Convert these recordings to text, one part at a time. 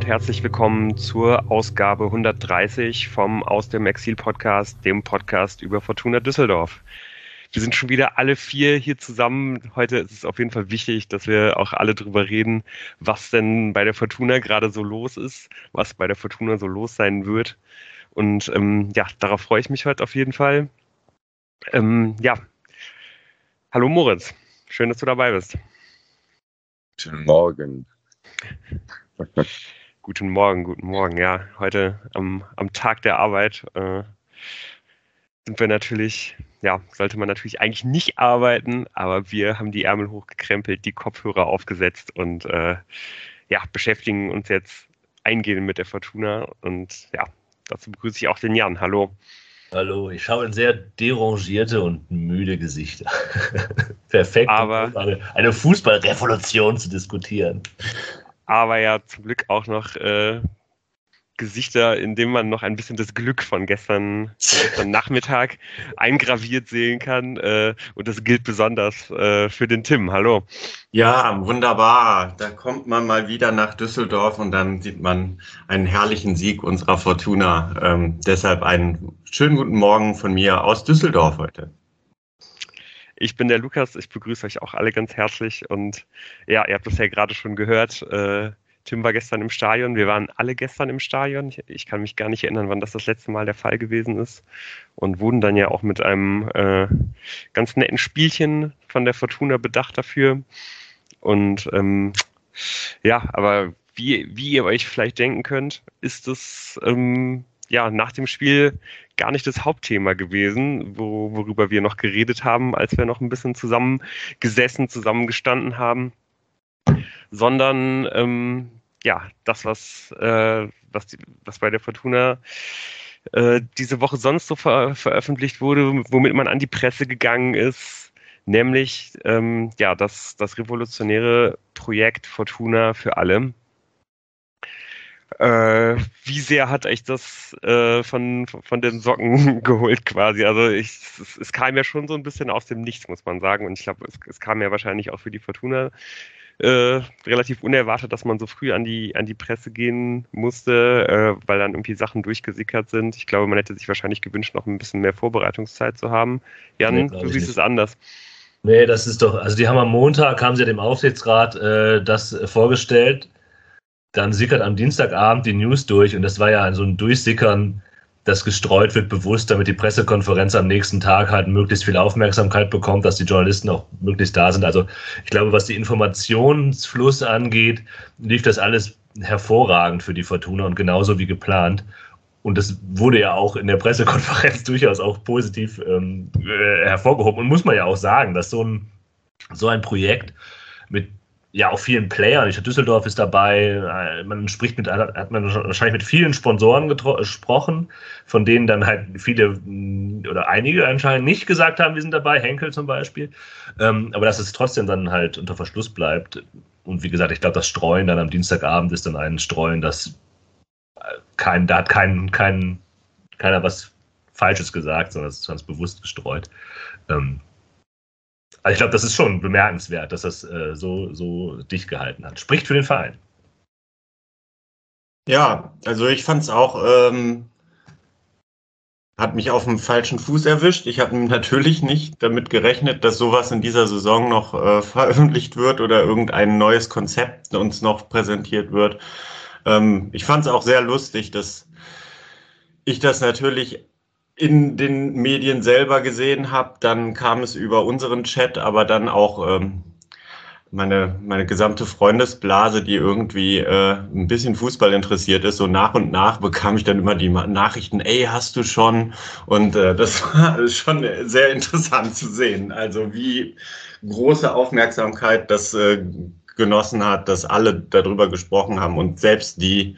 herzlich willkommen zur Ausgabe 130 vom Aus dem Exil Podcast, dem Podcast über Fortuna Düsseldorf. Wir sind schon wieder alle 4 hier zusammen. Heute ist es auf jeden Fall wichtig, dass wir auch alle drüber reden, was denn bei der Fortuna gerade so los ist, was bei der Fortuna so los sein wird. Und darauf freue ich mich heute auf jeden Fall. Hallo Moritz, schön, dass du dabei bist. Guten Morgen. Guten Morgen. Ja, heute am Tag der Arbeit sind wir natürlich, sollte man natürlich eigentlich nicht arbeiten, aber wir haben die Ärmel hochgekrempelt, die Kopfhörer aufgesetzt und beschäftigen uns jetzt eingehend mit der Fortuna. Und ja, dazu begrüße ich auch den Jan. Hallo. Hallo, ich schaue in sehr derangierte und müde Gesichter. Perfekt, aber um eine Fußballrevolution zu diskutieren. Aber ja, zum Glück auch noch Gesichter, in denen man noch ein bisschen das Glück von gestern Nachmittag eingraviert sehen kann. Und das gilt besonders für den Tim. Hallo. Ja, wunderbar. Da kommt man mal wieder nach Düsseldorf und dann sieht man einen herrlichen Sieg unserer Fortuna. Deshalb einen schönen guten Morgen von mir aus Düsseldorf heute. Ich bin der Lukas, ich begrüße euch auch alle ganz herzlich und ja, ihr habt das ja gerade schon gehört, Tim war gestern im Stadion, wir waren alle gestern im Stadion, ich kann mich gar nicht erinnern, wann das letzte Mal der Fall gewesen ist und wurden dann ja auch mit einem ganz netten Spielchen von der Fortuna bedacht dafür und aber wie ihr euch vielleicht denken könnt, ist es nach dem Spiel gar nicht das Hauptthema gewesen, worüber wir noch geredet haben, als wir noch ein bisschen zusammengestanden haben, sondern das, was bei der Fortuna diese Woche sonst so veröffentlicht wurde, womit man an die Presse gegangen ist, nämlich das revolutionäre Projekt Fortuna für alle. Wie sehr hat euch das von den Socken geholt quasi? Also es kam ja schon so ein bisschen aus dem Nichts, muss man sagen. Und ich glaube, es kam ja wahrscheinlich auch für die Fortuna relativ unerwartet, dass man so früh an die Presse gehen musste, weil dann irgendwie Sachen durchgesickert sind. Ich glaube, man hätte sich wahrscheinlich gewünscht, noch ein bisschen mehr Vorbereitungszeit zu haben. Jan, du siehst es anders. Nee, das ist doch, also die haben am Montag, haben sie dem Aufsichtsrat das vorgestellt. Dann sickert am Dienstagabend die News durch und das war ja so ein Durchsickern, das gestreut wird bewusst, damit die Pressekonferenz am nächsten Tag halt möglichst viel Aufmerksamkeit bekommt, dass die Journalisten auch möglichst da sind. Also ich glaube, was die Informationsfluss angeht, lief das alles hervorragend für die Fortuna und genauso wie geplant. Und das wurde ja auch in der Pressekonferenz durchaus auch positiv hervorgehoben. Und muss man ja auch sagen, dass so ein Projekt mit auch vielen Playern. Düsseldorf ist dabei, hat man wahrscheinlich mit vielen Sponsoren gesprochen, von denen dann halt viele oder einige anscheinend nicht gesagt haben, wir sind dabei, Henkel zum Beispiel. Aber dass es trotzdem dann halt unter Verschluss bleibt. Und wie gesagt, ich glaube, das Streuen dann am Dienstagabend ist dann ein Streuen, das da hat keiner was Falsches gesagt, sondern es ist ganz bewusst gestreut. Also ich glaube, das ist schon bemerkenswert, dass das so dicht gehalten hat. Spricht für den Verein. Ja, also ich fand es auch, hat mich auf dem falschen Fuß erwischt. Ich habe natürlich nicht damit gerechnet, dass sowas in dieser Saison noch veröffentlicht wird oder irgendein neues Konzept uns noch präsentiert wird. Ich fand es auch sehr lustig, dass ich das natürlich in den Medien selber gesehen habe, dann kam es über unseren Chat, aber dann auch meine gesamte Freundesblase, die irgendwie ein bisschen Fußball interessiert ist, so nach und nach bekam ich dann immer die Nachrichten, ey, hast du schon? Und das war schon sehr interessant zu sehen, also wie große Aufmerksamkeit das genossen hat, dass alle darüber gesprochen haben und selbst die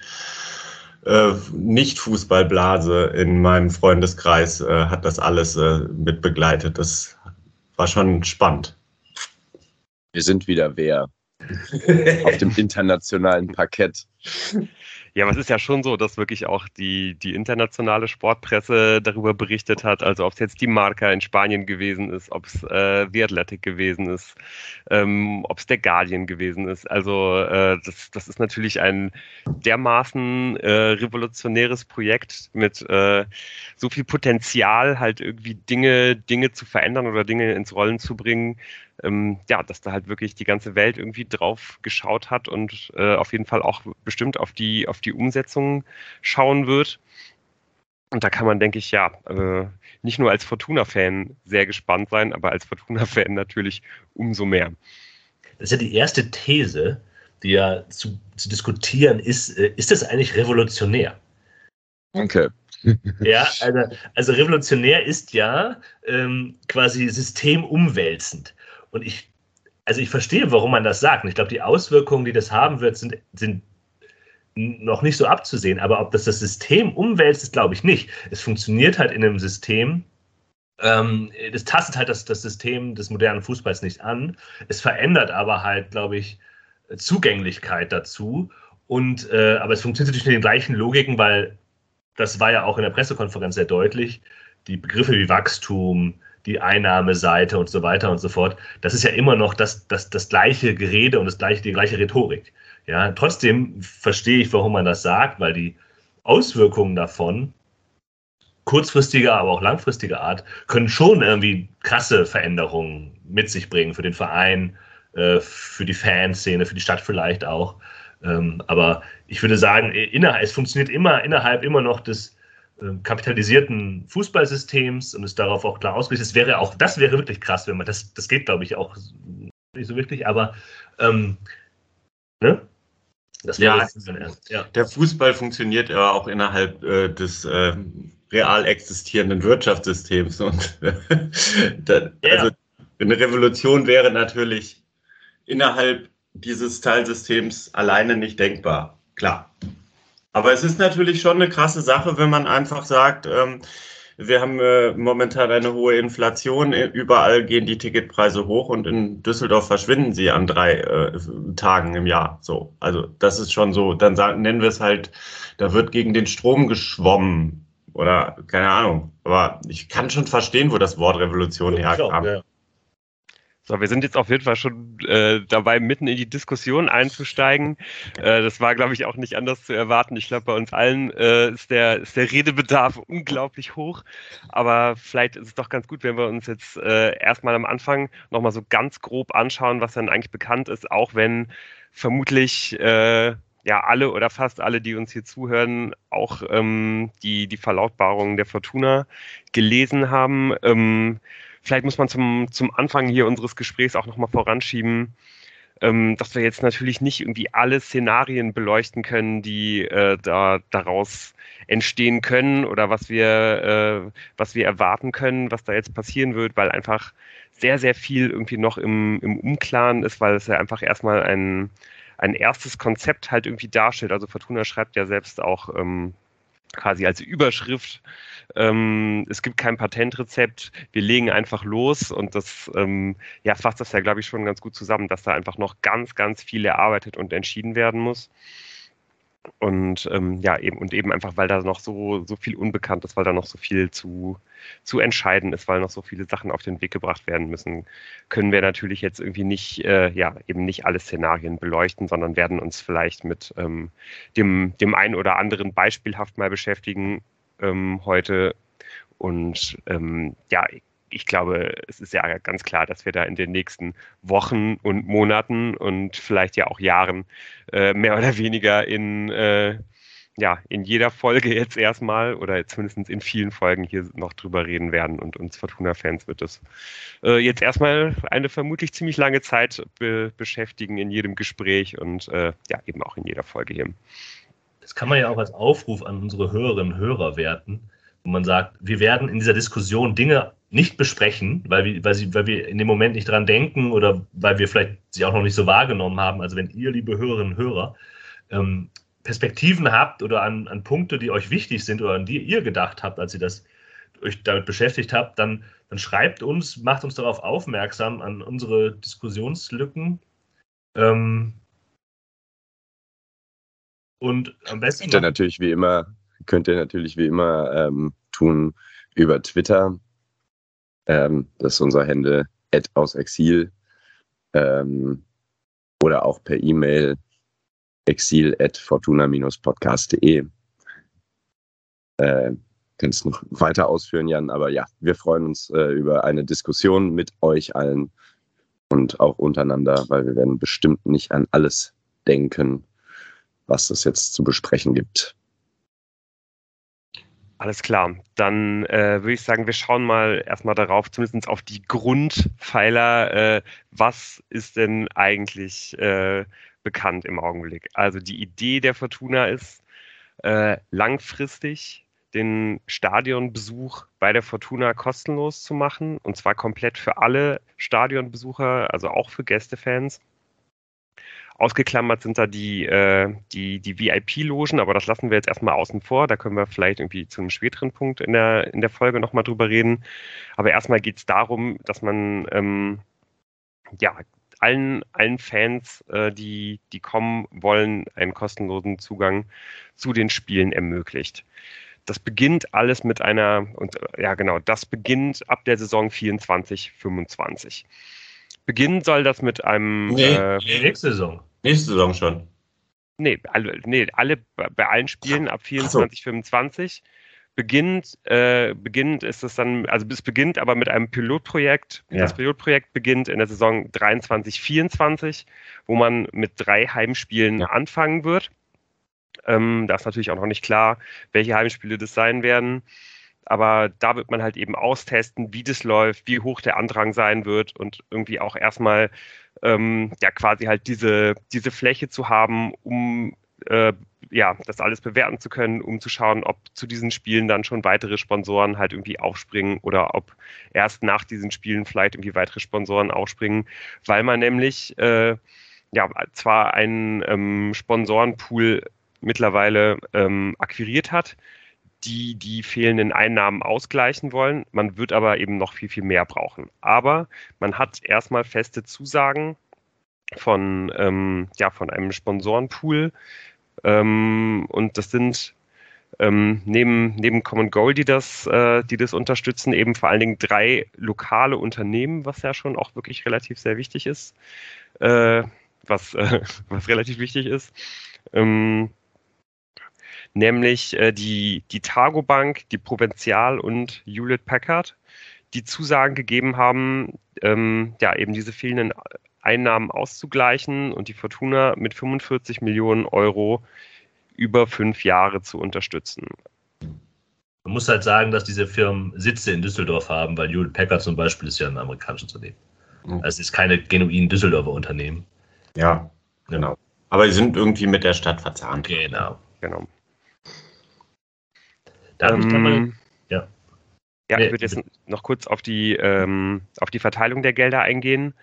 Nicht-Fußballblase in meinem Freundeskreis hat das alles mit begleitet. Das war schon spannend. Wir sind wieder wer auf dem internationalen Parkett. Ja, aber es ist ja schon so, dass wirklich auch die internationale Sportpresse darüber berichtet hat, also ob es jetzt die Marca in Spanien gewesen ist, ob es The Athletic gewesen ist, ob es der Guardian gewesen ist. Also das ist natürlich ein dermaßen revolutionäres Projekt mit so viel Potenzial, halt irgendwie Dinge zu verändern oder Dinge ins Rollen zu bringen, ja, dass da halt wirklich die ganze Welt irgendwie drauf geschaut hat und auf jeden Fall auch bestimmt auf die Umsetzung schauen wird. Und da kann man, denke ich, ja, nicht nur als Fortuna-Fan sehr gespannt sein, aber als Fortuna-Fan natürlich umso mehr. Das ist ja die erste These, die ja zu diskutieren ist das eigentlich revolutionär? Okay. Ja, also revolutionär ist ja quasi systemumwälzend. Und ich verstehe, warum man das sagt. Und ich glaube, die Auswirkungen, die das haben wird, sind noch nicht so abzusehen. Aber ob das System umwälzt, ist, glaube ich, nicht. Es funktioniert halt in einem System, das tastet halt das System des modernen Fußballs nicht an. Es verändert aber halt, glaube ich, Zugänglichkeit dazu. Aber es funktioniert natürlich mit den gleichen Logiken, weil das war ja auch in der Pressekonferenz sehr deutlich, die Begriffe wie Wachstum, die Einnahmeseite und so weiter und so fort, das ist ja immer noch das gleiche Gerede und die gleiche Rhetorik. Ja, trotzdem verstehe ich, warum man das sagt, weil die Auswirkungen davon, kurzfristiger, aber auch langfristiger Art, können schon irgendwie krasse Veränderungen mit sich bringen für den Verein, für die Fanszene, für die Stadt vielleicht auch. Aber ich würde sagen, es funktioniert innerhalb noch des kapitalisierten Fußballsystems und ist darauf auch klar ausgerichtet. Das wäre wirklich krass, wenn man das geht, glaube ich, auch nicht so wirklich, aber ne? Das wäre der Fußball funktioniert aber auch innerhalb des real existierenden Wirtschaftssystems und also eine Revolution wäre natürlich innerhalb dieses Teilsystems alleine nicht denkbar, klar. Aber es ist natürlich schon eine krasse Sache, wenn man einfach sagt, wir haben momentan eine hohe Inflation, überall gehen die Ticketpreise hoch und in Düsseldorf verschwinden sie an 3 Tagen im Jahr. So, also das ist schon so, dann nennen wir es halt, da wird gegen den Strom geschwommen oder keine Ahnung. Aber ich kann schon verstehen, wo das Wort Revolution herkam. Ja. So, wir sind jetzt auf jeden Fall schon dabei, mitten in die Diskussion einzusteigen. Das war, glaube ich, auch nicht anders zu erwarten. Ich glaube, bei uns allen ist der Redebedarf unglaublich hoch. Aber vielleicht ist es doch ganz gut, wenn wir uns jetzt erstmal am Anfang nochmal so ganz grob anschauen, was dann eigentlich bekannt ist, auch wenn vermutlich ja alle oder fast alle, die uns hier zuhören, auch die Verlautbarungen der Fortuna gelesen haben. Vielleicht muss man zum Anfang hier unseres Gesprächs auch nochmal voranschieben, dass wir jetzt natürlich nicht irgendwie alle Szenarien beleuchten können, die daraus entstehen können oder was wir erwarten können, was da jetzt passieren wird, weil einfach sehr, sehr viel irgendwie noch im Unklaren ist, weil es ja einfach erstmal ein erstes Konzept halt irgendwie darstellt. Also Fortuna schreibt ja selbst auch quasi als Überschrift, es gibt kein Patentrezept, wir legen einfach los und das fasst das ja, glaube ich, schon ganz gut zusammen, dass da einfach noch ganz, ganz viel erarbeitet und entschieden werden muss. Und eben einfach, weil da noch so viel unbekannt ist, weil da noch so viel zu entscheiden ist, weil noch so viele Sachen auf den Weg gebracht werden müssen, können wir natürlich jetzt irgendwie nicht, eben nicht alle Szenarien beleuchten, sondern werden uns vielleicht mit dem einen oder anderen beispielhaft mal beschäftigen heute. Und ich glaube, es ist ja ganz klar, dass wir da in den nächsten Wochen und Monaten und vielleicht ja auch Jahren mehr oder weniger in jeder Folge jetzt erstmal oder zumindest in vielen Folgen hier noch drüber reden werden und uns Fortuna-Fans wird das jetzt erstmal eine vermutlich ziemlich lange Zeit beschäftigen in jedem Gespräch und eben auch in jeder Folge hier. Das kann man ja auch als Aufruf an unsere Hörerinnen und Hörer werten, wo man sagt, wir werden in dieser Diskussion Dinge nicht besprechen, weil wir in dem Moment nicht dran denken oder weil wir vielleicht sie auch noch nicht so wahrgenommen haben. Also wenn ihr, liebe Hörerinnen und Hörer, Perspektiven habt oder an Punkte, die euch wichtig sind oder an die ihr gedacht habt, als ihr euch damit beschäftigt habt, dann schreibt uns, macht uns darauf aufmerksam an unsere Diskussionslücken. Und am besten könnt ihr natürlich wie immer tun über Twitter. Das ist unser Handle @ausexil oder auch per E-Mail exil@fortuna-podcast.de. Kannst es noch weiter ausführen, Jan, aber ja, wir freuen uns über eine Diskussion mit euch allen und auch untereinander, weil wir werden bestimmt nicht an alles denken, was es jetzt zu besprechen gibt. Alles klar, dann würde ich sagen, wir schauen mal erstmal darauf, zumindest auf die Grundpfeiler, was ist denn eigentlich bekannt im Augenblick. Also die Idee der Fortuna ist, langfristig den Stadionbesuch bei der Fortuna kostenlos zu machen, und zwar komplett für alle Stadionbesucher, also auch für Gästefans. Ausgeklammert sind da die VIP-Logen, aber das lassen wir jetzt erstmal außen vor. Da können wir vielleicht irgendwie zu einem späteren Punkt in der Folge nochmal drüber reden. Aber erstmal geht es darum, dass man allen Fans, die kommen wollen, einen kostenlosen Zugang zu den Spielen ermöglicht. Das beginnt alles mit das beginnt ab der Saison 24/25. Beginnen soll das mit einem... nächste Saison. Nächste Saison schon. Bei allen Spielen ab 24/25. Beginnt ist es dann, also es beginnt aber mit einem Pilotprojekt. Ja. Das Pilotprojekt beginnt in der Saison 23/24, wo man mit 3 Heimspielen anfangen wird. Da ist natürlich auch noch nicht klar, welche Heimspiele das sein werden. Aber da wird man halt eben austesten, wie das läuft, wie hoch der Andrang sein wird und irgendwie auch erstmal quasi halt diese Fläche zu haben, um das alles bewerten zu können, um zu schauen, ob zu diesen Spielen dann schon weitere Sponsoren halt irgendwie aufspringen oder ob erst nach diesen Spielen vielleicht irgendwie weitere Sponsoren aufspringen, weil man nämlich zwar einen Sponsorenpool mittlerweile akquiriert hat, die fehlenden Einnahmen ausgleichen wollen. Man wird aber eben noch viel, viel mehr brauchen. Aber man hat erstmal feste Zusagen von einem Sponsorenpool. Und das sind neben Common Goal, die das unterstützen, eben vor allen Dingen 3 lokale Unternehmen, was ja schon auch wirklich relativ sehr wichtig ist. Was relativ wichtig ist. Nämlich die Targo Bank, die Provinzial und Hewlett Packard, die Zusagen gegeben haben, eben diese fehlenden Einnahmen auszugleichen und die Fortuna mit 45 Millionen Euro über 5 Jahre zu unterstützen. Man muss halt sagen, dass diese Firmen Sitze in Düsseldorf haben, weil Hewlett Packard zum Beispiel ist ja ein amerikanisches Unternehmen. Also es ist keine genuin Düsseldorfer Unternehmen. Ja, genau. Aber sie sind irgendwie mit der Stadt verzahnt. Genau. Darf ich da mal... Ja, ich würde jetzt noch kurz auf die Verteilung der Gelder eingehen.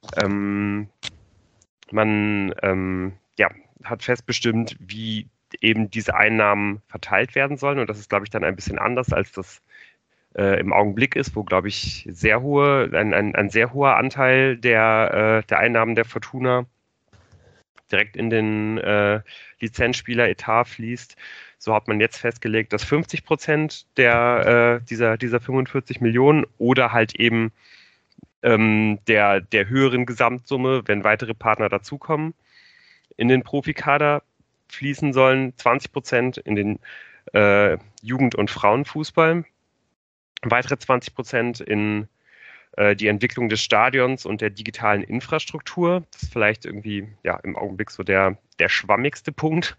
Man hat festbestimmt, wie eben diese Einnahmen verteilt werden sollen. Und das ist, glaube ich, dann ein bisschen anders, als das im Augenblick ist, wo, glaube ich, ein sehr hoher Anteil der Einnahmen der Fortuna direkt in den Lizenzspieler-Etat fließt. So hat man jetzt festgelegt, dass 50% dieser 45 Millionen oder halt eben der höheren Gesamtsumme, wenn weitere Partner dazukommen, in den Profikader fließen sollen, 20% in den Jugend- und Frauenfußball, weitere 20% in die Entwicklung des Stadions und der digitalen Infrastruktur. Das ist vielleicht irgendwie im Augenblick so der schwammigste Punkt.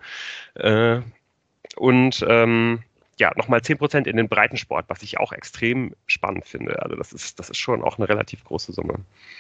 Und nochmal 10% in den Breitensport, was ich auch extrem spannend finde. Also das ist schon auch eine relativ große Summe.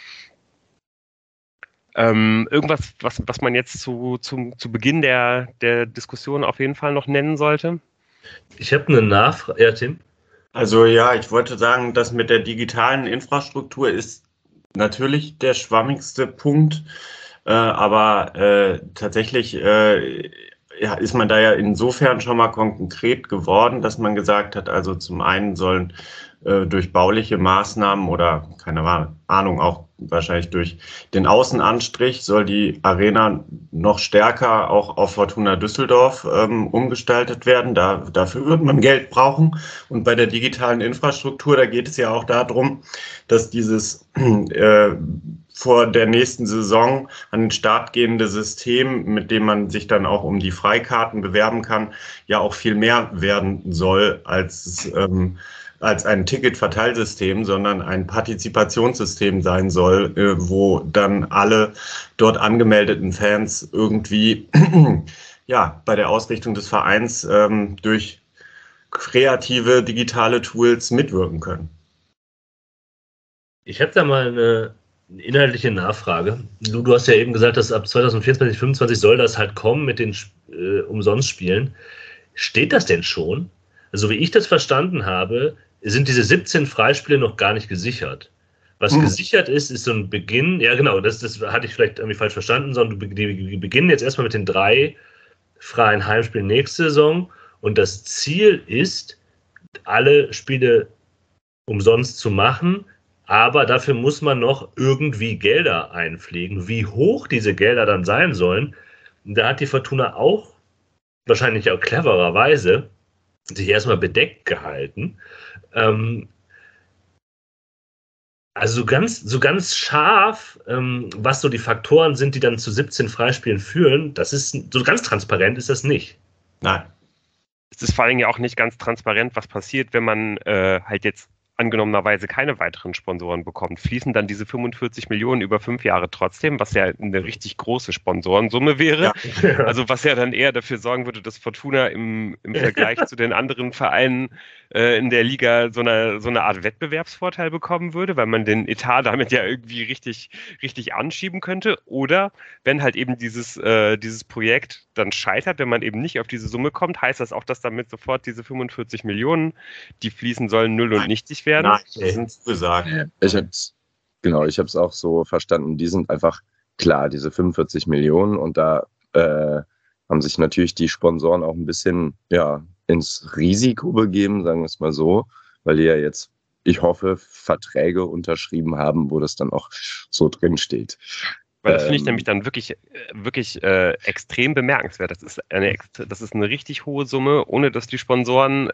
Irgendwas, was man jetzt zu Beginn der Diskussion auf jeden Fall noch nennen sollte? Ich habe eine Nachfrage. Ja, Tim? Also ich wollte sagen, das mit der digitalen Infrastruktur ist natürlich der schwammigste Punkt, aber tatsächlich ist man da ja insofern schon mal konkret geworden, dass man gesagt hat, also zum einen sollen durch bauliche Maßnahmen oder, keine Ahnung, auch wahrscheinlich durch den Außenanstrich soll die Arena noch stärker auch auf Fortuna Düsseldorf umgestaltet werden. Dafür wird man Geld brauchen. Und bei der digitalen Infrastruktur, da geht es ja auch darum, dass dieses vor der nächsten Saison an den Start gehende System, mit dem man sich dann auch um die Freikarten bewerben kann, ja auch viel mehr werden soll als ein Ticketverteilsystem, sondern ein Partizipationssystem sein soll, wo dann alle dort angemeldeten Fans irgendwie ja bei der Ausrichtung des Vereins durch kreative digitale Tools mitwirken können. Ich habe da mal eine inhaltliche Nachfrage. Du hast ja eben gesagt, dass ab 2024, 2025 soll das halt kommen mit den Umsonstspielen. Steht das denn schon? Also wie ich das verstanden habe, sind diese 17 Freispiele noch gar nicht gesichert. Was gesichert ist so ein Beginn, ja genau, das hatte ich vielleicht irgendwie falsch verstanden, sondern die beginnen jetzt erstmal mit den 3 freien Heimspielen nächste Saison und das Ziel ist, alle Spiele umsonst zu machen, aber dafür muss man noch irgendwie Gelder einpflegen. Wie hoch diese Gelder dann sein sollen, da hat die Fortuna auch wahrscheinlich auch clevererweise sich erstmal bedeckt gehalten. Also so ganz scharf, was so die Faktoren sind, die dann zu 17 Freispielen führen, das ist so ganz transparent ist das nicht. Nein. Es ist vor allem ja auch nicht ganz transparent, was passiert, wenn man halt jetzt angenommenerweise keine weiteren Sponsoren bekommt. Fließen dann diese 45 Millionen über 5 Jahre trotzdem, was ja eine richtig große Sponsorensumme wäre. Ja. Also was ja dann eher dafür sorgen würde, dass Fortuna im Vergleich zu den anderen Vereinen in der Liga so eine Art Wettbewerbsvorteil bekommen würde, weil man den Etat damit ja irgendwie richtig anschieben könnte. Oder wenn halt eben dieses Projekt dann scheitert, wenn man eben nicht auf diese Summe kommt, heißt das auch, dass damit sofort diese 45 Millionen, die fließen sollen, null und nichtig werden? Nein, das sind gesagt. Ich habe es auch so verstanden. Die sind einfach klar, diese 45 Millionen und da haben sich natürlich die Sponsoren auch ein bisschen ins Risiko begeben, sagen wir es mal so, weil die ja jetzt, ich hoffe, Verträge unterschrieben haben, wo das dann auch so drin steht. Weil das finde ich nämlich dann wirklich extrem bemerkenswert. Das ist eine richtig hohe Summe, ohne dass die Sponsoren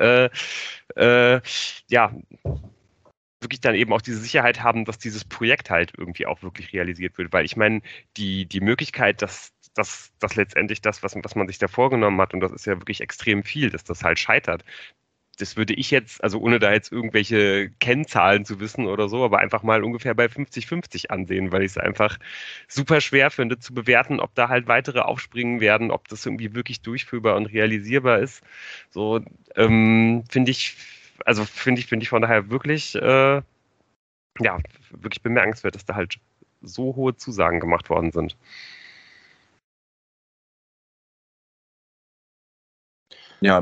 wirklich dann eben auch diese Sicherheit haben, dass dieses Projekt halt irgendwie auch wirklich realisiert wird. Weil ich meine, die Möglichkeit, dass letztendlich das, was man sich da vorgenommen hat, und das ist ja wirklich extrem viel, dass das halt scheitert, das würde ich jetzt, also ohne da jetzt irgendwelche Kennzahlen zu wissen oder so, aber einfach mal ungefähr bei 50-50 ansehen, weil ich es einfach super schwer finde zu bewerten, ob da halt weitere aufspringen werden, ob das irgendwie wirklich durchführbar und realisierbar ist. So finde ich von daher wirklich, wirklich bemerkenswert, dass da halt so hohe Zusagen gemacht worden sind. Ja,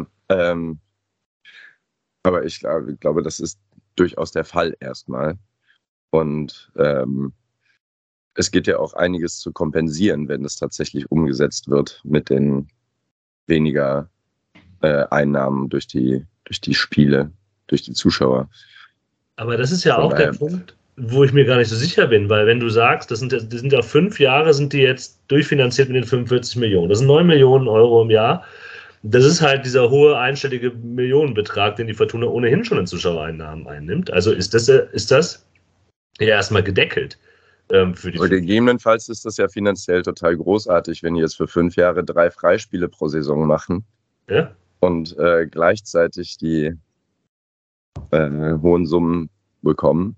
aber ich glaube, das ist durchaus der Fall erstmal. Und es geht ja auch einiges zu kompensieren, wenn es tatsächlich umgesetzt wird mit den weniger Einnahmen durch die Spiele, durch die Zuschauer. Aber das ist ja auch der Punkt, wo ich mir gar nicht so sicher bin, weil wenn du sagst, das sind ja 5 Jahre, sind die jetzt durchfinanziert mit den 45 Millionen. Das sind 9 Millionen Euro im Jahr. Das ist halt dieser hohe einstellige Millionenbetrag, den die Fortuna ohnehin schon in Zuschauereinnahmen einnimmt. Also ist das ja erstmal gedeckelt. Für die gegebenenfalls ist das ja finanziell total großartig, wenn die jetzt für 5 Jahre 3 Freispiele pro Saison machen und gleichzeitig die hohen Summen bekommen.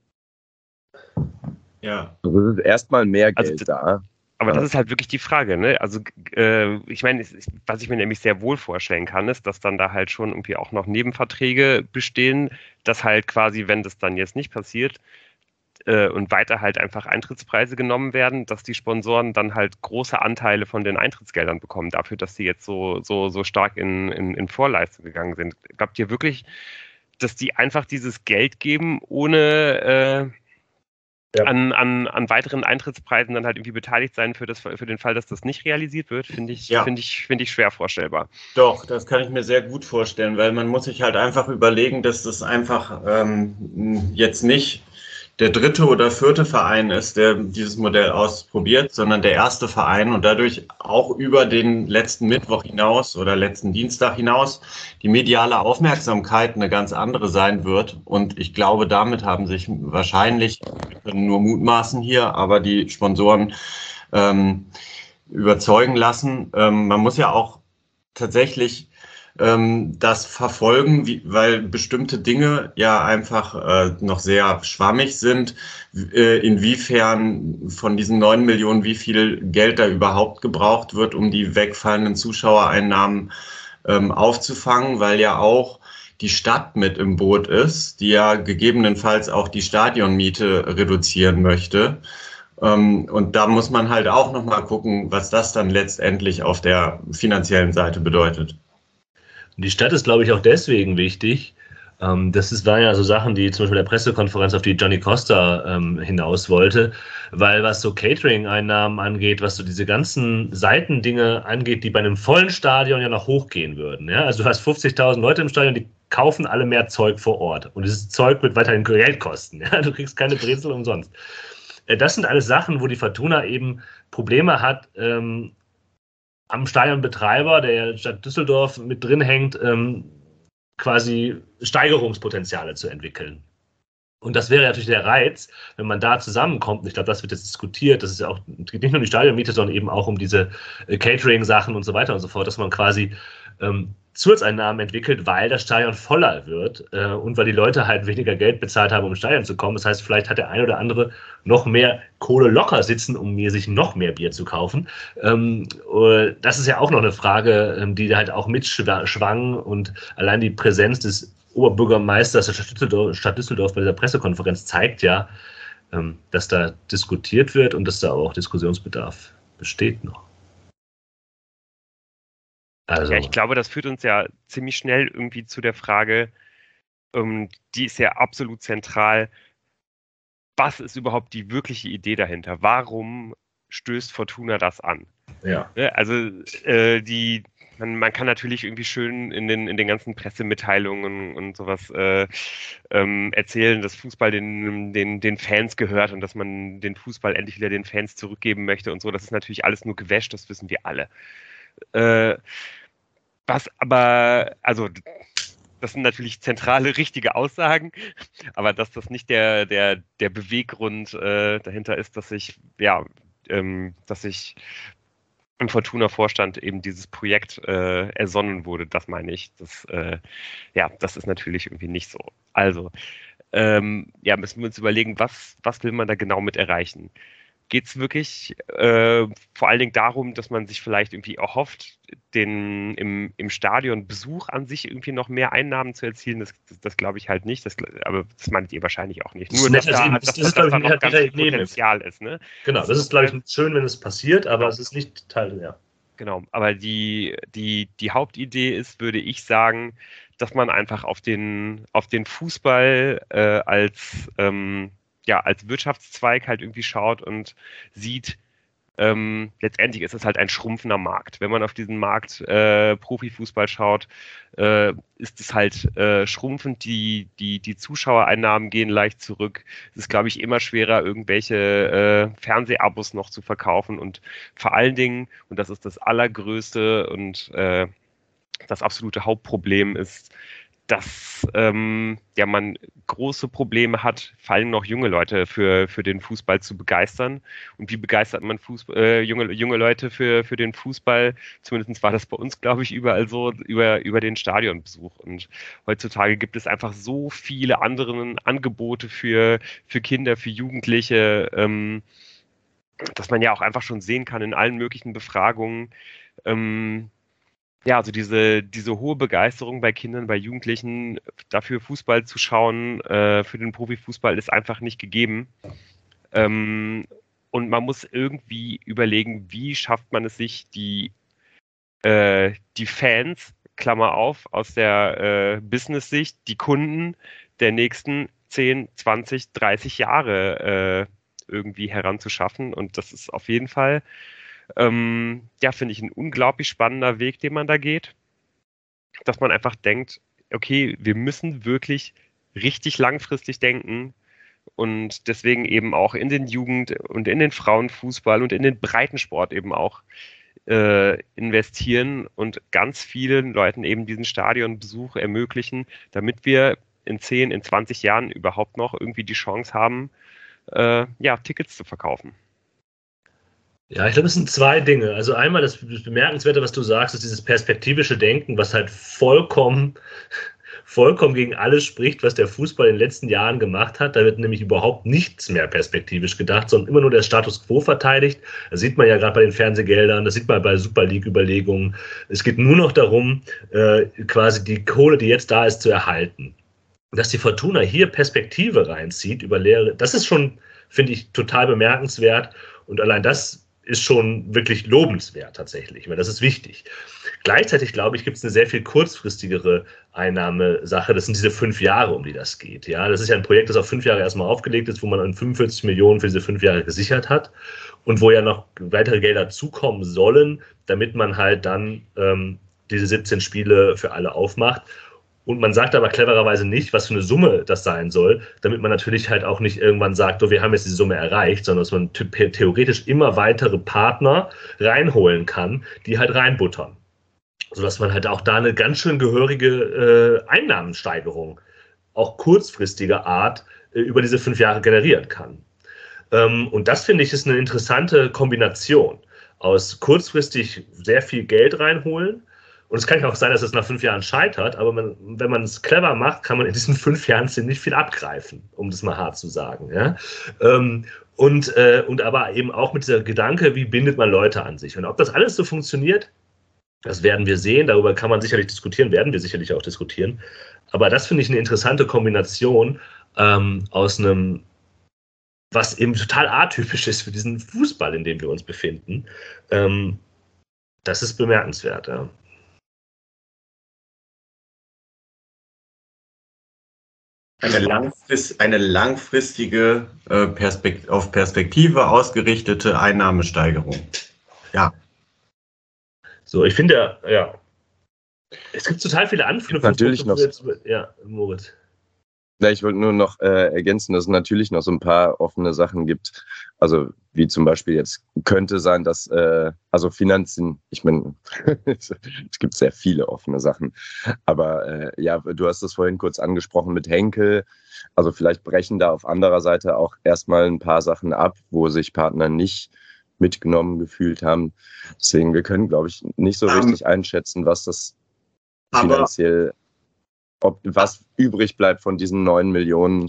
Ja. Also es ist erstmal mehr Geld da. Aber das ist halt wirklich die Frage, ne? Also ich meine, was ich mir nämlich sehr wohl vorstellen kann, ist, dass dann da halt schon irgendwie auch noch Nebenverträge bestehen, dass halt quasi, wenn das dann jetzt nicht passiert und weiter halt einfach Eintrittspreise genommen werden, dass die Sponsoren dann halt große Anteile von den Eintrittsgeldern bekommen, dafür, dass sie jetzt so stark in Vorleistung gegangen sind. Glaubt ihr wirklich, dass die einfach dieses Geld geben, ohne an weiteren Eintrittspreisen dann halt irgendwie beteiligt sein für den Fall, dass das nicht realisiert wird, finde ich schwer vorstellbar. Doch, das kann ich mir sehr gut vorstellen, weil man muss sich halt einfach überlegen, dass das einfach jetzt nicht der dritte oder vierte Verein ist, der dieses Modell ausprobiert, sondern der erste Verein und dadurch auch über den letzten Mittwoch hinaus oder letzten Dienstag hinaus die mediale Aufmerksamkeit eine ganz andere sein wird. Und ich glaube, damit haben sich wahrscheinlich, wir können nur mutmaßen hier, aber die Sponsoren überzeugen lassen. Man muss ja auch tatsächlich das verfolgen, weil bestimmte Dinge ja einfach noch sehr schwammig sind, inwiefern von diesen 9 Millionen, wie viel Geld da überhaupt gebraucht wird, um die wegfallenden Zuschauereinnahmen aufzufangen, weil ja auch die Stadt mit im Boot ist, die ja gegebenenfalls auch die Stadionmiete reduzieren möchte. Und da muss man halt auch nochmal gucken, was das dann letztendlich auf der finanziellen Seite bedeutet. Die Stadt ist, glaube ich, auch deswegen wichtig. Waren ja so Sachen, die zum Beispiel der Pressekonferenz, auf die Johnny Costa hinaus wollte, weil was so Catering-Einnahmen angeht, was so diese ganzen Seitendinge angeht, die bei einem vollen Stadion ja noch hochgehen würden. Ja? Also du hast 50.000 Leute im Stadion, die kaufen alle mehr Zeug vor Ort. Und dieses Zeug wird weiterhin Geld kosten. Ja? Du kriegst keine Brezel umsonst. Das sind alles Sachen, wo die Fortuna eben Probleme hat, am Stadionbetreiber, der Stadt Düsseldorf mit drin hängt, quasi Steigerungspotenziale zu entwickeln. Und das wäre natürlich der Reiz, wenn man da zusammenkommt. Und ich glaube, das wird jetzt diskutiert. Das ist ja auch, es geht nicht nur um die Stadionmiete, sondern eben auch um diese Catering-Sachen und so weiter und so fort, dass man quasi Zusatzeinnahmen entwickelt, weil das Stadion voller wird und weil die Leute halt weniger Geld bezahlt haben, um ins Stadion zu kommen. Das heißt, vielleicht hat der ein oder andere noch mehr Kohle locker sitzen, um sich noch mehr Bier zu kaufen. Das ist ja auch noch eine Frage, die halt auch mitschwang und allein die Präsenz des Oberbürgermeisters der Stadt Düsseldorf bei dieser Pressekonferenz zeigt ja, dass da diskutiert wird und dass da auch Diskussionsbedarf besteht noch. Also. Ja, ich glaube, das führt uns ja ziemlich schnell irgendwie zu der Frage, die ist ja absolut zentral. Was ist überhaupt die wirkliche Idee dahinter? Warum stößt Fortuna das an? Ja. Also man kann natürlich irgendwie schön in den ganzen Pressemitteilungen und sowas erzählen, dass Fußball den Fans gehört und dass man den Fußball endlich wieder den Fans zurückgeben möchte und so. Das ist natürlich alles nur gewäscht, das wissen wir alle. Was aber, also das sind natürlich zentrale, richtige Aussagen, aber dass das nicht der Beweggrund dahinter ist, dass ich im Fortuna-Vorstand eben dieses Projekt ersonnen wurde, das meine ich. Das ist natürlich irgendwie nicht so. Also, müssen wir uns überlegen, was will man da genau mit erreichen? Geht es wirklich vor allen Dingen darum, dass man sich vielleicht irgendwie erhofft, im Stadion Besuch an sich irgendwie noch mehr Einnahmen zu erzielen? Das glaube ich halt nicht. Aber das meint ihr wahrscheinlich auch nicht. Nur, dass da noch ganz viel Potenzial ist. Ne? Genau, das ist, glaube ich, schön, wenn es passiert, aber es ist nicht Teil, ja. Genau, aber die Hauptidee ist, würde ich sagen, dass man einfach auf den Fußball als Wirtschaftszweig halt irgendwie schaut und sieht, letztendlich ist es halt ein schrumpfender Markt. Wenn man auf diesen Markt Profifußball schaut, ist es halt schrumpfend, die Zuschauereinnahmen gehen leicht zurück. Es ist, glaube ich, immer schwerer, irgendwelche Fernsehabos noch zu verkaufen und vor allen Dingen, und das ist das Allergrößte und das absolute Hauptproblem ist, dass man große Probleme hat, vor allem noch junge Leute für den Fußball zu begeistern. Und wie begeistert man junge Leute für den Fußball? Zumindest war das bei uns, glaube ich, überall so, über den Stadionbesuch. Und heutzutage gibt es einfach so viele andere Angebote für Kinder, für Jugendliche, dass man ja auch einfach schon sehen kann in allen möglichen Befragungen, also diese hohe Begeisterung bei Kindern, bei Jugendlichen dafür Fußball zu schauen, für den Profifußball ist einfach nicht gegeben. Und man muss irgendwie überlegen, wie schafft man es sich, die Fans, Klammer auf, aus der Business-Sicht, die Kunden der nächsten 10, 20, 30 Jahre irgendwie heranzuschaffen. Und das ist auf jeden Fall finde ich ein unglaublich spannender Weg, den man da geht, dass man einfach denkt, okay, wir müssen wirklich richtig langfristig denken, und deswegen eben auch in den Jugend- und in den Frauenfußball und in den Breitensport eben auch investieren und ganz vielen Leuten eben diesen Stadionbesuch ermöglichen, damit wir in 10, in 20 Jahren überhaupt noch irgendwie die Chance haben, Tickets zu verkaufen. Ja, ich glaube, es sind zwei Dinge. Also einmal das Bemerkenswerte, was du sagst, ist dieses perspektivische Denken, was halt vollkommen gegen alles spricht, was der Fußball in den letzten Jahren gemacht hat. Da wird nämlich überhaupt nichts mehr perspektivisch gedacht, sondern immer nur der Status quo verteidigt. Das sieht man ja gerade bei den Fernsehgeldern, das sieht man bei Super League-Überlegungen. Es geht nur noch darum, quasi die Kohle, die jetzt da ist, zu erhalten. Dass die Fortuna hier Perspektive reinzieht über Lehre, das ist schon, finde ich, total bemerkenswert. Und allein das ist schon wirklich lobenswert tatsächlich, weil das ist wichtig. Gleichzeitig, glaube ich, gibt es eine sehr viel kurzfristigere Einnahmesache. Das sind diese 5 Jahre, um die das geht. Ja, das ist ja ein Projekt, das auf 5 Jahre erstmal aufgelegt ist, wo man 45 Millionen für diese 5 Jahre gesichert hat und wo ja noch weitere Gelder zukommen sollen, damit man halt dann diese 17 Spiele für alle aufmacht. Und man sagt aber clevererweise nicht, was für eine Summe das sein soll, damit man natürlich halt auch nicht irgendwann sagt, so, wir haben jetzt die Summe erreicht, sondern dass man theoretisch immer weitere Partner reinholen kann, die halt reinbuttern. Sodass man halt auch da eine ganz schön gehörige Einnahmensteigerung, auch kurzfristiger Art, über diese 5 Jahre generieren kann. Und das, finde ich, ist eine interessante Kombination aus kurzfristig sehr viel Geld reinholen. Und es kann ja auch sein, dass es nach 5 Jahren scheitert, aber wenn man es clever macht, kann man in diesen 5 Jahren ziemlich viel abgreifen, um das mal hart zu sagen. Ja? Und aber eben auch mit dieser Gedanke, wie bindet man Leute an sich? Und ob das alles so funktioniert, das werden wir sehen. Darüber kann man sicherlich diskutieren, werden wir sicherlich auch diskutieren. Aber das finde ich eine interessante Kombination aus einem, was eben total atypisch ist für diesen Fußball, in dem wir uns befinden. Das ist bemerkenswert, ja. Eine langfristige, auf Perspektive ausgerichtete Einnahmesteigerung. Ja. So, ich finde, ja. Es gibt total viele Anknüpfungspunkte. Natürlich noch. Ja, Moritz. Ja, ich wollte nur noch ergänzen, dass es natürlich noch so ein paar offene Sachen gibt. Also wie zum Beispiel jetzt könnte sein, dass also Finanzen, ich meine, es gibt sehr viele offene Sachen. Aber ja, du hast das vorhin kurz angesprochen mit Henkel. Also vielleicht brechen da auf anderer Seite auch erstmal ein paar Sachen ab, wo sich Partner nicht mitgenommen gefühlt haben. Deswegen, wir können, glaube ich, nicht so richtig einschätzen, was das finanziell, was übrig bleibt von diesen 9 Millionen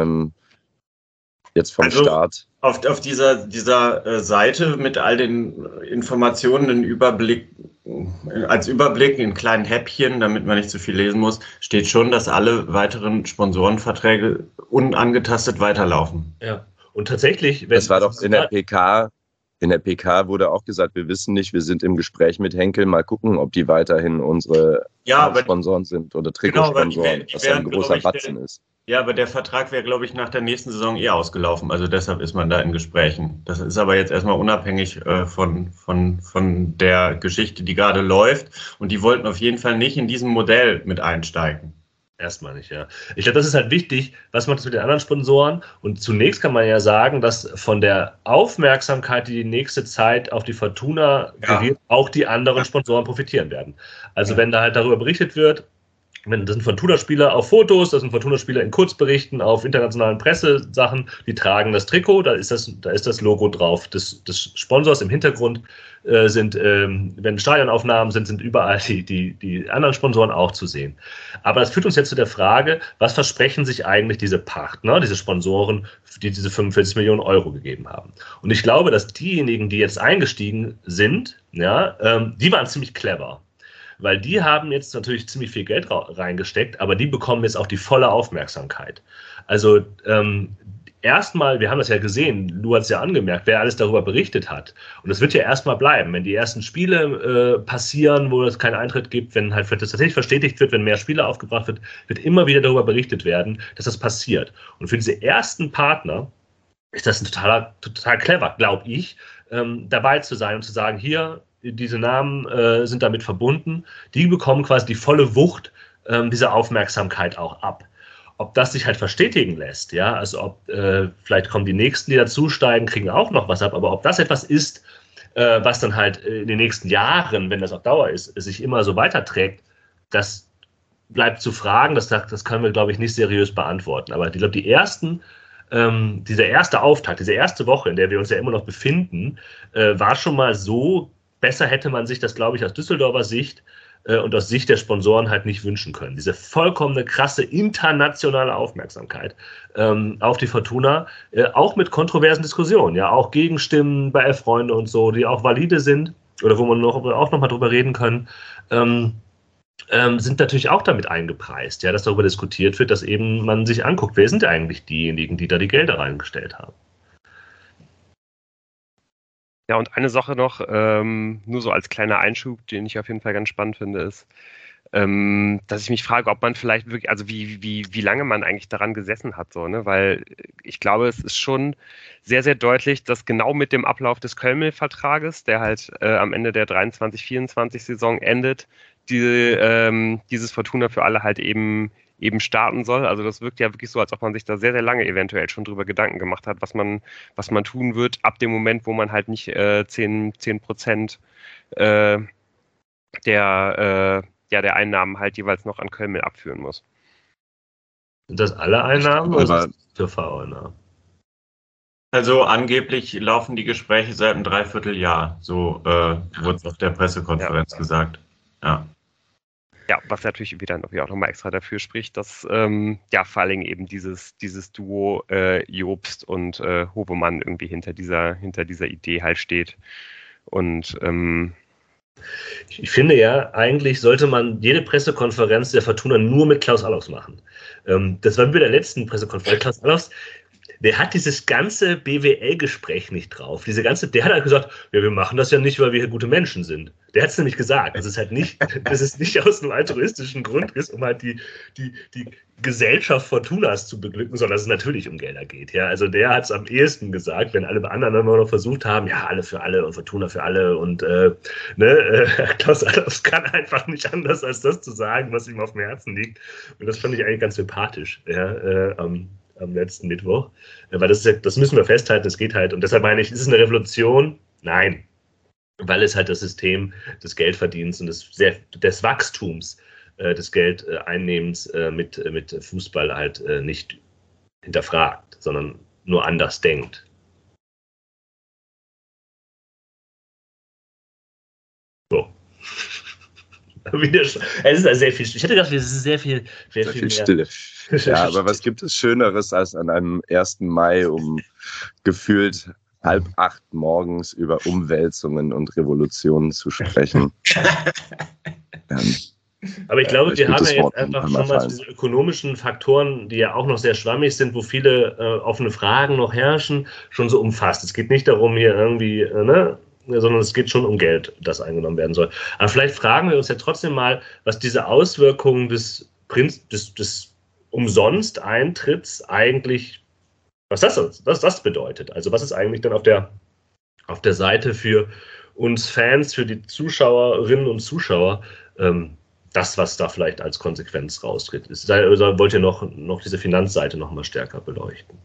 jetzt vom Staat. Auf dieser Seite mit all den Informationen, als Überblick in kleinen Häppchen, damit man nicht zu viel lesen muss, steht schon, dass alle weiteren Sponsorenverträge unangetastet weiterlaufen. Ja, und tatsächlich... Das war doch in der PK... In der PK wurde auch gesagt, wir wissen nicht, wir sind im Gespräch mit Henkel, mal gucken, ob die weiterhin unsere Sponsoren sind oder Trikotsponsoren, was ja ein großer Batzen ist. Ja, aber der Vertrag wäre, glaube ich, nach der nächsten Saison ausgelaufen, also deshalb ist man da in Gesprächen. Das ist aber jetzt erstmal unabhängig von der Geschichte, die gerade läuft, und die wollten auf jeden Fall nicht in diesem Modell mit einsteigen. Erstmal nicht, ja. Ich glaube, das ist halt wichtig, was macht das mit den anderen Sponsoren? Und zunächst kann man ja sagen, dass von der Aufmerksamkeit, die nächste Zeit auf die Fortuna geriert, auch die anderen Sponsoren profitieren werden. Also wenn da halt darüber berichtet wird, das sind Fortuna-Spieler auf Fotos, das sind Fortuna-Spieler in Kurzberichten, auf internationalen Pressesachen, die tragen das Trikot, da ist das Logo drauf des Sponsors. Im Hintergrund wenn Stadionaufnahmen sind überall die anderen Sponsoren auch zu sehen. Aber das führt uns jetzt zu der Frage, was versprechen sich eigentlich diese Partner, diese Sponsoren, die diese 45 Millionen Euro gegeben haben? Und ich glaube, dass diejenigen, die jetzt eingestiegen sind, die waren ziemlich clever. Weil die haben jetzt natürlich ziemlich viel Geld reingesteckt, aber die bekommen jetzt auch die volle Aufmerksamkeit. Also erstmal, wir haben das ja gesehen, du hast ja angemerkt, wer alles darüber berichtet hat. Und das wird ja erstmal bleiben, wenn die ersten Spiele passieren, wo es keinen Eintritt gibt, wenn halt das tatsächlich verstetigt wird, wenn mehr Spiele aufgebracht wird immer wieder darüber berichtet werden, dass das passiert. Und für diese ersten Partner ist das total clever, glaube ich, dabei zu sein und zu sagen, hier, diese Namen sind damit verbunden, die bekommen quasi die volle Wucht dieser Aufmerksamkeit auch ab. ob das sich halt verstetigen lässt, ja, also ob vielleicht kommen die Nächsten, die dazusteigen, kriegen auch noch was ab, aber ob das etwas ist, was dann halt in den nächsten Jahren, wenn das auf Dauer ist, sich immer so weiterträgt, das bleibt zu fragen, das können wir, glaube ich, nicht seriös beantworten. Aber ich glaube, dieser erste Auftakt, diese erste Woche, in der wir uns ja immer noch befinden, war schon mal so, besser hätte man sich das, glaube ich, aus Düsseldorfer Sicht und aus Sicht der Sponsoren halt nicht wünschen können. Diese vollkommene, krasse internationale Aufmerksamkeit auf die Fortuna, auch mit kontroversen Diskussionen, ja, auch Gegenstimmen bei Freunde und so, die auch valide sind oder wo man auch noch mal drüber reden können, sind natürlich auch damit eingepreist, ja, dass darüber diskutiert wird, dass eben man sich anguckt, wer sind eigentlich diejenigen, die da die Gelder reingestellt haben. Ja, und eine Sache noch, nur so als kleiner Einschub, den ich auf jeden Fall ganz spannend finde, ist, dass ich mich frage, ob man vielleicht wirklich, also wie lange man eigentlich daran gesessen hat, so, ne? Weil ich glaube, es ist schon sehr, sehr deutlich, dass genau mit dem Ablauf des Köln-Vertrages, der halt am Ende der 23/24-Saison endet, dieses Fortuna für alle halt eben starten soll. Also das wirkt ja wirklich so, als ob man sich da sehr, sehr lange eventuell schon drüber Gedanken gemacht hat, was man tun wird, ab dem Moment, wo man halt nicht 10% der Einnahmen halt jeweils noch an Köln abführen muss. Sind das alle Einnahmen oder TV-Einnahmen? Also angeblich laufen die Gespräche seit einem Dreivierteljahr, so wurde es auf der Pressekonferenz gesagt. Ja. Ja, was natürlich wieder auch nochmal extra dafür spricht, dass vor allen Dingen eben dieses Duo Jobst und Hobemann irgendwie hinter dieser Idee halt steht. Und ich finde ja, eigentlich sollte man jede Pressekonferenz der Fortuna nur mit Klaus Allofs machen. Das war bei der letzten Pressekonferenz. Klaus Allofs, der hat dieses ganze BWL-Gespräch nicht drauf. Der hat halt gesagt, ja, wir machen das ja nicht, weil wir hier gute Menschen sind. Der hat es nämlich gesagt. Das ist halt nicht, dass es nicht aus einem altruistischen Grund ist, um halt die Gesellschaft Fortunas zu beglücken, sondern dass es natürlich um Gelder geht. Ja, also der hat es am ehesten gesagt, wenn alle anderen immer noch versucht haben, ja, alle für alle und Fortuna für alle und Klaus Allofs kann einfach nicht anders, als das zu sagen, was ihm auf dem Herzen liegt. Und das fand ich eigentlich ganz sympathisch. Ja, am letzten Mittwoch, weil das müssen wir festhalten, es geht halt, und deshalb meine ich, ist es eine Revolution? Nein, weil es halt das System des Geldverdienens und des Wachstums des Geldeinnehmens mit Fußball halt nicht hinterfragt, sondern nur anders denkt. So. Es ist also sehr viel. Ich hätte gedacht, es ist sehr viel mehr Stille. Ja, aber was gibt es Schöneres, als an einem 1. Mai um gefühlt 7:30 morgens über Umwälzungen und Revolutionen zu sprechen? Aber ich glaube, wir haben ja jetzt einfach schon mal diese ökonomischen Faktoren, die ja auch noch sehr schwammig sind, wo viele offene Fragen noch herrschen, schon so umfasst. Es geht nicht darum, hier irgendwie, sondern es geht schon um Geld, das eingenommen werden soll. Aber vielleicht fragen wir uns ja trotzdem mal, was diese Auswirkungen des Umsonst-Eintritts eigentlich, was das bedeutet. Also was ist eigentlich dann auf der Seite für uns Fans, für die Zuschauerinnen und Zuschauer, das, was da vielleicht als Konsequenz raustritt. Oder wollt ihr noch diese Finanzseite noch mal stärker beleuchten?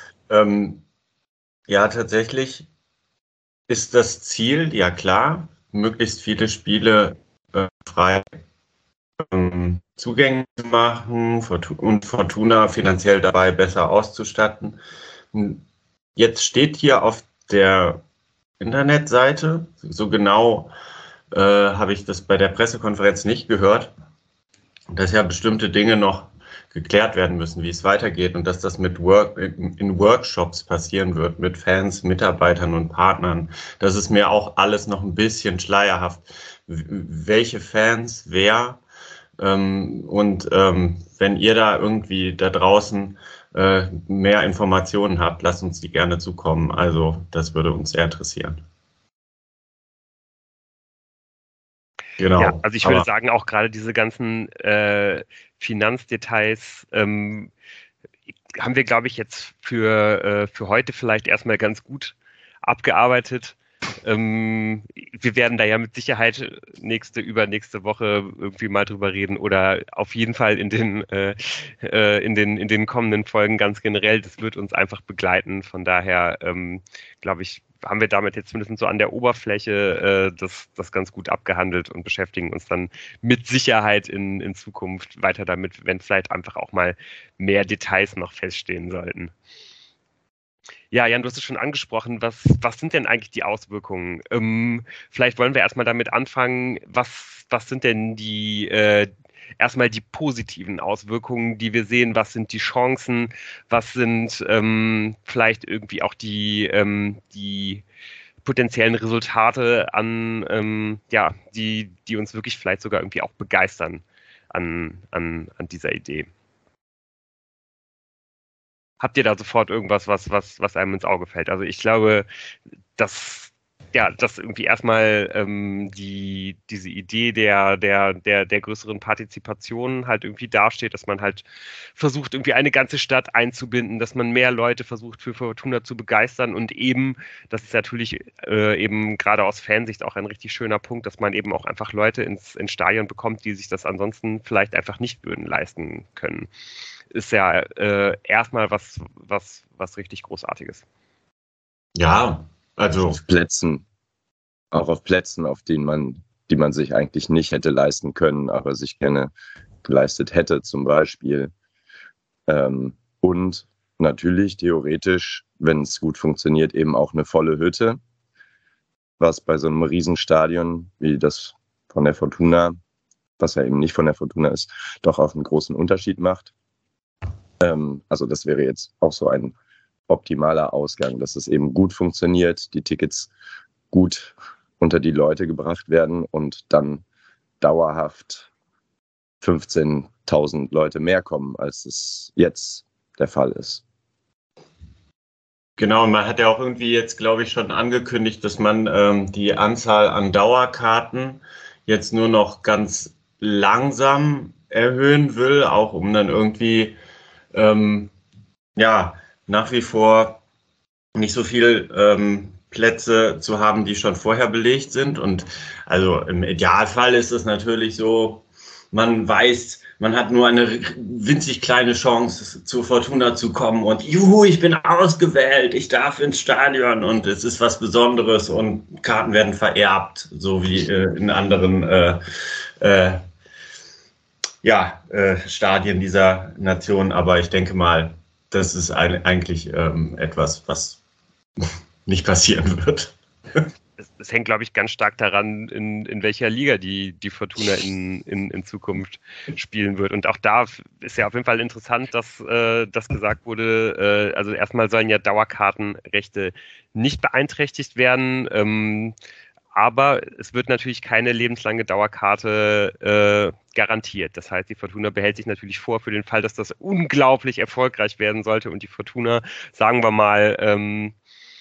Ja, tatsächlich ist das Ziel, ja klar, möglichst viele Spiele frei zugänglich zu machen und Fortuna finanziell dabei besser auszustatten. Jetzt steht hier auf der Internetseite, so genau habe ich das bei der Pressekonferenz nicht gehört, dass ja bestimmte Dinge noch geklärt werden müssen, wie es weitergeht und dass das in Workshops passieren wird mit Fans, Mitarbeitern und Partnern. Das ist mir auch alles noch ein bisschen schleierhaft. Welche Fans, wer wenn ihr da irgendwie da draußen mehr Informationen habt, lasst uns die gerne zukommen. Also das würde uns sehr interessieren. Genau. Ja, also ich würde sagen, auch gerade diese ganzen Finanzdetails haben wir, glaube ich, jetzt für heute vielleicht erstmal ganz gut abgearbeitet. Wir werden da ja mit Sicherheit übernächste Woche irgendwie mal drüber reden oder auf jeden Fall in den kommenden Folgen ganz generell. Das wird uns einfach begleiten. Von daher, glaube ich, haben wir damit jetzt zumindest so an der Oberfläche das ganz gut abgehandelt und beschäftigen uns dann mit Sicherheit in Zukunft weiter damit, wenn vielleicht einfach auch mal mehr Details noch feststehen sollten. Ja, Jan, du hast es schon angesprochen. Was sind denn eigentlich die Auswirkungen? Vielleicht wollen wir erstmal damit anfangen. Was sind denn erstmal die positiven Auswirkungen, die wir sehen? Was sind die Chancen? Was sind vielleicht irgendwie auch die potenziellen Resultate die uns wirklich vielleicht sogar irgendwie auch begeistern an dieser Idee? Habt ihr da sofort irgendwas, was einem ins Auge fällt? Also ich glaube, dass irgendwie erstmal diese Idee der größeren Partizipation halt irgendwie dasteht, dass man halt versucht, irgendwie eine ganze Stadt einzubinden, dass man mehr Leute versucht, für Fortuna zu begeistern und eben, das ist natürlich eben gerade aus Fansicht auch ein richtig schöner Punkt, dass man eben auch einfach Leute ins Stadion bekommt, die sich das ansonsten vielleicht einfach nicht würden leisten können. Ist ja erstmal was richtig Großartiges. Ja, also auf Plätzen, auf die man sich eigentlich nicht hätte leisten können, aber sich gerne geleistet hätte, zum Beispiel. Und natürlich theoretisch, wenn es gut funktioniert, eben auch eine volle Hütte, was bei so einem Riesenstadion wie das von der Fortuna, was ja eben nicht von der Fortuna ist, doch auch einen großen Unterschied macht. Also das wäre jetzt auch so ein optimaler Ausgang, dass es eben gut funktioniert, die Tickets gut unter die Leute gebracht werden und dann dauerhaft 15.000 Leute mehr kommen, als es jetzt der Fall ist. Genau, und man hat ja auch irgendwie jetzt, glaube ich, schon angekündigt, dass man die Anzahl an Dauerkarten jetzt nur noch ganz langsam erhöhen will, auch um dann irgendwie nach wie vor nicht so viel Plätze zu haben, die schon vorher belegt sind. Und also im Idealfall ist es natürlich so, man weiß, man hat nur eine winzig kleine Chance, zu Fortuna zu kommen und juhu, ich bin ausgewählt, ich darf ins Stadion und es ist was Besonderes und Karten werden vererbt, so wie in anderen Stadien dieser Nation. Aber ich denke mal, das ist eigentlich etwas, was nicht passieren wird. Es hängt, glaube ich, ganz stark daran, in welcher Liga die Fortuna in Zukunft spielen wird. Und auch da ist ja auf jeden Fall interessant, dass gesagt wurde, also erstmal sollen ja Dauerkartenrechte nicht beeinträchtigt werden, aber es wird natürlich keine lebenslange Dauerkarte garantiert. Das heißt, die Fortuna behält sich natürlich vor, für den Fall, dass das unglaublich erfolgreich werden sollte und die Fortuna, sagen wir mal,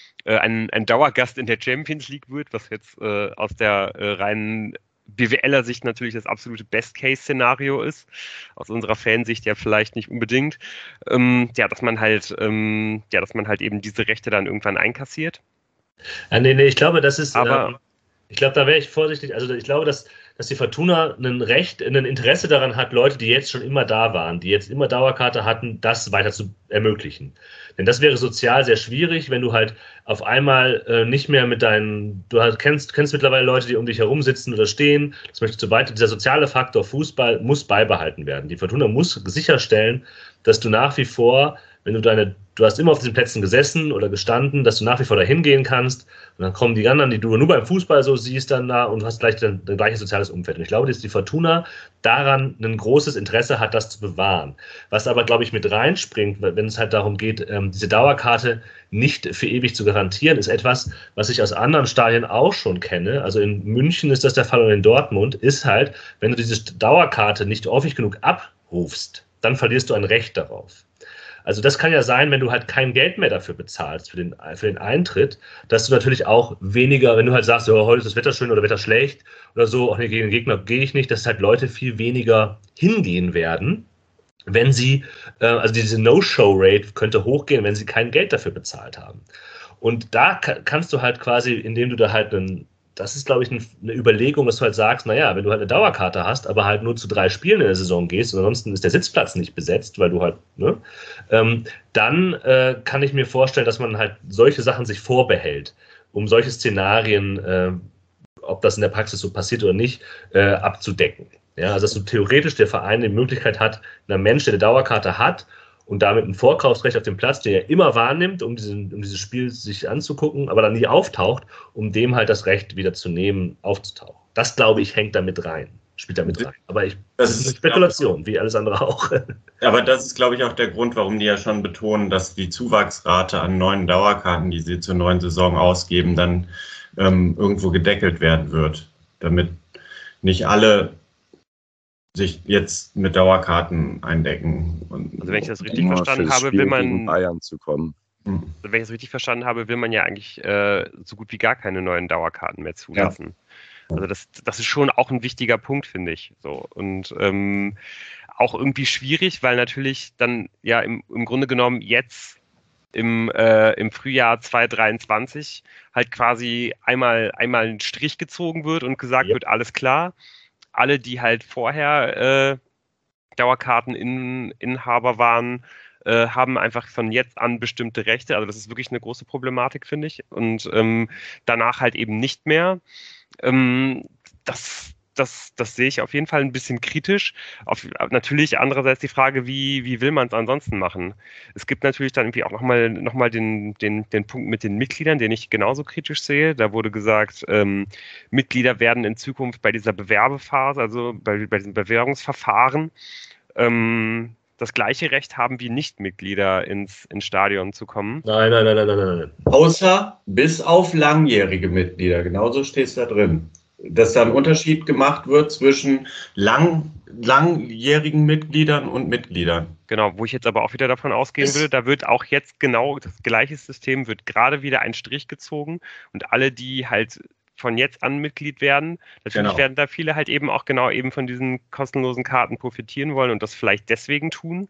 ein Dauergast in der Champions League wird, was jetzt aus der reinen BWLer Sicht natürlich das absolute Best-Case-Szenario ist, aus unserer Fansicht ja vielleicht nicht unbedingt, dass man halt eben diese Rechte dann irgendwann einkassiert. Nee, ich glaube, das ist, ich glaube, da wäre ich vorsichtig, also ich glaube, dass die Fortuna ein Interesse daran hat, Leute, die jetzt schon immer da waren, die jetzt immer Dauerkarte hatten, das weiter zu ermöglichen. Denn das wäre sozial sehr schwierig, wenn du halt auf einmal nicht mehr kennst mittlerweile Leute, die um dich herum sitzen oder stehen. Das möchtest du weiter. Dieser soziale Faktor Fußball muss beibehalten werden. Die Fortuna muss sicherstellen, dass du nach wie vor, wenn du hast immer auf diesen Plätzen gesessen oder gestanden, dass du nach wie vor dahin gehen kannst und dann kommen die anderen, die du nur beim Fußball so siehst, dann da und hast gleich ein gleiches soziales Umfeld. Und ich glaube, dass die Fortuna daran ein großes Interesse hat, das zu bewahren. Was aber, glaube ich, mit reinspringt, wenn es halt darum geht, diese Dauerkarte nicht für ewig zu garantieren, ist etwas, was ich aus anderen Stadien auch schon kenne. Also in München ist das der Fall und in Dortmund ist halt, wenn du diese Dauerkarte nicht häufig genug abrufst, dann verlierst du ein Recht darauf. Also das kann ja sein, wenn du halt kein Geld mehr dafür bezahlst, für den Eintritt, dass du natürlich auch weniger, wenn du halt sagst, oh, heute ist das Wetter schön oder Wetter schlecht oder so, gegen den Gegner gehe ich nicht, dass halt Leute viel weniger hingehen werden, wenn sie, also diese No-Show-Rate könnte hochgehen, wenn sie kein Geld dafür bezahlt haben. Und da kannst du halt quasi, indem du da halt das ist, glaube ich, eine Überlegung, dass du halt sagst, naja, wenn du halt eine Dauerkarte hast, aber halt nur zu 3 Spielen in der Saison gehst und ansonsten ist der Sitzplatz nicht besetzt, weil du halt, dann kann ich mir vorstellen, dass man halt solche Sachen sich vorbehält, um solche Szenarien, ob das in der Praxis so passiert oder nicht, abzudecken. Ja, also dass du theoretisch der Verein die Möglichkeit hat, ein Mensch, der eine Dauerkarte hat, und damit ein Vorkaufsrecht auf dem Platz, der er immer wahrnimmt, um dieses Spiel sich anzugucken, aber dann nie auftaucht, um dem halt das Recht wieder zu nehmen, aufzutauchen. Das, glaube ich, hängt damit rein, spielt damit rein. Aber das ist eine Spekulation, wie alles andere auch. Aber das ist, glaube ich, auch der Grund, warum die ja schon betonen, dass die Zuwachsrate an neuen Dauerkarten, die sie zur neuen Saison ausgeben, dann irgendwo gedeckelt werden wird, damit nicht alle sich jetzt mit Dauerkarten eindecken. Also wenn ich das richtig verstanden habe, will man Bayern zu kommen. Also wenn ich das richtig verstanden habe, will man ja eigentlich so gut wie gar keine neuen Dauerkarten mehr zulassen. Ja. Also das ist schon auch ein wichtiger Punkt, finde ich. So. Und auch irgendwie schwierig, weil natürlich dann ja im Grunde genommen jetzt im Frühjahr 2023 halt quasi einmal ein Strich gezogen wird und gesagt wird, alles klar. Alle, die halt vorher Dauerkarteninhaber waren, haben einfach von jetzt an bestimmte Rechte. Also das ist wirklich eine große Problematik, finde ich. Und danach halt eben nicht mehr. Das sehe ich auf jeden Fall ein bisschen kritisch. Natürlich andererseits die Frage, wie will man es ansonsten machen? Es gibt natürlich dann irgendwie auch nochmal den Punkt mit den Mitgliedern, den ich genauso kritisch sehe. Da wurde gesagt, Mitglieder werden in Zukunft bei dieser Bewerbephase, also bei diesem Bewerbungsverfahren, das gleiche Recht haben wie Nichtmitglieder ins Stadion zu kommen. Nein. Außer bis auf langjährige Mitglieder, genauso steht es da drin. Dass da ein Unterschied gemacht wird zwischen langjährigen Mitgliedern und Mitgliedern. Genau, wo ich jetzt aber auch wieder davon ausgehen würde, da wird auch jetzt genau das gleiche System, wird gerade wieder ein Strich gezogen und alle, die halt von jetzt an Mitglied werden, natürlich werden da viele halt eben auch genau eben von diesen kostenlosen Karten profitieren wollen und das vielleicht deswegen tun.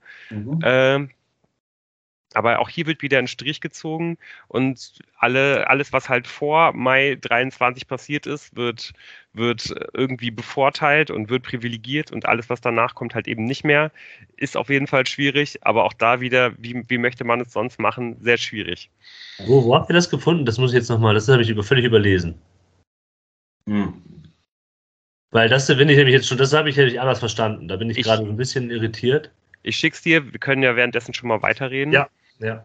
Aber auch hier wird wieder ein Strich gezogen und alles, was halt vor Mai 23 passiert ist, wird irgendwie bevorteilt und wird privilegiert und alles, was danach kommt, halt eben nicht mehr. Ist auf jeden Fall schwierig, aber auch da wieder, wie möchte man es sonst machen, sehr schwierig. Wo habt ihr das gefunden? Das muss ich jetzt nochmal, das habe ich völlig überlesen. Weil das finde ich nämlich jetzt schon, das habe ich anders verstanden. Da bin ich gerade ein bisschen irritiert. Ich schick's dir, wir können ja währenddessen schon mal weiterreden. Ja.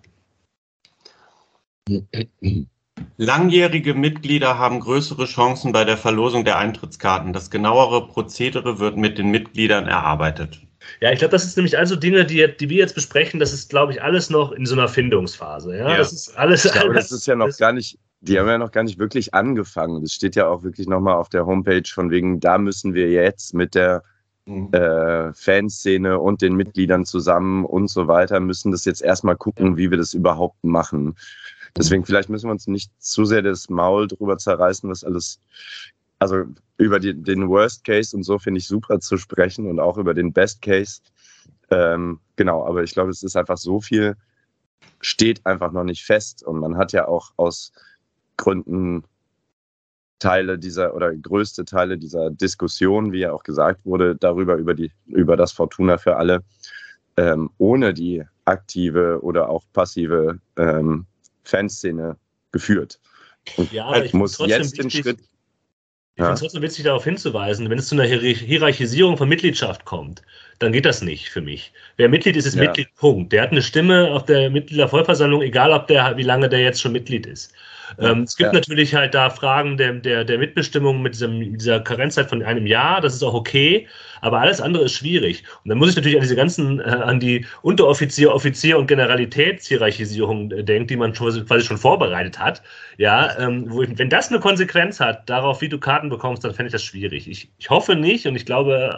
Langjährige Mitglieder haben größere Chancen bei der Verlosung der Eintrittskarten. Das genauere Prozedere wird mit den Mitgliedern erarbeitet. Ja, ich glaube, das ist nämlich also Dinge, die wir jetzt besprechen, das ist, glaube ich, alles noch in so einer Findungsphase. Ja? Das ist alles. Ich glaube, das ist ja noch gar nicht. Die haben ja noch gar nicht wirklich angefangen. Das steht ja auch wirklich nochmal auf der Homepage von wegen, da müssen wir jetzt mit der Fanszene und den Mitgliedern zusammen und so weiter, müssen das jetzt erstmal gucken, wie wir das überhaupt machen. Deswegen vielleicht müssen wir uns nicht zu sehr das Maul drüber zerreißen, was alles, also über den Worst Case und so finde ich super zu sprechen und auch über den Best Case. Genau, aber ich glaube, es ist einfach so viel, steht einfach noch nicht fest und man hat ja auch aus Gründen größte Teile dieser Diskussion, wie ja auch gesagt wurde, darüber, über das Fortuna für alle, ohne die aktive oder auch passive Fanszene geführt. Und ja, aber ich muss jetzt den Schritt. Ich finde es trotzdem witzig, darauf hinzuweisen, wenn es zu einer Hierarchisierung von Mitgliedschaft kommt, dann geht das nicht für mich. Wer Mitglied ist, ist Mitglied, Punkt. Der hat eine Stimme auf der Mitgliedervollversammlung, egal wie lange der jetzt schon Mitglied ist. Es gibt natürlich halt da Fragen der Mitbestimmung mit dieser Karenzzeit von einem Jahr, das ist auch okay, aber alles andere ist schwierig. Und dann muss ich natürlich an die Unteroffizier, Offizier und Generalitätshierarchisierung denken, die man quasi schon vorbereitet hat. Ja, wenn das eine Konsequenz hat, darauf, wie du Karten bekommst, dann fände ich das schwierig. Ich hoffe nicht und ich glaube,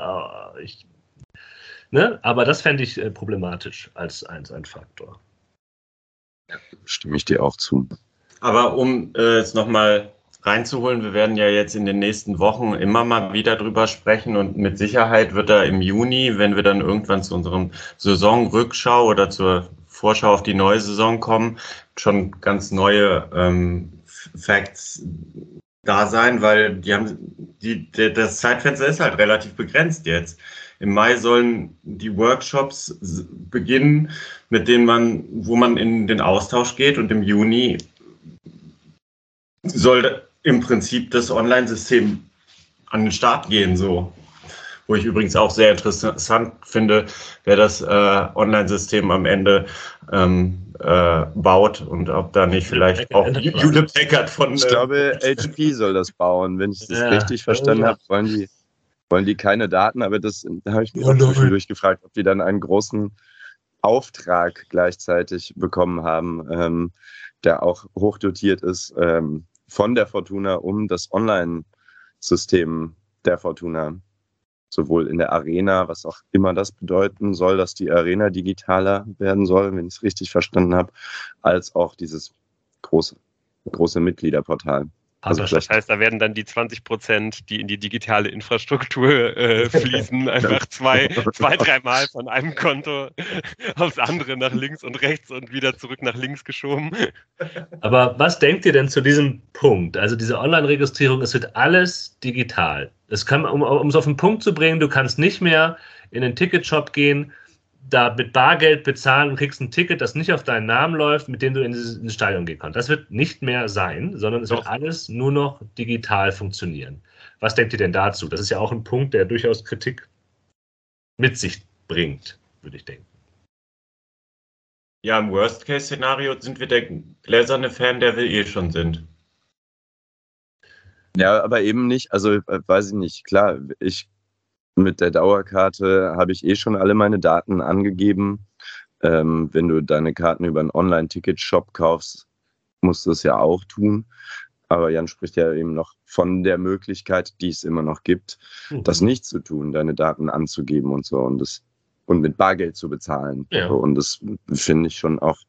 aber das fände ich problematisch als ein Faktor. Stimme ich dir auch zu. Aber um es nochmal reinzuholen, wir werden ja jetzt in den nächsten Wochen immer mal wieder drüber sprechen und mit Sicherheit wird da im Juni, wenn wir dann irgendwann zu unserem Saisonrückschau oder zur Vorschau auf die neue Saison kommen, schon ganz neue Facts da sein, weil das Zeitfenster ist halt relativ begrenzt jetzt. Im Mai sollen die Workshops beginnen, wo man in den Austausch geht, und im Juni soll im Prinzip das Online-System an den Start gehen, so. Wo ich übrigens auch sehr interessant finde, wer das Online-System am Ende baut und ob da nicht vielleicht auch Hewlett Packard von... Ich glaube, HP soll das bauen. Wenn ich das richtig verstanden habe, wollen die keine Daten, aber da habe ich mich auch zwischendurch gefragt, ob die dann einen großen Auftrag gleichzeitig bekommen haben, der auch hochdotiert ist, von der Fortuna, um das Online-System der Fortuna, sowohl in der Arena, was auch immer das bedeuten soll, dass die Arena digitaler werden soll, wenn ich es richtig verstanden habe, als auch dieses große Mitgliederportal. Also das heißt, da werden dann die 20%, die in die digitale Infrastruktur fließen, einfach zwei, dreimal von einem Konto aufs andere nach links und rechts und wieder zurück nach links geschoben. Aber was denkt ihr denn zu diesem Punkt? Also diese Online-Registrierung, es wird alles digital. Es kann, um es auf den Punkt zu bringen, du kannst nicht mehr in den Ticketshop gehen, da mit Bargeld bezahlen und kriegst ein Ticket, das nicht auf deinen Namen läuft, mit dem du ins Stadion gehen kannst. Das wird nicht mehr sein, sondern es wird alles nur noch digital funktionieren. Was denkt ihr denn dazu? Das ist ja auch ein Punkt, der durchaus Kritik mit sich bringt, würde ich denken. Ja, im Worst-Case-Szenario sind wir der gläserne Fan, der wir schon sind. Ja, aber eben nicht, also weiß ich nicht, klar, mit der Dauerkarte habe ich schon alle meine Daten angegeben. Wenn du deine Karten über einen Online-Ticket-Shop kaufst, musst du es ja auch tun. Aber Jan spricht ja eben noch von der Möglichkeit, die es immer noch gibt, das nicht zu tun, deine Daten anzugeben und so und mit Bargeld zu bezahlen. Ja. Und das finde ich schon auch.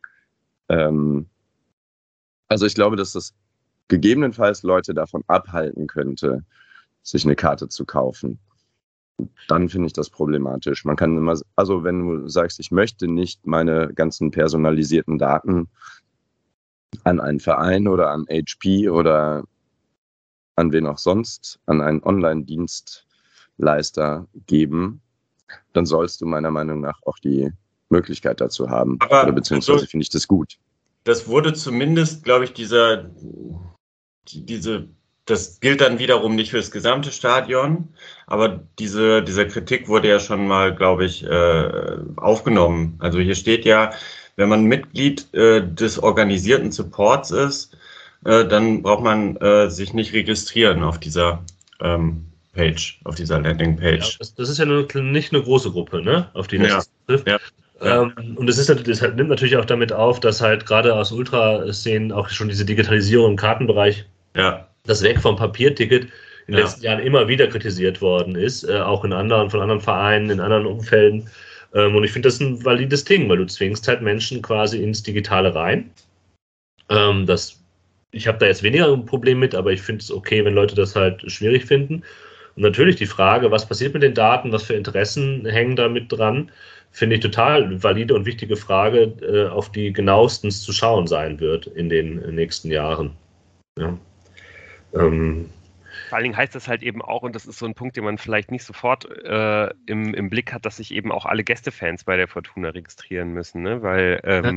Also ich glaube, dass das gegebenenfalls Leute davon abhalten könnte, sich eine Karte zu kaufen. Dann finde ich das problematisch. Man kann immer, also wenn du sagst, ich möchte nicht meine ganzen personalisierten Daten an einen Verein oder an HP oder an wen auch sonst, an einen Online-Dienstleister geben, dann sollst du meiner Meinung nach auch die Möglichkeit dazu haben. Aber oder beziehungsweise finde ich das gut. Das wurde zumindest, glaube ich, das gilt dann wiederum nicht für das gesamte Stadion, aber diese Kritik wurde ja schon mal, glaube ich, aufgenommen. Also hier steht ja, wenn man Mitglied des organisierten Supports ist, dann braucht man sich nicht registrieren auf dieser Page, auf dieser Landingpage. Ja, das ist ja nicht eine große Gruppe, ne? Auf die das trifft. Ja. Und das nimmt natürlich auch damit auf, dass halt gerade aus Ultraszenen auch schon diese Digitalisierung im Kartenbereich, das Weg vom Papierticket in den letzten Jahren immer wieder kritisiert worden ist, auch von anderen Vereinen, in anderen Umfelden. Und ich finde das ein valides Ding, weil du zwingst halt Menschen quasi ins Digitale rein. Ich habe da jetzt weniger ein Problem mit, aber ich finde es okay, wenn Leute das halt schwierig finden. Und natürlich die Frage, was passiert mit den Daten, was für Interessen hängen da mit dran, finde ich total valide und wichtige Frage, auf die genauestens zu schauen sein wird in den nächsten Jahren. Ja. Vor allen Dingen heißt das halt eben auch, und das ist so ein Punkt, den man vielleicht nicht sofort im Blick hat, dass sich eben auch alle Gästefans bei der Fortuna registrieren müssen, ne? Weil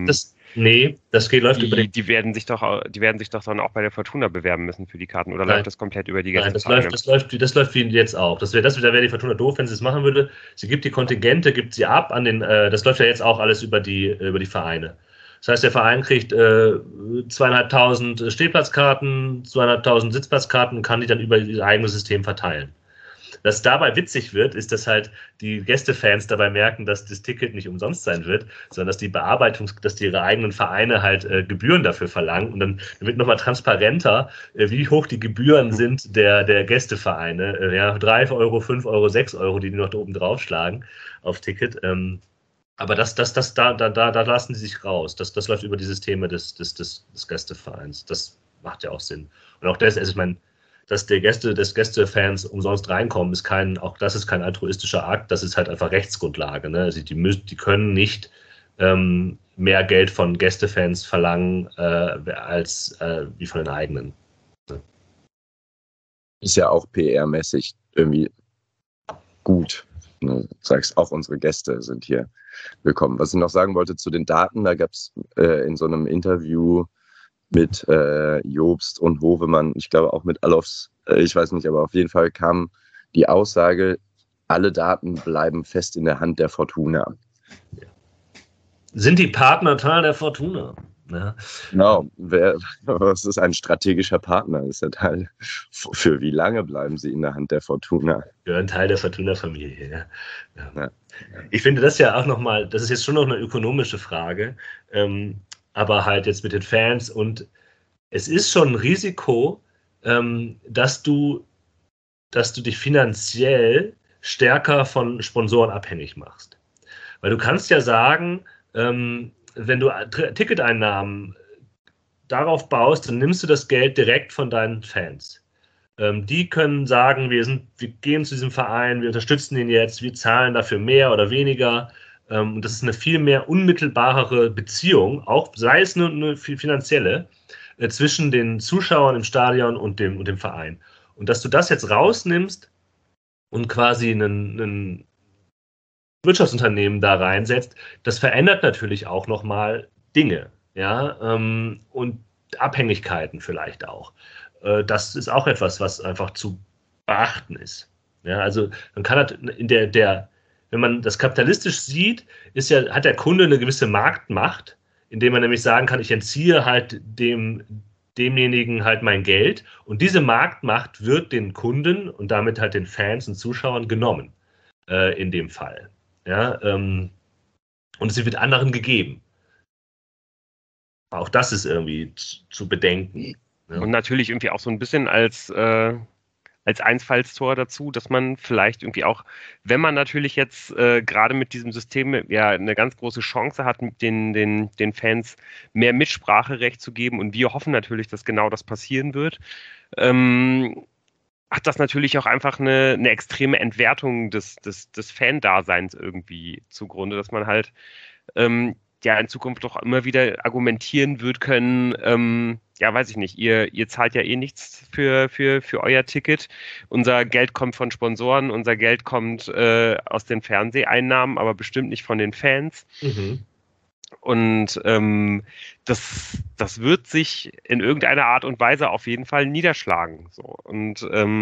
die werden sich doch dann auch bei der Fortuna bewerben müssen für die Karten, oder läuft das komplett über die Gästefans? Nein, das läuft wie jetzt auch. Da wäre die Fortuna doof, wenn sie es machen würde. Sie gibt die Kontingente, gibt sie ab an den, das läuft ja jetzt auch alles über die Vereine. Das heißt, der Verein kriegt 2.500 Stehplatzkarten, 2.500 Sitzplatzkarten und kann die dann über ihr eigenes System verteilen. Was dabei witzig wird, ist, dass halt die Gästefans dabei merken, dass das Ticket nicht umsonst sein wird, sondern dass dass die ihre eigenen Vereine halt Gebühren dafür verlangen. Und dann wird nochmal transparenter, wie hoch die Gebühren sind der Gästevereine. 3 Euro, 5 Euro, 6 Euro, die noch da oben draufschlagen auf Ticket. Aber da lassen sie sich raus. Das läuft über die Systeme des Gästevereins. Das macht ja auch Sinn. Und auch das, also ich meine, dass des Gästefans umsonst reinkommen, auch das ist kein altruistischer Akt, das ist halt einfach Rechtsgrundlage. Ne? Also die können nicht mehr Geld von Gästefans verlangen als wie von den eigenen. Ist ja auch PR-mäßig irgendwie gut. Du sagst, auch unsere Gäste sind hier willkommen. Was ich noch sagen wollte zu den Daten, da gab es in so einem Interview mit Jobst und Hovemann, ich glaube auch mit Allofs, ich weiß nicht, aber auf jeden Fall kam die Aussage, alle Daten bleiben fest in der Hand der Fortuna. Sind die Partner Teil der Fortuna? Ja. Genau, was ist ein strategischer Partner? Ist der Teil, für wie lange bleiben sie in der Hand der Fortuna? Gehören Teil der Fortuna-Familie. Ja. Ja. Ich finde das ja auch nochmal, das ist jetzt schon noch eine ökonomische Frage, aber halt jetzt mit den Fans, und es ist schon ein Risiko, dass du dich finanziell stärker von Sponsoren abhängig machst. Weil du kannst ja sagen, wenn du Ticketeinnahmen darauf baust, dann nimmst du das Geld direkt von deinen Fans. Die können sagen, wir gehen zu diesem Verein, wir unterstützen ihn jetzt, wir zahlen dafür mehr oder weniger. Und das ist eine viel mehr unmittelbarere Beziehung, auch sei es eine finanzielle, zwischen den Zuschauern im Stadion und dem Verein. Und dass du das jetzt rausnimmst und quasi ein Wirtschaftsunternehmen da reinsetzt, das verändert natürlich auch nochmal Dinge, ja, und Abhängigkeiten vielleicht auch. Das ist auch etwas, was einfach zu beachten ist. Ja, also man kann halt wenn man das kapitalistisch sieht, hat der Kunde eine gewisse Marktmacht, indem man nämlich sagen kann, ich entziehe halt demjenigen halt mein Geld, und diese Marktmacht wird den Kunden und damit halt den Fans und Zuschauern genommen, in dem Fall. Ja, und sie wird anderen gegeben. Auch das ist irgendwie zu bedenken. Ja. Und natürlich irgendwie auch so ein bisschen als Einfallstor dazu, dass man vielleicht irgendwie auch, wenn man natürlich jetzt gerade mit diesem System ja eine ganz große Chance hat, den Fans mehr Mitspracherecht zu geben, und wir hoffen natürlich, dass genau das passieren wird, hat das natürlich auch einfach eine extreme Entwertung des Fan-Daseins irgendwie zugrunde, dass man halt ja in Zukunft doch immer wieder argumentieren wird können, ja, weiß ich nicht, ihr zahlt ja eh nichts für euer Ticket. Unser Geld kommt von Sponsoren, unser Geld kommt aus den Fernseheinnahmen, aber bestimmt nicht von den Fans. Mhm. Und das wird sich in irgendeiner Art und Weise auf jeden Fall niederschlagen. So. Und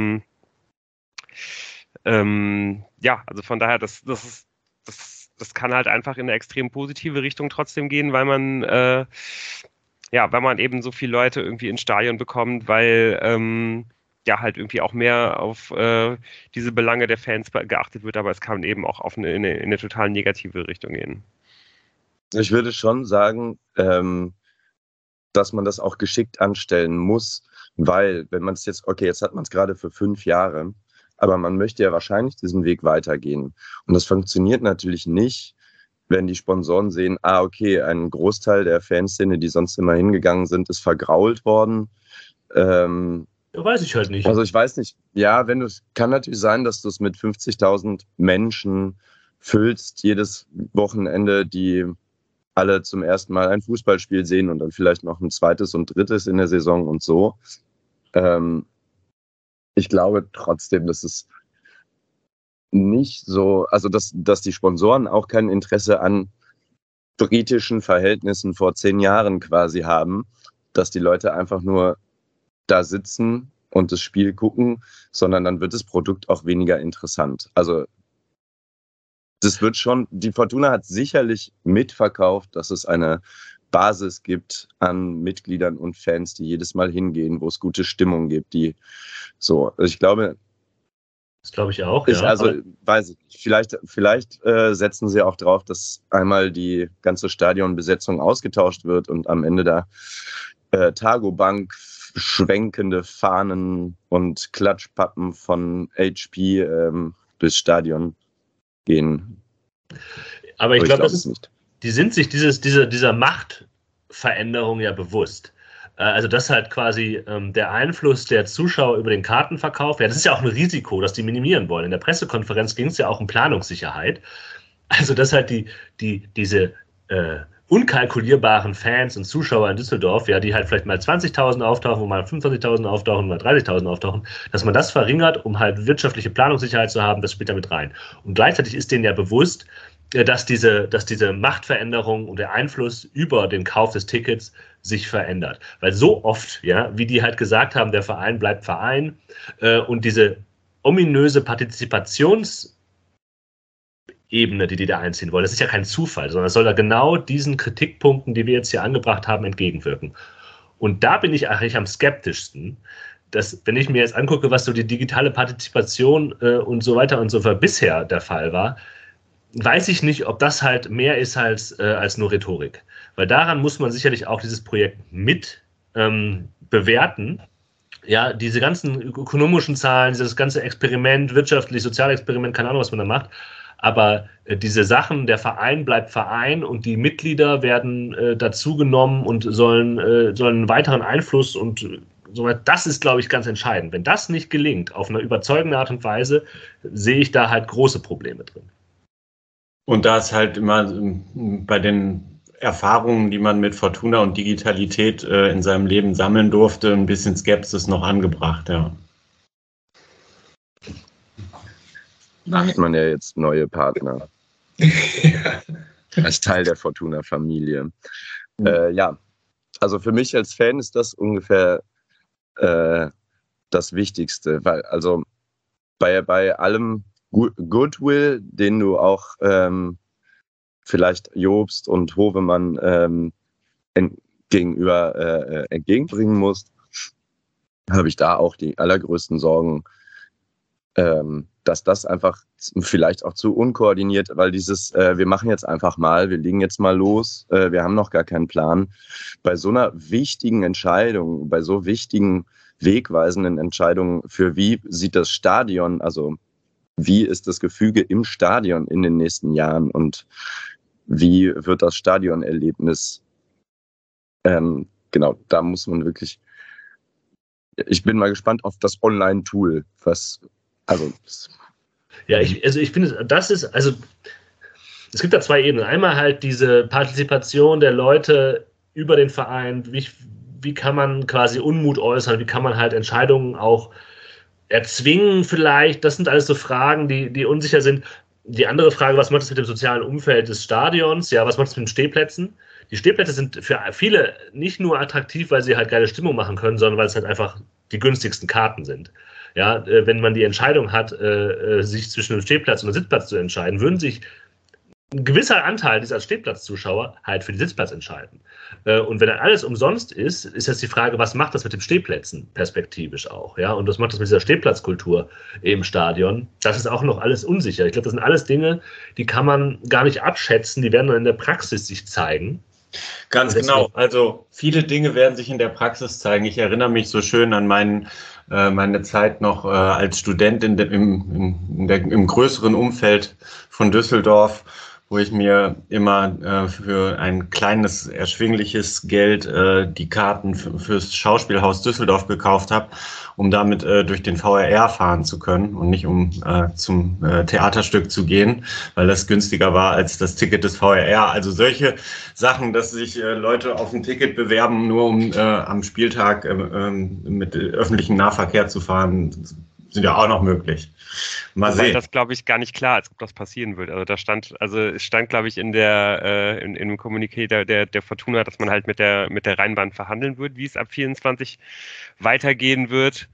ja, also von daher, das kann halt einfach in eine extrem positive Richtung trotzdem gehen, weil man weil man eben so viele Leute irgendwie ins Stadion bekommt, weil ja halt irgendwie auch mehr auf diese Belange der Fans geachtet wird, aber es kann eben auch in eine total negative Richtung gehen. Ich würde schon sagen, dass man das auch geschickt anstellen muss, weil wenn man es jetzt hat man es gerade für 5 Jahre, aber man möchte ja wahrscheinlich diesen Weg weitergehen. Und das funktioniert natürlich nicht, wenn die Sponsoren sehen, okay, ein Großteil der Fanszene, die sonst immer hingegangen sind, ist vergrault worden. Weiß ich halt nicht. Also ich weiß nicht. Ja, kann natürlich sein, dass du es mit 50.000 Menschen füllst, jedes Wochenende, die alle zum ersten Mal ein Fußballspiel sehen und dann vielleicht noch ein zweites und drittes in der Saison und so. Ich glaube trotzdem, dass es nicht so, also dass die Sponsoren auch kein Interesse an britischen Verhältnissen vor 10 Jahren quasi haben, dass die Leute einfach nur da sitzen und das Spiel gucken, sondern dann wird das Produkt auch weniger interessant. Also das wird schon, die Fortuna hat sicherlich mitverkauft, dass es eine Basis gibt an Mitgliedern und Fans, die jedes Mal hingehen, wo es gute Stimmung gibt, ich glaube, das glaube ich auch, ja. Also, weiß ich nicht. Vielleicht setzen sie auch drauf, dass einmal die ganze Stadionbesetzung ausgetauscht wird und am Ende da Targobank schwenkende Fahnen und Klatschpappen von HP durchs Stadion gehen. Aber ich glaube, die sind sich dieser Machtveränderung ja bewusst. Also das halt quasi der Einfluss der Zuschauer über den Kartenverkauf, ja, das ist ja auch ein Risiko, das die minimieren wollen. In der Pressekonferenz ging es ja auch um Planungssicherheit. Also dass halt diese unkalkulierbaren Fans und Zuschauer in Düsseldorf, ja, die halt vielleicht mal 20.000 auftauchen, mal 25.000 auftauchen, mal 30.000 auftauchen, dass man das verringert, um halt wirtschaftliche Planungssicherheit zu haben, das spielt damit rein. Und gleichzeitig ist denen ja bewusst, dass diese Machtveränderung und der Einfluss über den Kauf des Tickets sich verändert. Weil so oft, ja, wie die halt gesagt haben, der Verein bleibt Verein und diese ominöse Partizipationsebene, die da einziehen wollen, das ist ja kein Zufall, sondern es soll da genau diesen Kritikpunkten, die wir jetzt hier angebracht haben, entgegenwirken. Und da bin ich eigentlich am skeptischsten, dass, wenn ich mir jetzt angucke, was so die digitale Partizipation und so weiter und so fort bisher der Fall war, weiß ich nicht, ob das halt mehr ist als nur Rhetorik. Weil daran muss man sicherlich auch dieses Projekt mit bewerten. Ja, diese ganzen ökonomischen Zahlen, dieses ganze Experiment, wirtschaftlich, Sozialexperiment, keine Ahnung, was man da macht. Aber diese Sachen, der Verein bleibt Verein und die Mitglieder werden dazugenommen und sollen einen weiteren Einfluss und so weiter. Das ist, glaube ich, ganz entscheidend. Wenn das nicht gelingt, auf eine überzeugende Art und Weise, sehe ich da halt große Probleme drin. Und da ist halt immer bei den Erfahrungen, die man mit Fortuna und Digitalität in seinem Leben sammeln durfte, ein bisschen Skepsis noch angebracht, ja. Da hat man ja jetzt neue Partner. Ja. Als Teil der Fortuna-Familie. Ja, also für mich als Fan ist das ungefähr das Wichtigste, weil also bei allem Goodwill, den du auch vielleicht Jobst und Hovemann gegenüber entgegenbringen musst, habe ich da auch die allergrößten Sorgen, dass das einfach vielleicht auch zu unkoordiniert, weil dieses, wir machen jetzt einfach mal, wir legen jetzt mal los, wir haben noch gar keinen Plan. Bei so einer wichtigen Entscheidung, bei so wichtigen, wegweisenden Entscheidungen für wie sieht das Stadion, also wie ist das Gefüge im Stadion in den nächsten Jahren und wie wird das Stadionerlebnis, genau, da muss man wirklich, ich bin mal gespannt auf das Online-Tool, ja, ich finde, das ist, also es gibt da zwei Ebenen. Einmal halt diese Partizipation der Leute über den Verein, wie kann man quasi Unmut äußern, wie kann man halt Entscheidungen auch erzwingen vielleicht, das sind alles so Fragen, die unsicher sind. Die andere Frage, was macht es mit dem sozialen Umfeld des Stadions? Ja, was macht es mit den Stehplätzen? Die Stehplätze sind für viele nicht nur attraktiv, weil sie halt geile Stimmung machen können, sondern weil es halt einfach die günstigsten Karten sind. Ja, wenn man die Entscheidung hat, sich zwischen einem Stehplatz und einem Sitzplatz zu entscheiden, würden sich ein gewisser Anteil dieser Stehplatzzuschauer halt für den Sitzplatz entscheiden. Und wenn dann alles umsonst ist, ist jetzt die Frage, was macht das mit den Stehplätzen perspektivisch auch? Ja? Und was macht das mit dieser Stehplatzkultur im Stadion? Das ist auch noch alles unsicher. Ich glaube, das sind alles Dinge, die kann man gar nicht abschätzen, die werden dann in der Praxis sich zeigen. Ganz genau. Also viele Dinge werden sich in der Praxis zeigen. Ich erinnere mich so schön an meine Zeit noch als Student im größeren Umfeld von Düsseldorf, wo ich mir immer für ein kleines, erschwingliches Geld die Karten fürs Schauspielhaus Düsseldorf gekauft habe, um damit durch den VRR fahren zu können und nicht um zum Theaterstück zu gehen, weil das günstiger war als das Ticket des VRR. Also solche Sachen, dass sich Leute auf ein Ticket bewerben, nur um am Spieltag mit öffentlichem Nahverkehr zu fahren, sind ja auch noch möglich. Mal sehen. Weil das, glaube ich, gar nicht klar, als ob das passieren wird. Also es stand, glaube ich, in dem Kommuniqué der Fortuna, dass man halt mit der Rheinbahn verhandeln wird, wie es ab 24 weitergehen wird.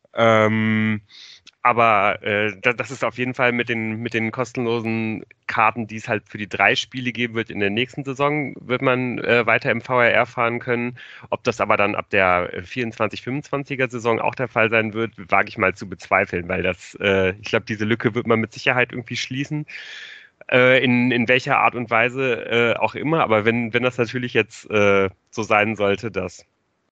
Aber das ist auf jeden Fall mit den kostenlosen Karten, die es halt für die 3 Spiele geben wird in der nächsten Saison, wird man weiter im VRR fahren können. Ob das aber dann ab der 24-25er Saison auch der Fall sein wird, wage ich mal zu bezweifeln, weil ich glaube, diese Lücke wird man mit Sicherheit irgendwie schließen. In welcher Art und Weise auch immer. Aber wenn das natürlich jetzt so sein sollte, dass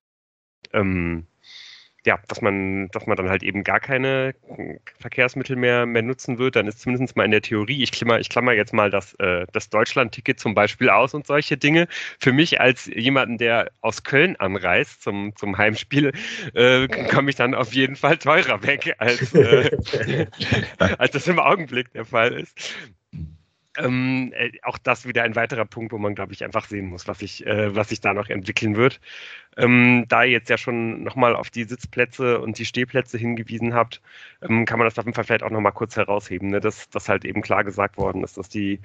dass man dann halt eben gar keine Verkehrsmittel mehr nutzen wird, dann ist zumindest mal in der Theorie, ich klammer jetzt mal das Deutschland-Ticket zum Beispiel aus und solche Dinge. Für mich als jemanden, der aus Köln anreist zum Heimspiel, komme ich dann auf jeden Fall teurer weg, als das im Augenblick der Fall ist. Auch das wieder ein weiterer Punkt, wo man, glaube ich, einfach sehen muss, was sich da noch entwickeln wird. Da ihr jetzt ja schon nochmal auf die Sitzplätze und die Stehplätze hingewiesen habt, kann man das auf jeden Fall vielleicht auch nochmal kurz herausheben, ne? Dass halt eben klar gesagt worden ist, dass die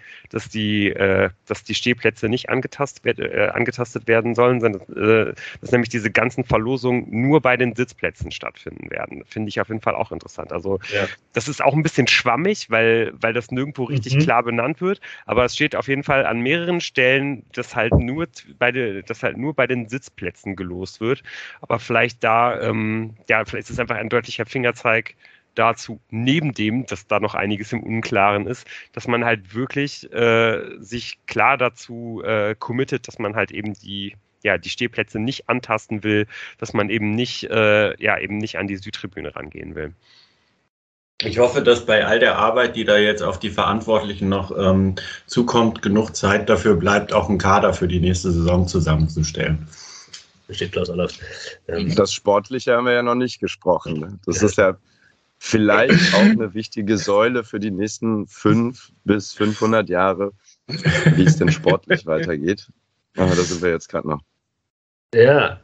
Stehplätze nicht angetastet werden sollen, sondern dass nämlich diese ganzen Verlosungen nur bei den Sitzplätzen stattfinden werden. Finde ich auf jeden Fall auch interessant. Also das ist auch ein bisschen schwammig, weil das nirgendwo richtig klar benannt wird, aber es steht auf jeden Fall an mehreren Stellen, dass halt nur bei den Sitzplätzen gelost wird. Aber vielleicht vielleicht ist es einfach ein deutlicher Fingerzeig dazu, neben dem, dass da noch einiges im Unklaren ist, dass man halt wirklich sich klar dazu committet, dass man halt eben die Stehplätze nicht antasten will, dass man eben nicht an die Südtribüne rangehen will. Ich hoffe, dass bei all der Arbeit, die da jetzt auf die Verantwortlichen noch zukommt, genug Zeit dafür bleibt, auch einen Kader für die nächste Saison zusammenzustellen. Steht Klaus Allofs. Das Sportliche haben wir ja noch nicht gesprochen. Das ist ja vielleicht auch eine wichtige Säule für die nächsten 5 bis 500 Jahre, wie es denn sportlich weitergeht. Aber da sind wir jetzt gerade noch. Ja.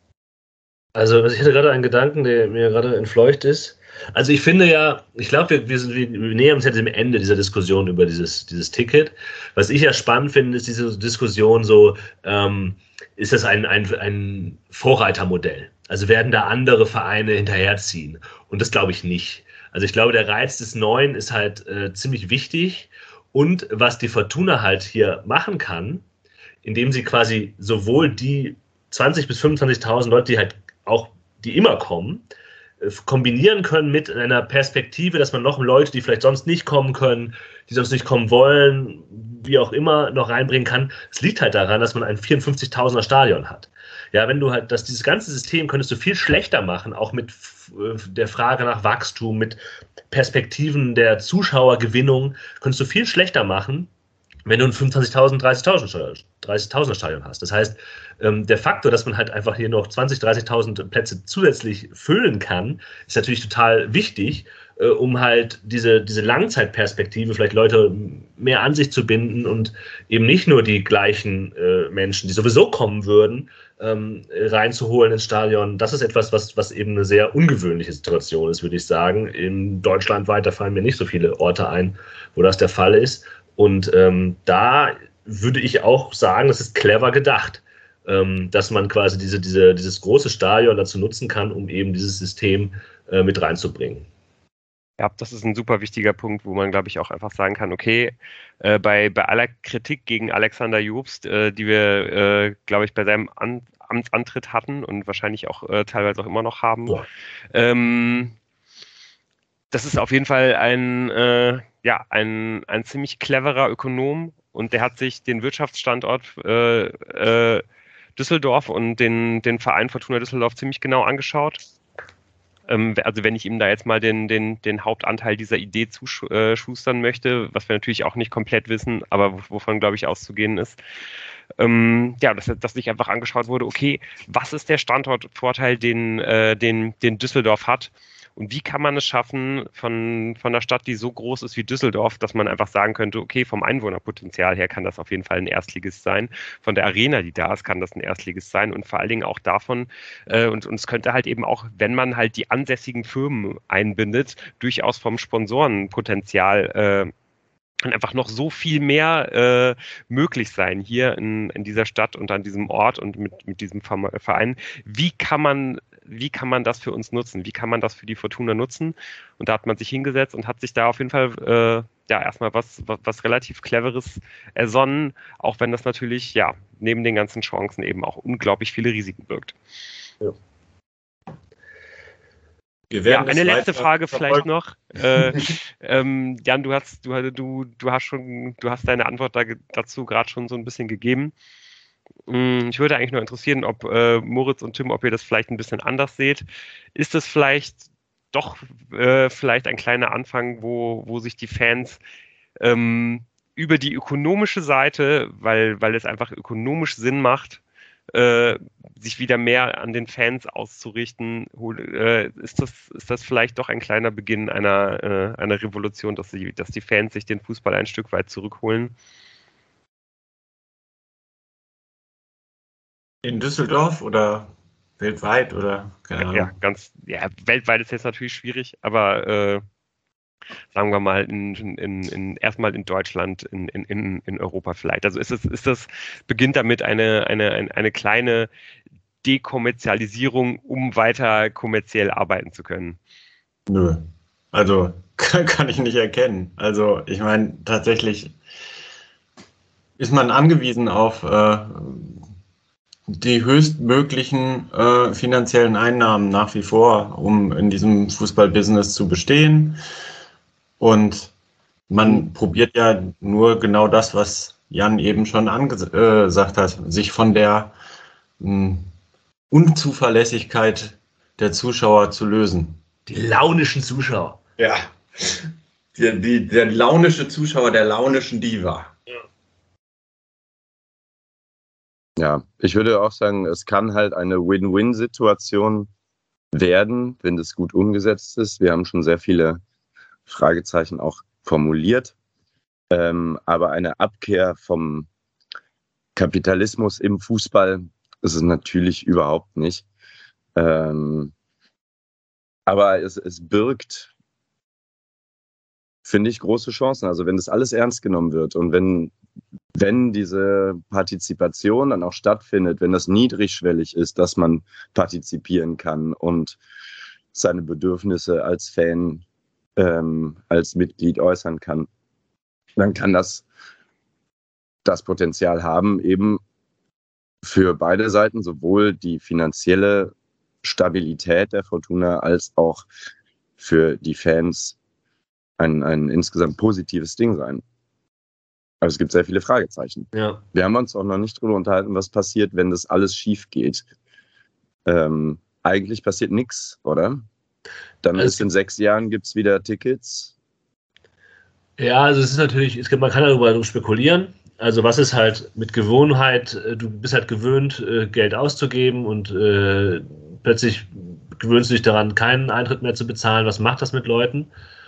Also ich hatte gerade einen Gedanken, der mir gerade entfleucht ist. Also ich finde ja, ich glaube, wir nähern uns jetzt dem Ende dieser Diskussion über dieses Ticket. Was ich ja spannend finde, ist diese Diskussion so, ist das ein Vorreitermodell? Also werden da andere Vereine hinterherziehen? Und das glaube ich nicht. Also ich glaube, der Reiz des Neuen ist halt ziemlich wichtig. Und was die Fortuna halt hier machen kann, indem sie quasi sowohl die 20.000 bis 25.000 Leute, die immer kommen, kombinieren können mit einer Perspektive, dass man noch Leute, die vielleicht sonst nicht kommen können, die sonst nicht kommen wollen, wie auch immer, noch reinbringen kann. Es liegt halt daran, dass man ein 54.000er Stadion hat. Ja, wenn du halt, dieses ganze System könntest du viel schlechter machen, auch mit der Frage nach Wachstum, mit Perspektiven der Zuschauergewinnung, könntest du viel schlechter machen, wenn du ein 25.000, 30.000er Stadion hast. Das heißt, der Faktor, dass man halt einfach hier noch 20.000, 30.000 Plätze zusätzlich füllen kann, ist natürlich total wichtig, um halt diese Langzeitperspektive, vielleicht Leute mehr an sich zu binden und eben nicht nur die gleichen Menschen, die sowieso kommen würden, reinzuholen ins Stadion. Das ist etwas, was eben eine sehr ungewöhnliche Situation ist, würde ich sagen. In Deutschland weiter fallen mir nicht so viele Orte ein, wo das der Fall ist. Und da würde ich auch sagen, das ist clever gedacht, dass man quasi dieses große Stadion dazu nutzen kann, um eben dieses System mit reinzubringen. Ja, das ist ein super wichtiger Punkt, wo man, glaube ich, auch einfach sagen kann, okay, bei aller Kritik gegen Alexander Jobst, die wir, glaube ich, bei seinem Amtsantritt hatten und wahrscheinlich auch teilweise auch immer noch haben, das ist auf jeden Fall ein ziemlich cleverer Ökonom und der hat sich den Wirtschaftsstandort Düsseldorf und den Verein Fortuna Düsseldorf ziemlich genau angeschaut. Also wenn ich ihm da jetzt mal den Hauptanteil dieser Idee zuschustern möchte, was wir natürlich auch nicht komplett wissen, aber wovon, glaube ich, auszugehen ist, dass sich einfach angeschaut wurde, okay, was ist der Standortvorteil, den Düsseldorf hat? Und wie kann man es schaffen, von einer Stadt, die so groß ist wie Düsseldorf, dass man einfach sagen könnte, okay, vom Einwohnerpotenzial her kann das auf jeden Fall ein Erstligist sein. Von der Arena, die da ist, kann das ein Erstligist sein. Und vor allen Dingen auch davon, und es könnte halt eben auch, wenn man halt die ansässigen Firmen einbindet, durchaus vom Sponsorenpotenzial und einfach noch so viel mehr möglich sein hier in dieser Stadt und an diesem Ort und mit diesem Verein. Wie kann man das für uns nutzen? Wie kann man das für die Fortuna nutzen? Und da hat man sich hingesetzt und hat sich da auf jeden Fall erstmal was relativ Cleveres ersonnen, auch wenn das natürlich neben den ganzen Chancen eben auch unglaublich viele Risiken birgt. Ja. Eine letzte Frage vielleicht noch. Jan, du hast deine Antwort dazu gerade schon so ein bisschen gegeben. Ich würde eigentlich nur interessieren, ob Moritz und Tim, ob ihr das vielleicht ein bisschen anders seht. Ist es vielleicht doch vielleicht ein kleiner Anfang, wo sich die Fans über die ökonomische Seite, weil es einfach ökonomisch Sinn macht, sich wieder mehr an den Fans auszurichten, ist das vielleicht doch ein kleiner Beginn einer Revolution, dass die Fans sich den Fußball ein Stück weit zurückholen? In Düsseldorf oder weltweit oder keine Ahnung? Weltweit ist jetzt natürlich schwierig, aber sagen wir mal erstmal in Deutschland, in Europa vielleicht. Also beginnt damit eine kleine Dekommerzialisierung, um weiter kommerziell arbeiten zu können? Nö. Also kann ich nicht erkennen. Also ich meine, tatsächlich ist man angewiesen auf die höchstmöglichen finanziellen Einnahmen nach wie vor, um in diesem Fußballbusiness zu bestehen. Und man probiert ja nur genau das, was Jan eben schon gesagt hat, sich von der Unzuverlässigkeit der Zuschauer zu lösen. Die launischen Zuschauer. Ja, der launische Zuschauer der launischen Diva. Ja, ich würde auch sagen, es kann halt eine Win-Win-Situation werden, wenn das gut umgesetzt ist. Wir haben schon sehr viele Fragezeichen auch formuliert, aber eine Abkehr vom Kapitalismus im Fußball ist es natürlich überhaupt nicht. Aber es birgt, finde ich, große Chancen. Also wenn das alles ernst genommen wird und wenn diese Partizipation dann auch stattfindet, wenn das niedrigschwellig ist, dass man partizipieren kann und seine Bedürfnisse als Fan, als Mitglied äußern kann, dann kann das Potenzial haben, eben für beide Seiten sowohl die finanzielle Stabilität der Fortuna als auch für die Fans ein insgesamt positives Ding sein. Aber es gibt sehr viele Fragezeichen. Ja. Wir haben uns auch noch nicht drüber unterhalten, was passiert, wenn das alles schief geht. Eigentlich passiert nichts, oder? Dann ist in 6 Jahren gibt es wieder Tickets. Ja, also es ist natürlich, man kann darüber spekulieren. Also was ist halt mit Gewohnheit, du bist halt gewöhnt, Geld auszugeben und plötzlich gewöhnst du dich daran, keinen Eintritt mehr zu bezahlen. Was macht das mit Leuten?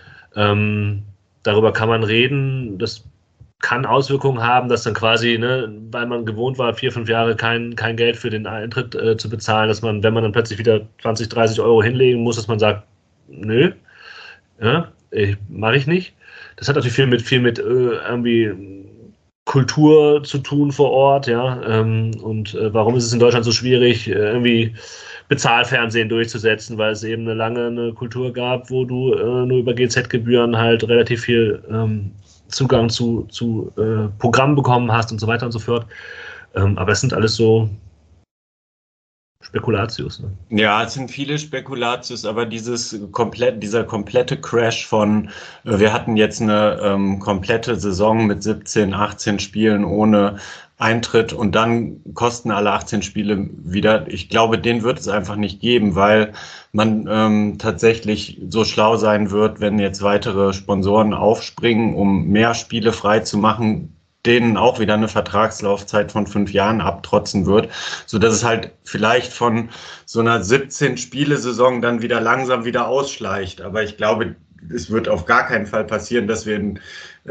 Darüber kann man reden. Das kann Auswirkungen haben, dass dann quasi, weil man gewohnt war, 4-5 Jahre kein Geld für den Eintritt zu bezahlen, dass man, wenn man dann plötzlich wieder 20, 30 Euro hinlegen muss, dass man sagt, nö, ja, mache ich nicht. Das hat natürlich viel mit irgendwie Kultur zu tun vor Ort, ja. Und warum ist es in Deutschland so schwierig, irgendwie Bezahlfernsehen durchzusetzen, weil es eben eine Kultur gab, wo du nur über GZ-Gebühren halt relativ viel Zugang zu Programmen bekommen hast und so weiter und so fort. Aber es sind alles so Spekulatius. Ne? Ja, es sind viele Spekulatius, aber dieser komplette Crash von, wir hatten jetzt eine komplette Saison mit 17, 18 Spielen ohne Eintritt und dann kosten alle 18 Spiele wieder. Ich glaube, den wird es einfach nicht geben, weil man tatsächlich so schlau sein wird, wenn jetzt weitere Sponsoren aufspringen, um mehr Spiele frei zu machen, denen auch wieder eine Vertragslaufzeit von 5 Jahren abtrotzen wird, so dass es halt vielleicht von so einer 17-Spiele-Saison dann wieder langsam wieder ausschleicht. Aber ich glaube, es wird auf gar keinen Fall passieren, dass wir in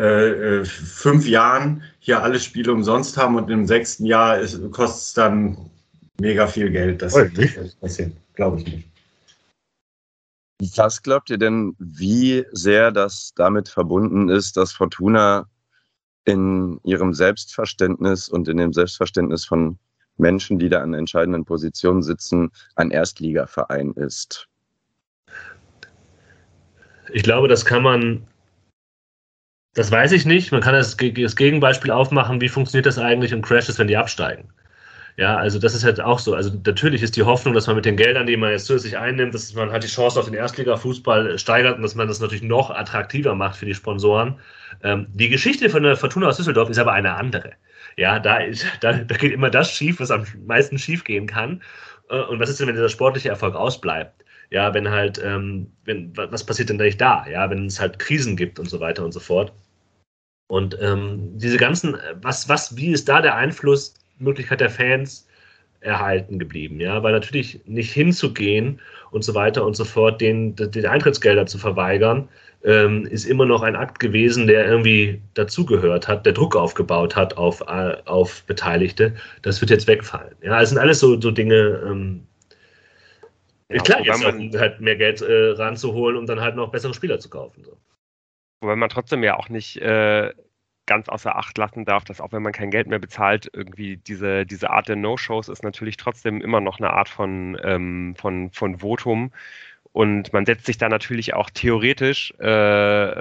5 Jahren hier alle Spiele umsonst haben und im 6. Jahr kostet es dann mega viel Geld. Das wird nicht passieren, glaube ich nicht. Was glaubt ihr denn, wie sehr das damit verbunden ist, dass Fortuna in ihrem Selbstverständnis und in dem Selbstverständnis von Menschen, die da an entscheidenden Positionen sitzen, ein Erstligaverein ist? Ich glaube, das weiß ich nicht. Man kann das Gegenbeispiel aufmachen, wie funktioniert das eigentlich und crasht es, wenn die absteigen. Ja, also das ist halt auch so. Also natürlich ist die Hoffnung, dass man mit den Geldern, die man jetzt zusätzlich einnimmt, dass man halt die Chance auf den Erstliga-Fußball steigert und dass man das natürlich noch attraktiver macht für die Sponsoren. Die Geschichte von der Fortuna aus Düsseldorf ist aber eine andere. Ja, da geht immer das schief, was am meisten schief gehen kann. Und was ist denn, wenn dieser sportliche Erfolg ausbleibt? Ja, wenn halt, was passiert denn eigentlich da? Ja, wenn es halt Krisen gibt und so weiter und so fort. Und diese ganzen, wie ist da der Einfluss, Möglichkeit der Fans, erhalten geblieben, ja, weil natürlich nicht hinzugehen und so weiter und so fort, den Eintrittsgelder zu verweigern, ist immer noch ein Akt gewesen, der irgendwie dazugehört hat, der Druck aufgebaut hat auf Beteiligte. Das wird jetzt wegfallen. Ja, es sind alles so Dinge, klar, jetzt halt mehr Geld ranzuholen, um dann halt noch bessere Spieler zu kaufen. So. Wobei man trotzdem ja auch nicht ganz außer Acht lassen darf, dass auch wenn man kein Geld mehr bezahlt, irgendwie diese Art der No-Shows ist natürlich trotzdem immer noch eine Art von Votum. Und man setzt sich da natürlich auch theoretisch ja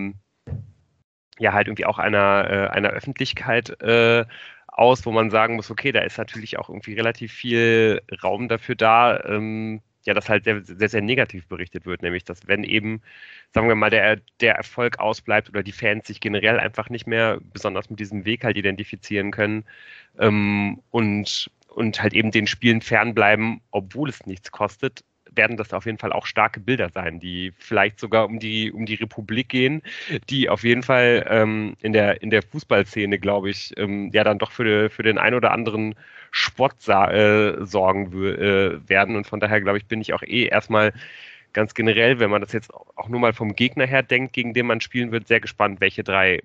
halt irgendwie auch einer Öffentlichkeit aus, wo man sagen muss, okay, da ist natürlich auch irgendwie relativ viel Raum dafür da, ja, dass halt sehr, sehr, sehr negativ berichtet wird, nämlich, dass wenn eben, sagen wir mal, der Erfolg ausbleibt oder die Fans sich generell einfach nicht mehr besonders mit diesem Weg halt identifizieren können und halt eben den Spielen fernbleiben, obwohl es nichts kostet, werden das auf jeden Fall auch starke Bilder sein, die vielleicht sogar um die Republik gehen, die auf jeden Fall in der Fußballszene, glaube ich, ja dann doch für den ein oder anderen Spott sorgen werden. Und von daher, glaube ich, bin ich auch erstmal ganz generell, wenn man das jetzt auch nur mal vom Gegner her denkt, gegen den man spielen wird, sehr gespannt, welche drei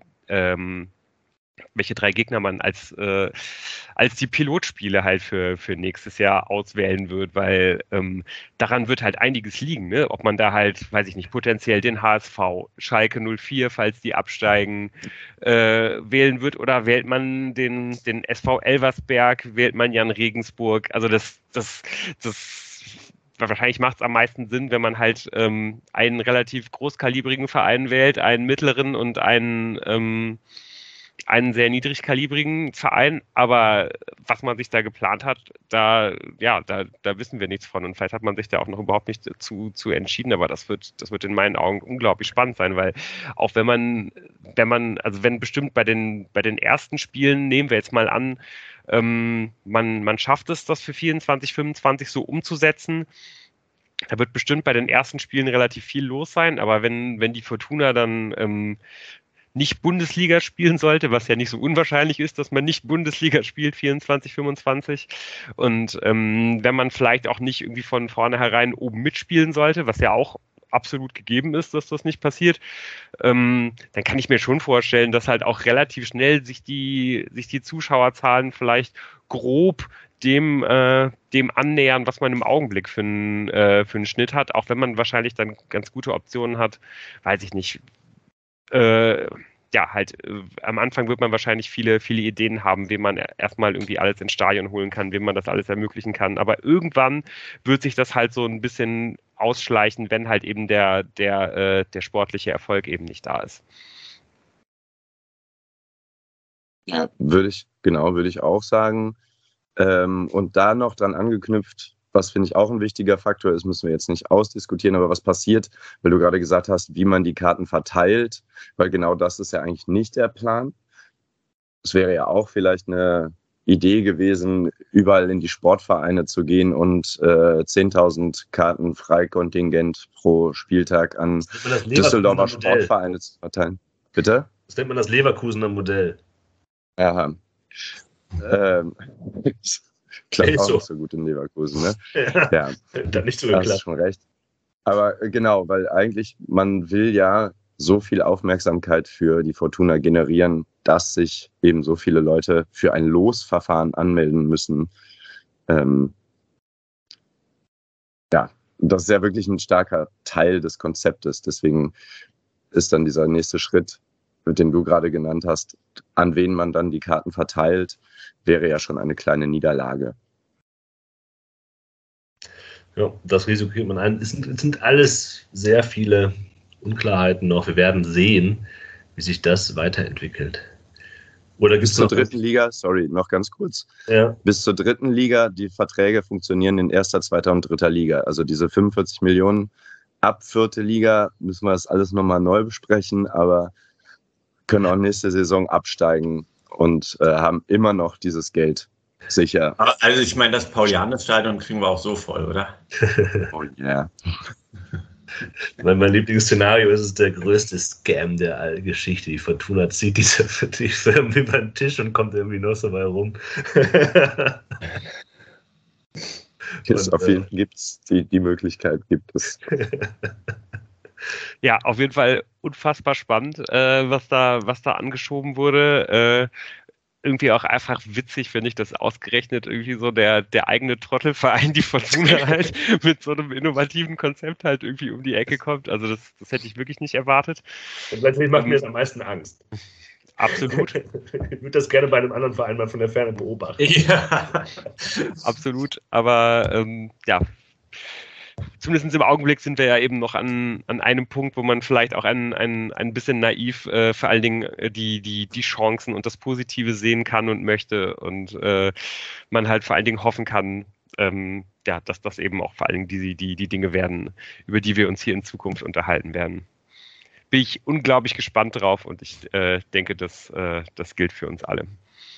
Gegner man als die Pilotspiele halt für nächstes Jahr auswählen wird, weil daran wird halt einiges liegen, ne? Ob man da halt, weiß ich nicht, potenziell den HSV, Schalke 04, falls die absteigen, wählen wird, oder wählt man den SV Elversberg, wählt man Jan Regensburg, also das wahrscheinlich macht es am meisten Sinn, wenn man halt einen relativ großkalibrigen Verein wählt, einen mittleren und einen sehr niedrigkalibrigen Verein, aber was man sich da geplant hat, da wissen wir nichts von, und vielleicht hat man sich da auch noch überhaupt nicht zu entschieden, aber das wird in meinen Augen unglaublich spannend sein, weil auch wenn bestimmt bei den ersten Spielen, nehmen wir jetzt mal an, man schafft es, das für 24, 25 so umzusetzen, da wird bestimmt bei den ersten Spielen relativ viel los sein, aber wenn die Fortuna dann nicht Bundesliga spielen sollte, was ja nicht so unwahrscheinlich ist, dass man nicht Bundesliga spielt, 24, 25. Und wenn man vielleicht auch nicht irgendwie von vornherein oben mitspielen sollte, was ja auch absolut gegeben ist, dass das nicht passiert, dann kann ich mir schon vorstellen, dass halt auch relativ schnell sich die Zuschauerzahlen vielleicht grob dem annähern, was man im Augenblick für einen Schnitt hat, auch wenn man wahrscheinlich dann ganz gute Optionen hat, weiß ich nicht, am Anfang wird man wahrscheinlich viele, viele Ideen haben, wem man erstmal irgendwie alles ins Stadion holen kann, wem man das alles ermöglichen kann. Aber irgendwann wird sich das halt so ein bisschen ausschleichen, wenn halt eben der sportliche Erfolg eben nicht da ist. Ja, würde ich auch sagen. Und da noch dran angeknüpft, was finde ich auch ein wichtiger Faktor ist, müssen wir jetzt nicht ausdiskutieren, aber was passiert, weil du gerade gesagt hast, wie man die Karten verteilt, weil genau das ist ja eigentlich nicht der Plan. Es wäre ja auch vielleicht eine Idee gewesen, überall in die Sportvereine zu gehen und 10.000 Karten Freikontingent pro Spieltag an Düsseldorfer Sportvereine zu verteilen. Bitte? Das nennt man das Leverkusener Modell. Ja. Klappt auch nicht so gut in Leverkusen, ne? Ja. Da nicht so geklappt. geklappt. Hast schon recht. Aber genau, weil eigentlich man will ja so viel Aufmerksamkeit für die Fortuna generieren, dass sich eben so viele Leute für ein Losverfahren anmelden müssen. Das ist ja wirklich ein starker Teil des Konzeptes. Deswegen ist dann dieser nächste Schritt, den du gerade genannt hast, an wen man dann die Karten verteilt, wäre ja schon eine kleine Niederlage. Ja, das Risiko geht man ein. Es sind alles sehr viele Unklarheiten noch. Wir werden sehen, wie sich das weiterentwickelt. Oder bis zur dritten Liga, noch ganz kurz. Ja. Bis zur dritten Liga, die Verträge funktionieren in erster, zweiter und dritter Liga. Also diese 45 Millionen ab vierte Liga müssen wir das alles nochmal neu besprechen, aber können auch nächste Saison absteigen und haben immer noch dieses Geld sicher. Also ich meine, das Paulianes-Stadion kriegen wir auch so voll, oder? Oh yeah. Mein Lieblingsszenario ist es der größte Scam der Geschichte. Die Fortuna zieht diese Firmen über den Tisch und kommt irgendwie noch so bei rum. Auf jeden Fall gibt's die Möglichkeit gibt es. Ja, auf jeden Fall unfassbar spannend, was da angeschoben wurde. Irgendwie auch einfach witzig, finde ich, dass ausgerechnet irgendwie so der eigene Trottelverein, die Fortuna halt, mit so einem innovativen Konzept halt irgendwie um die Ecke kommt. Also das hätte ich wirklich nicht erwartet. Und natürlich macht mir das am meisten Angst. Absolut. Ich würde das gerne bei einem anderen Verein mal von der Ferne beobachten. Ja. Absolut. Aber ja, zumindest im Augenblick sind wir ja eben noch an einem Punkt, wo man vielleicht auch ein bisschen naiv vor allen Dingen die Chancen und das Positive sehen kann und möchte und man halt vor allen Dingen hoffen kann, ja, dass das eben auch vor allen Dingen die Dinge werden, über die wir uns hier in Zukunft unterhalten werden. Bin ich unglaublich gespannt drauf und ich denke, das gilt für uns alle.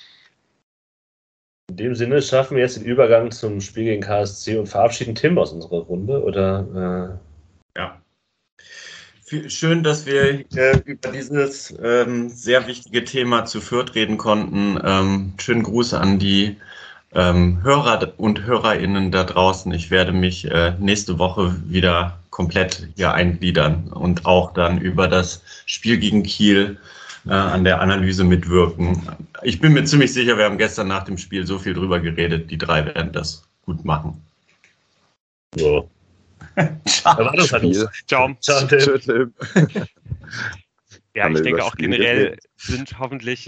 In dem Sinne schaffen wir jetzt den Übergang zum Spiel gegen KSC und verabschieden Tim aus unserer Runde, oder? Ja. Schön, dass wir über dieses sehr wichtige Thema zu Fürth reden konnten. Schönen Gruß an die Hörer und HörerInnen da draußen. Ich werde mich nächste Woche wieder komplett hier eingliedern und auch dann über das Spiel gegen Kiel an der Analyse mitwirken. Ich bin mir ziemlich sicher, wir haben gestern nach dem Spiel so viel drüber geredet, die drei werden das gut machen. So. Ciao. Ciao. Ciao, Tim. Ja, ich denke auch generell sind hoffentlich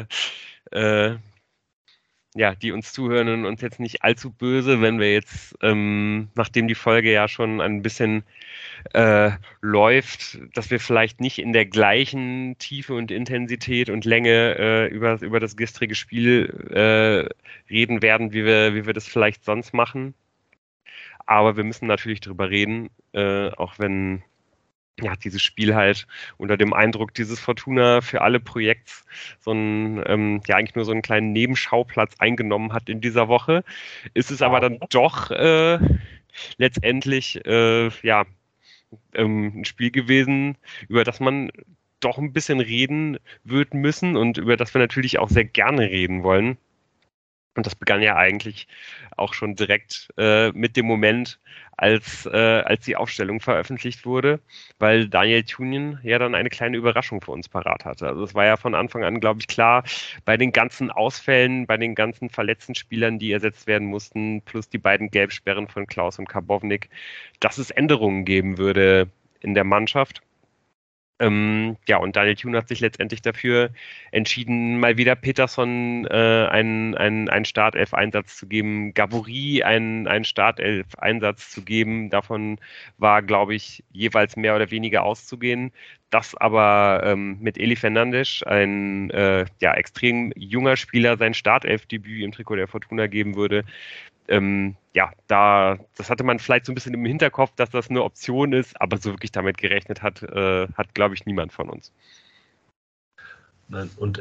ja, die uns zuhören uns jetzt nicht allzu böse, wenn wir jetzt, nachdem die Folge ja schon ein bisschen läuft, dass wir vielleicht nicht in der gleichen Tiefe und Intensität und Länge über das gestrige Spiel reden werden, wie wir das vielleicht sonst machen. Aber wir müssen natürlich drüber reden, auch wenn ja, dieses Spiel halt unter dem Eindruck dieses Fortuna für alle Projekts ja eigentlich nur so einen kleinen Nebenschauplatz eingenommen hat in dieser Woche, ist es aber dann doch letztendlich ein Spiel gewesen, über das man doch ein bisschen reden wird müssen und über das wir natürlich auch sehr gerne reden wollen. Und das begann ja eigentlich auch schon direkt mit dem Moment, als die Aufstellung veröffentlicht wurde, weil Daniel Thunjen ja dann eine kleine Überraschung für uns parat hatte. Also es war ja von Anfang an, glaube ich, klar, bei den ganzen Ausfällen, bei den ganzen verletzten Spielern, die ersetzt werden mussten, plus die beiden Gelbsperren von Klaus und Karbownik, dass es Änderungen geben würde in der Mannschaft. Ja, und Daniel Thun hat sich letztendlich dafür entschieden, mal wieder Peterson einen Startelf-Einsatz zu geben, Gaboury einen Startelf-Einsatz zu geben. Davon war, glaube ich, jeweils mehr oder weniger auszugehen. Das aber mit Eli Fernandes, ein extrem junger Spieler, sein Startelf-Debüt im Trikot der Fortuna geben würde. Das hatte man vielleicht so ein bisschen im Hinterkopf, dass das eine Option ist, aber so wirklich damit gerechnet hat, glaube ich, niemand von uns. Und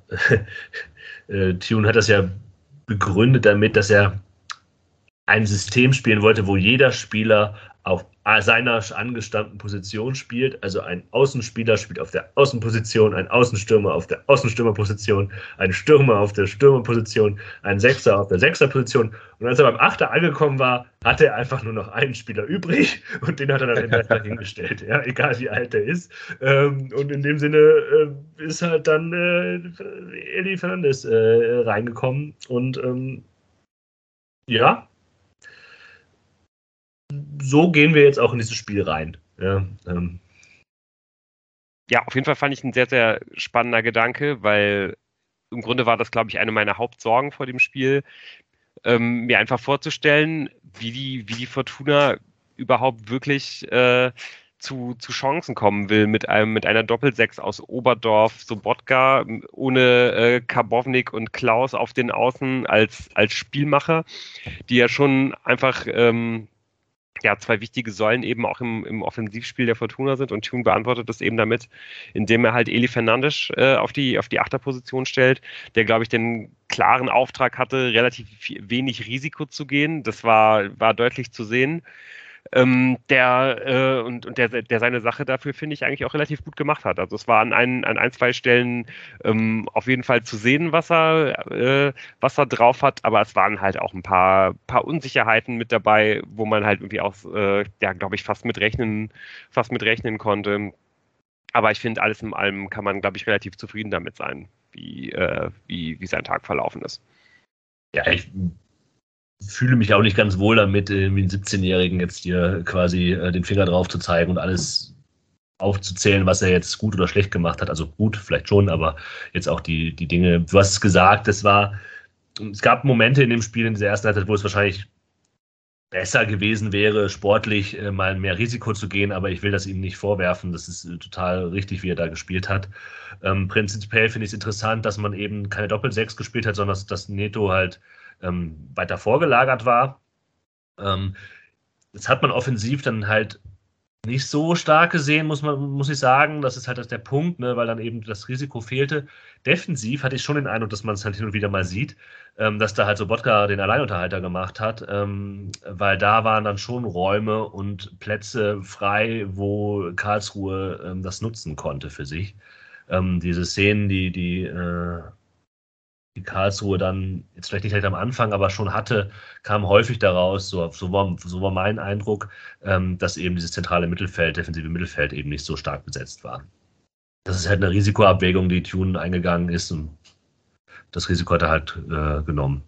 Thun hat das ja begründet damit, dass er ein System spielen wollte, wo jeder Spieler auf seiner angestammten Position spielt. Also ein Außenspieler spielt auf der Außenposition, ein Außenstürmer auf der Außenstürmerposition, ein Stürmer auf der Stürmerposition, ein Sechser auf der Sechserposition. Und als er beim Achter angekommen war, hatte er einfach nur noch einen Spieler übrig und den hat er dann immer dahingestellt, ja, egal wie alt er ist. Und in dem Sinne ist halt dann Eli Fernandes reingekommen und ja, so gehen wir jetzt auch in dieses Spiel rein. Ja, ja, auf jeden Fall fand ich ein sehr, sehr spannender Gedanke, weil im Grunde war das, glaube ich, eine meiner Hauptsorgen vor dem Spiel, mir einfach vorzustellen, wie die Fortuna überhaupt wirklich zu Chancen kommen will mit einer Doppelsechs aus Oberdorf, Sobotka, ohne Karbownik und Klaus auf den Außen als Spielmacher, die ja schon einfach zwei wichtige Säulen eben auch im Offensivspiel der Fortuna sind, und Thun beantwortet das eben damit, indem er halt Eli Fernandes auf die Achterposition stellt, der, glaube ich, den klaren Auftrag hatte, relativ wenig Risiko zu gehen. Das war deutlich zu sehen. der seine Sache dafür, finde ich, eigentlich auch relativ gut gemacht hat. Also es war an ein, zwei Stellen auf jeden Fall zu sehen, was er drauf hat, aber es waren halt auch ein paar Unsicherheiten mit dabei, wo man halt irgendwie auch, glaube ich, fast mit rechnen konnte. Aber ich finde, alles in allem kann man, glaube ich, relativ zufrieden damit sein, wie sein Tag verlaufen ist. Ja, ich fühle mich auch nicht ganz wohl damit, wie einen 17-Jährigen jetzt hier quasi den Finger drauf zu zeigen und alles aufzuzählen, was er jetzt gut oder schlecht gemacht hat. Also gut, vielleicht schon, aber jetzt auch die Dinge, du hast es gesagt, es gab Momente in dem Spiel, in dieser ersten Halbzeit, wo es wahrscheinlich besser gewesen wäre, sportlich mal mehr Risiko zu gehen, aber ich will das ihm nicht vorwerfen. Das ist total richtig, wie er da gespielt hat. Prinzipiell finde ich es interessant, dass man eben keine Doppel-6 gespielt hat, sondern dass Neto halt weiter vorgelagert war. Das hat man offensiv dann halt nicht so stark gesehen, muss ich sagen. Das ist halt der Punkt, ne, weil dann eben das Risiko fehlte. Defensiv hatte ich schon den Eindruck, dass man es halt hin und wieder mal sieht, dass da halt Sobotka den Alleinunterhalter gemacht hat, weil da waren dann schon Räume und Plätze frei, wo Karlsruhe das nutzen konnte für sich. Diese Szenen, die Karlsruhe dann jetzt vielleicht nicht halt am Anfang, aber schon hatte, kam häufig daraus, so war mein Eindruck, dass eben dieses zentrale Mittelfeld, defensive Mittelfeld eben nicht so stark besetzt war. Das ist halt eine Risikoabwägung, die Thune eingegangen ist und das Risiko hat er halt genommen.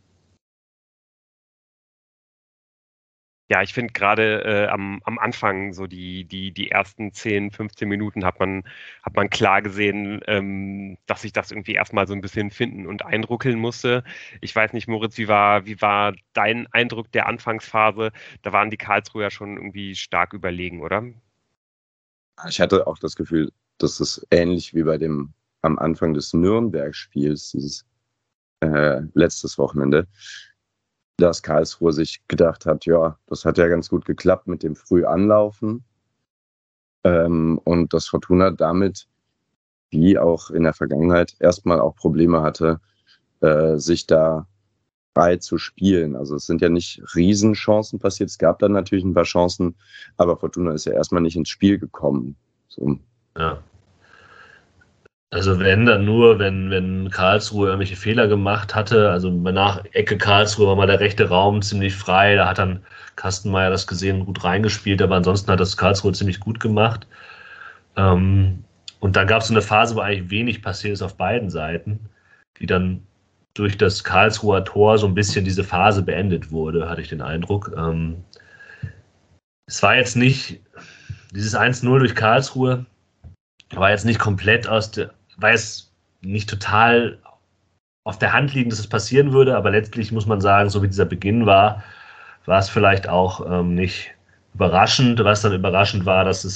Ja, ich finde gerade am Anfang, so die ersten 10, 15 Minuten hat man klar gesehen, dass sich das irgendwie erstmal so ein bisschen finden und einruckeln musste. Ich weiß nicht, Moritz, wie war dein Eindruck der Anfangsphase? Da waren die Karlsruher schon irgendwie stark überlegen, oder? Ich hatte auch das Gefühl, dass es ähnlich wie am Anfang des Nürnberg-Spiels, dieses letztes Wochenende, dass Karlsruhe sich gedacht hat, ja, das hat ja ganz gut geklappt mit dem Frühanlaufen und dass Fortuna damit, wie auch in der Vergangenheit, erstmal auch Probleme hatte, sich da frei zu spielen. Also es sind ja nicht Riesenchancen passiert, es gab dann natürlich ein paar Chancen, aber Fortuna ist ja erstmal nicht ins Spiel gekommen. So. Ja. Also wenn dann nur, wenn Karlsruhe irgendwelche Fehler gemacht hatte, also nach Ecke Karlsruhe war mal der rechte Raum ziemlich frei, da hat dann Kastenmeier das gesehen, gut reingespielt, aber ansonsten hat das Karlsruhe ziemlich gut gemacht. Und dann gab es so eine Phase, wo eigentlich wenig passiert ist auf beiden Seiten, die dann durch das Karlsruher Tor so ein bisschen diese Phase beendet wurde, hatte ich den Eindruck. Es war jetzt nicht, dieses 1-0 durch Karlsruhe war jetzt nicht komplett war jetzt nicht total auf der Hand liegen, dass es passieren würde, aber letztlich muss man sagen, so wie dieser Beginn war es vielleicht auch nicht überraschend. Was dann überraschend war, dass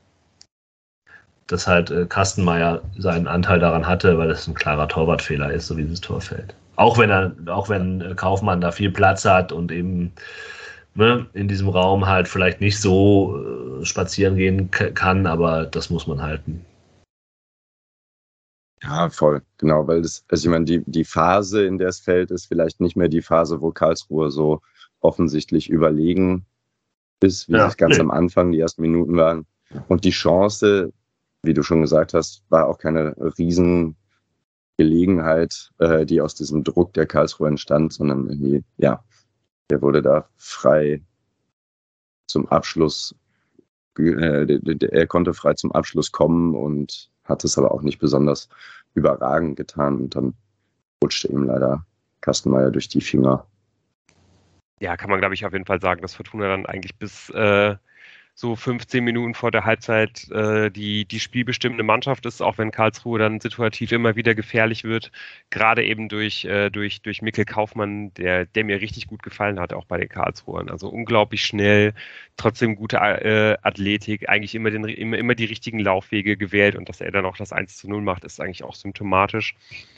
Kastenmeier seinen Anteil daran hatte, weil es ein klarer Torwartfehler ist, so wie dieses Tor fällt. Auch wenn Kaufmann da viel Platz hat und eben in diesem Raum halt vielleicht nicht so spazieren gehen kann, aber das muss man halten. Ja, voll, genau, weil ich meine, die Phase, in der es fällt, ist vielleicht nicht mehr die Phase, wo Karlsruhe so offensichtlich überlegen ist, wie es ganz am Anfang, die ersten Minuten waren. Und die Chance, wie du schon gesagt hast, war auch keine Riesengelegenheit, die aus diesem Druck der Karlsruhe entstand, sondern irgendwie, ja, der wurde da frei zum Abschluss, er konnte frei zum Abschluss kommen und hat es aber auch nicht besonders überragend getan und dann rutschte ihm leider Kastenmeier durch die Finger. Ja, kann man, glaube ich, auf jeden Fall sagen, dass Fortuna dann eigentlich bis so 15 Minuten vor der Halbzeit die spielbestimmende Mannschaft ist, auch wenn Karlsruhe dann situativ immer wieder gefährlich wird. Gerade eben durch Mikkel Kaufmann, der mir richtig gut gefallen hat, auch bei den Karlsruhern. Also unglaublich schnell, trotzdem gute Athletik, eigentlich immer die richtigen Laufwege gewählt und dass er dann auch das 1:0 macht, ist eigentlich auch symptomatisch.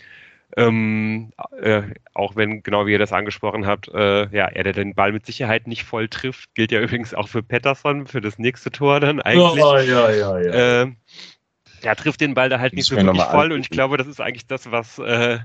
Auch wenn, genau wie ihr das angesprochen habt, er der den Ball mit Sicherheit nicht voll trifft, gilt ja übrigens auch für Pettersson, für das nächste Tor dann eigentlich. Ja. Er trifft den Ball da halt nicht so wirklich voll und ich glaube, das ist eigentlich das, was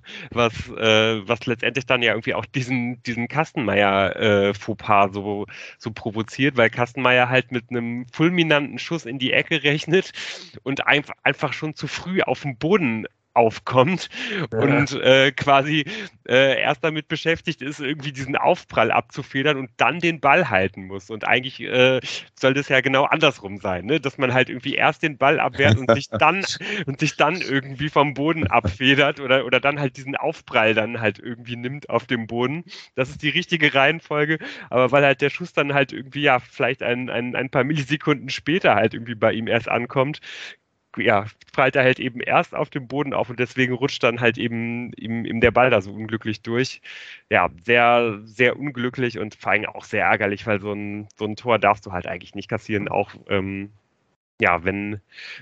letztendlich dann ja irgendwie auch diesen Kastenmeier-Fauxpas so provoziert, weil Kastenmeier halt mit einem fulminanten Schuss in die Ecke rechnet und einfach schon zu früh auf dem Boden aufkommt und quasi erst damit beschäftigt ist, irgendwie diesen Aufprall abzufedern und dann den Ball halten muss. Und eigentlich soll das ja genau andersrum sein, ne? Dass man halt irgendwie erst den Ball abwehrt und sich dann irgendwie vom Boden abfedert oder dann halt diesen Aufprall dann halt irgendwie nimmt auf dem Boden. Das ist die richtige Reihenfolge, aber weil halt der Schuss dann halt irgendwie ja vielleicht ein paar Millisekunden später halt irgendwie bei ihm erst ankommt, ja, prallt er halt eben erst auf dem Boden auf und deswegen rutscht dann halt eben ihm der Ball da so unglücklich durch. Ja, sehr, sehr unglücklich und vor allem auch sehr ärgerlich, weil so ein Tor darfst du halt eigentlich nicht kassieren, auch ja, wenn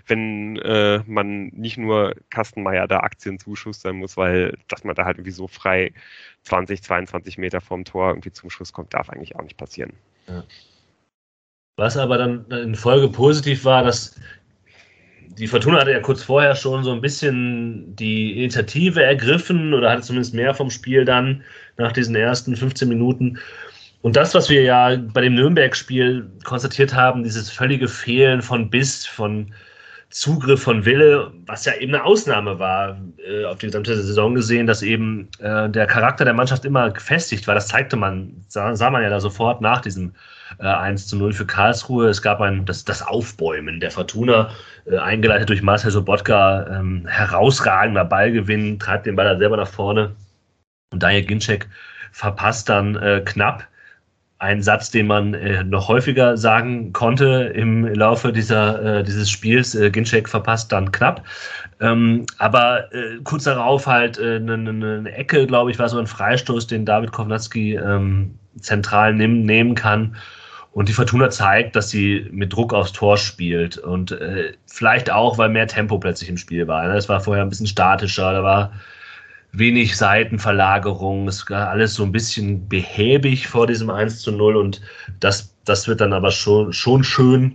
man nicht nur Kastenmeier da Aktien zuschustern muss, weil dass man da halt irgendwie so frei 20, 22 Meter vorm Tor irgendwie zum Schuss kommt, darf eigentlich auch nicht passieren. Ja. Was aber dann in Folge positiv war, dass die Fortuna hatte ja kurz vorher schon so ein bisschen die Initiative ergriffen oder hatte zumindest mehr vom Spiel dann nach diesen ersten 15 Minuten. Und das, was wir ja bei dem Nürnberg-Spiel konstatiert haben, dieses völlige Fehlen von Biss, von Zugriff, von Wille, was ja eben eine Ausnahme war auf die gesamte Saison gesehen, dass eben der Charakter der Mannschaft immer gefestigt war. Das sah man ja da sofort nach diesem 1:0 für Karlsruhe. Es gab das Aufbäumen der Fortuna, eingeleitet durch Marcel Sobotka, herausragender Ballgewinn, treibt den Ball da selber nach vorne. Und Daniel Ginczek verpasst dann knapp einen Satz, den man noch häufiger sagen konnte im Laufe dieses Spiels. Ginczek verpasst dann knapp. Aber kurz darauf halt eine Ecke, glaube ich, war so ein Freistoß, den David Kovnatski zentral nehmen kann. Und die Fortuna zeigt, dass sie mit Druck aufs Tor spielt. Und vielleicht auch, weil mehr Tempo plötzlich im Spiel war. Ne? Es war vorher ein bisschen statischer, da war wenig Seitenverlagerung, es war alles so ein bisschen behäbig vor diesem 1:0 und das wird dann aber schon schön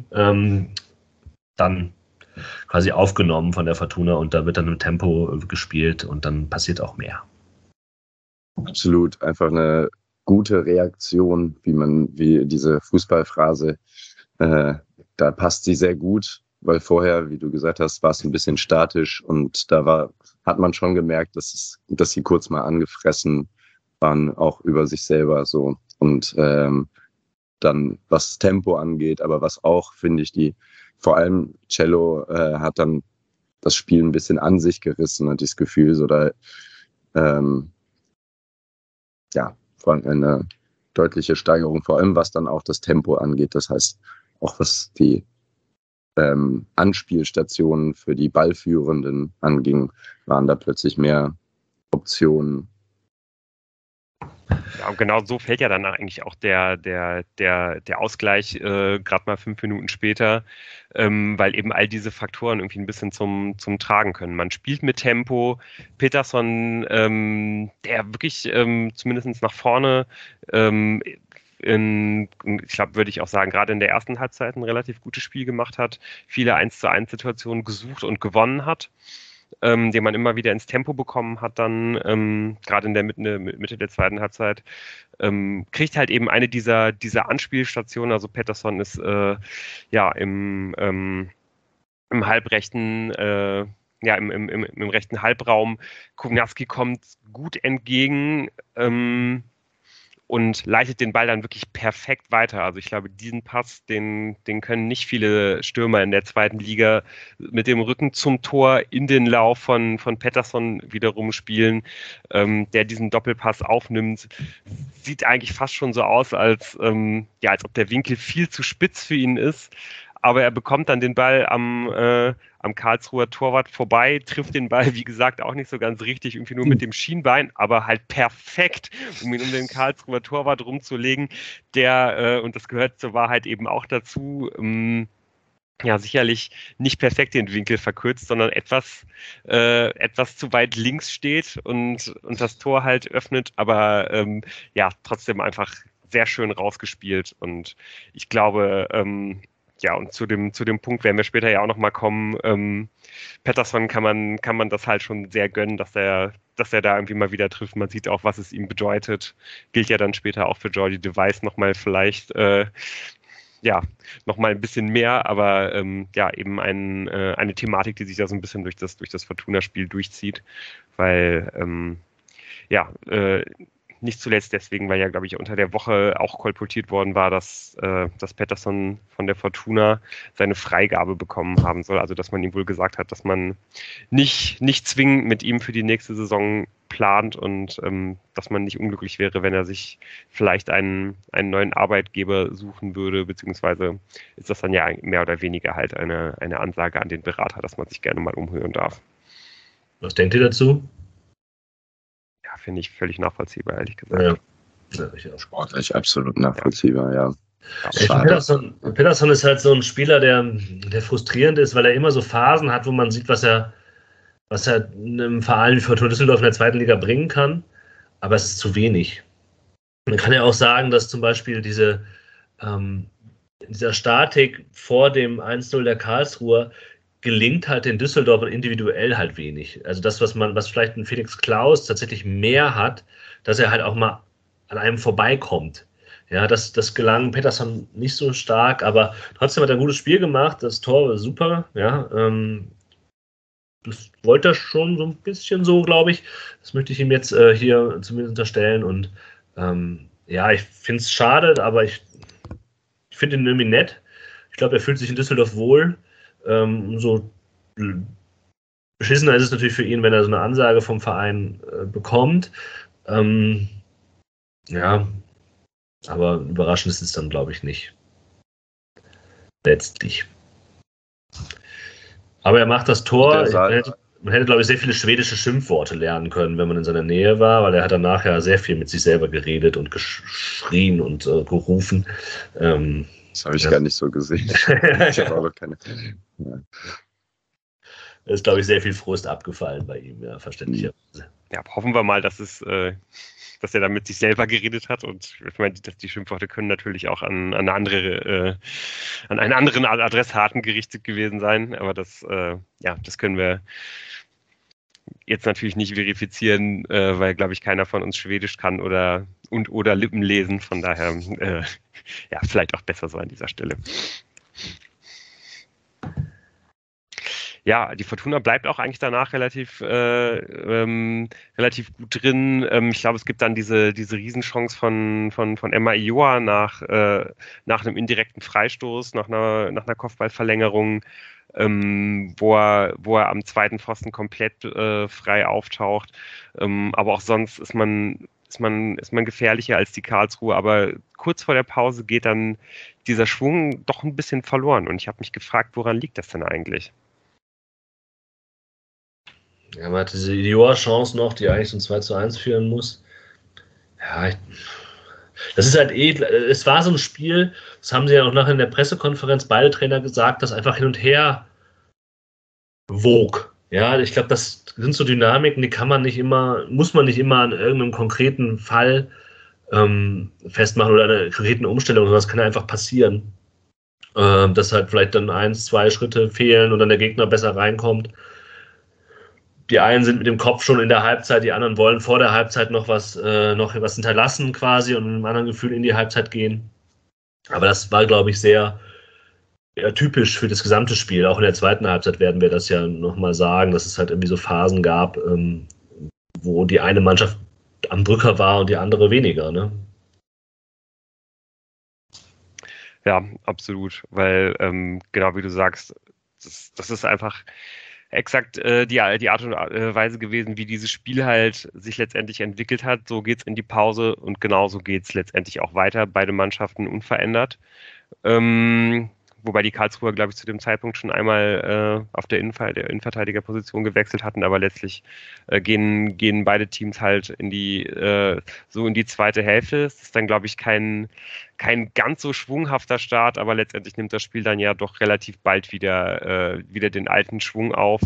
dann quasi aufgenommen von der Fortuna und da wird dann im Tempo gespielt und dann passiert auch mehr. Absolut, einfach eine gute Reaktion, wie diese Fußballphrase, da passt sie sehr gut, weil vorher, wie du gesagt hast, war es ein bisschen statisch und da hat man schon gemerkt, dass sie kurz mal angefressen waren, auch über sich selber so. Und dann, was Tempo angeht, aber was auch, finde ich, vor allem Cello hat dann das Spiel ein bisschen an sich gerissen und das Gefühl, so da vor allem eine deutliche Steigerung, vor allem was dann auch das Tempo angeht. Das heißt, auch was die Anspielstationen für die Ballführenden anging, waren da plötzlich mehr Optionen. Ja, und genau so fällt ja dann eigentlich auch der Ausgleich gerade mal 5 Minuten später, weil eben all diese Faktoren irgendwie ein bisschen zum Tragen können. Man spielt mit Tempo, Peterson, der wirklich zumindest nach vorne ich glaube, würde ich auch sagen, gerade in der ersten Halbzeit ein relativ gutes Spiel gemacht hat, viele 1:1-Situationen gesucht und gewonnen hat, den man immer wieder ins Tempo bekommen hat dann, gerade in der Mitte der zweiten Halbzeit, kriegt halt eben eine dieser Anspielstationen, also Pettersson ist im halbrechten im rechten Halbraum, Kovnatski kommt gut entgegen, und leitet den Ball dann wirklich perfekt weiter. Also ich glaube, diesen Pass, den können nicht viele Stürmer in der zweiten Liga mit dem Rücken zum Tor in den Lauf von Pettersson wiederum spielen, der diesen Doppelpass aufnimmt. Sieht eigentlich fast schon so aus, als ob der Winkel viel zu spitz für ihn ist. Aber er bekommt dann den Ball am Karlsruher Torwart vorbei, trifft den Ball, wie gesagt, auch nicht so ganz richtig, irgendwie nur mit dem Schienbein, aber halt perfekt, um ihn um den Karlsruher Torwart rumzulegen, der, und das gehört zur Wahrheit eben auch dazu, sicherlich nicht perfekt den Winkel verkürzt, sondern etwas zu weit links steht und das Tor halt öffnet, aber trotzdem einfach sehr schön rausgespielt und ich glaube, Ja, und zu dem Punkt werden wir später ja auch nochmal kommen. Pettersson kann man das halt schon sehr gönnen, dass er da irgendwie mal wieder trifft. Man sieht auch, was es ihm bedeutet. Gilt ja dann später auch für Jordi de Wijs nochmal vielleicht, nochmal ein bisschen mehr, aber eben eine Thematik, die sich da so ein bisschen durch das Fortuna-Spiel durchzieht, weil nicht zuletzt deswegen, weil ja, glaube ich, unter der Woche auch kolportiert worden war, dass Pettersson von der Fortuna seine Freigabe bekommen haben soll. Also, dass man ihm wohl gesagt hat, dass man nicht zwingend mit ihm für die nächste Saison plant und dass man nicht unglücklich wäre, wenn er sich vielleicht einen neuen Arbeitgeber suchen würde, beziehungsweise ist das dann ja mehr oder weniger halt eine Ansage an den Berater, dass man sich gerne mal umhören darf. Was denkt ihr dazu? Ja, finde ich völlig nachvollziehbar, ehrlich gesagt. Ja, ich auch. Sportlich absolut nachvollziehbar, ja. Pettersson ist halt so ein Spieler, der frustrierend ist, weil er immer so Phasen hat, wo man sieht, was er einem Verein wie Fortuna Düsseldorf in der zweiten Liga bringen kann, aber es ist zu wenig. Man kann ja auch sagen, dass zum Beispiel dieser Statik vor dem 1-0 der Karlsruher gelingt halt den Düsseldorfern individuell halt wenig. Also das, was vielleicht ein Felix Klaus tatsächlich mehr hat, dass er halt auch mal an einem vorbeikommt. Ja, das gelang Pettersson nicht so stark, aber trotzdem hat er ein gutes Spiel gemacht. Das Tor war super, ja. Das wollte er schon so ein bisschen so, glaube ich. Das möchte ich ihm jetzt hier zumindest unterstellen. Und ich finde es schade, aber ich finde ihn irgendwie nett. Ich glaube, er fühlt sich in Düsseldorf wohl. So beschissener ist es natürlich für ihn, wenn er so eine Ansage vom Verein bekommt. Aber überraschend ist es dann, glaube ich, nicht. Letztlich. Aber er macht das Tor. Man hätte, glaube ich, sehr viele schwedische Schimpfworte lernen können, wenn man in seiner Nähe war, weil er hat danach ja sehr viel mit sich selber geredet und geschrien und gerufen. Das habe ich gar nicht so gesehen. Ich habe aber keine. Ja. Da ist, glaube ich, sehr viel Frust abgefallen bei ihm, ja, verständlicherweise. Ja, hoffen wir mal, dass er da mit sich selber geredet hat, und ich meine, die Schimpfworte können natürlich auch an einen anderen Adressaten gerichtet gewesen sein, aber das können wir jetzt natürlich nicht verifizieren, weil, glaube ich, keiner von uns Schwedisch kann oder Lippen lesen, von daher vielleicht auch besser so an dieser Stelle. Ja, die Fortuna bleibt auch eigentlich danach relativ gut drin. Ich glaube, es gibt dann diese Riesenchance von Emma Ioa nach einem indirekten Freistoß, nach einer Kopfballverlängerung, wo er am zweiten Pfosten komplett frei auftaucht. Aber auch sonst ist man gefährlicher als die Karlsruhe, aber kurz vor der Pause geht dann dieser Schwung doch ein bisschen verloren, und ich habe mich gefragt, woran liegt das denn eigentlich? Ja, man hat diese Ioa-Chance noch, die eigentlich so ein 2:1 führen muss. Ja, das ist halt es war so ein Spiel, das haben sie ja auch nachher in der Pressekonferenz beide Trainer gesagt, das einfach hin und her wog. Ja, ich glaube, das sind so Dynamiken, die muss man nicht immer an irgendeinem konkreten Fall festmachen oder einer konkreten Umstellung, sondern das kann ja einfach passieren. Dass halt vielleicht dann 1, 2 Schritte fehlen und dann der Gegner besser reinkommt. Die einen sind mit dem Kopf schon in der Halbzeit, die anderen wollen vor der Halbzeit noch was hinterlassen quasi und mit einem anderen Gefühl in die Halbzeit gehen. Aber das war, glaube ich, sehr typisch für das gesamte Spiel. Auch in der zweiten Halbzeit werden wir das ja nochmal sagen, dass es halt irgendwie so Phasen gab, wo die eine Mannschaft am Drücker war und die andere weniger, ne? Ja, absolut, weil genau wie du sagst, das ist einfach exakt die Art und Weise gewesen, wie dieses Spiel halt sich letztendlich entwickelt hat. So geht's in die Pause und genauso geht's letztendlich auch weiter. Beide Mannschaften unverändert. Wobei die Karlsruher, glaube ich, zu dem Zeitpunkt schon einmal auf der Innenverteidigerposition gewechselt hatten, aber letztlich gehen beide Teams halt in die zweite Hälfte. Es ist dann, glaube ich, kein ganz so schwunghafter Start, aber letztendlich nimmt das Spiel dann ja doch relativ bald wieder den alten Schwung auf.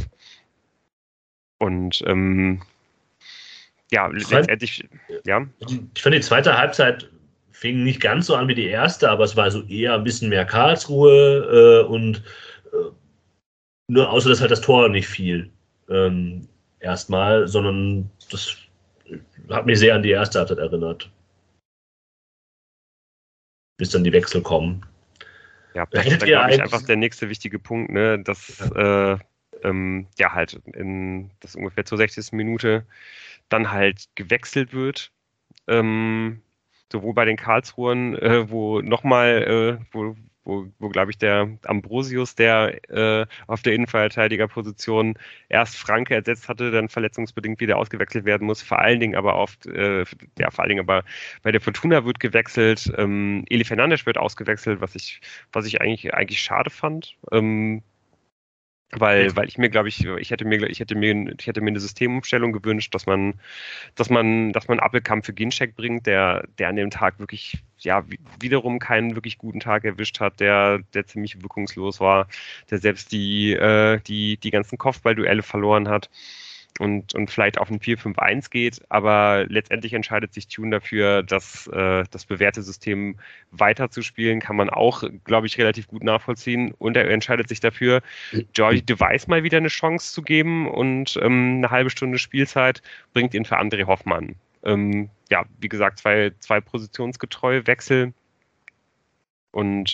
Und letztendlich, ja. Ich fand die zweite Halbzeit fing nicht ganz so an wie die erste, aber es war so eher ein bisschen mehr Karlsruhe und nur außer dass halt das Tor nicht fiel erstmal, sondern das hat mich sehr an die erste Halbzeit erinnert. Bis dann die Wechsel kommen. Ja, das ist dann, glaube ich, einfach der nächste wichtige Punkt, ne, dass halt in das ungefähr zur 60. Minute dann halt gewechselt wird. Sowohl bei den Karlsruhern, wo glaube ich, der Ambrosius, der auf der Innenverteidigerposition erst Franke ersetzt hatte, dann verletzungsbedingt wieder ausgewechselt werden muss. Vor allen Dingen aber bei der Fortuna wird gewechselt. Eli Fernandes wird ausgewechselt, was ich eigentlich schade fand. Weil ich mir, glaube ich, ich hätte mir eine Systemumstellung gewünscht, dass man Appelkamp für Ginczek bringt, der an dem Tag wirklich, wiederum keinen wirklich guten Tag erwischt hat, der ziemlich wirkungslos war, der selbst die ganzen Kopfballduelle verloren hat und vielleicht auf ein 4-5-1 geht, aber letztendlich entscheidet sich Thune dafür, das bewährte System weiterzuspielen, kann man auch, glaube ich, relativ gut nachvollziehen, und er entscheidet sich dafür, Jordi de Wijs mal wieder eine Chance zu geben, und eine halbe Stunde Spielzeit bringt ihn für André Hoffmann. Wie gesagt, zwei positionsgetreue Wechsel, und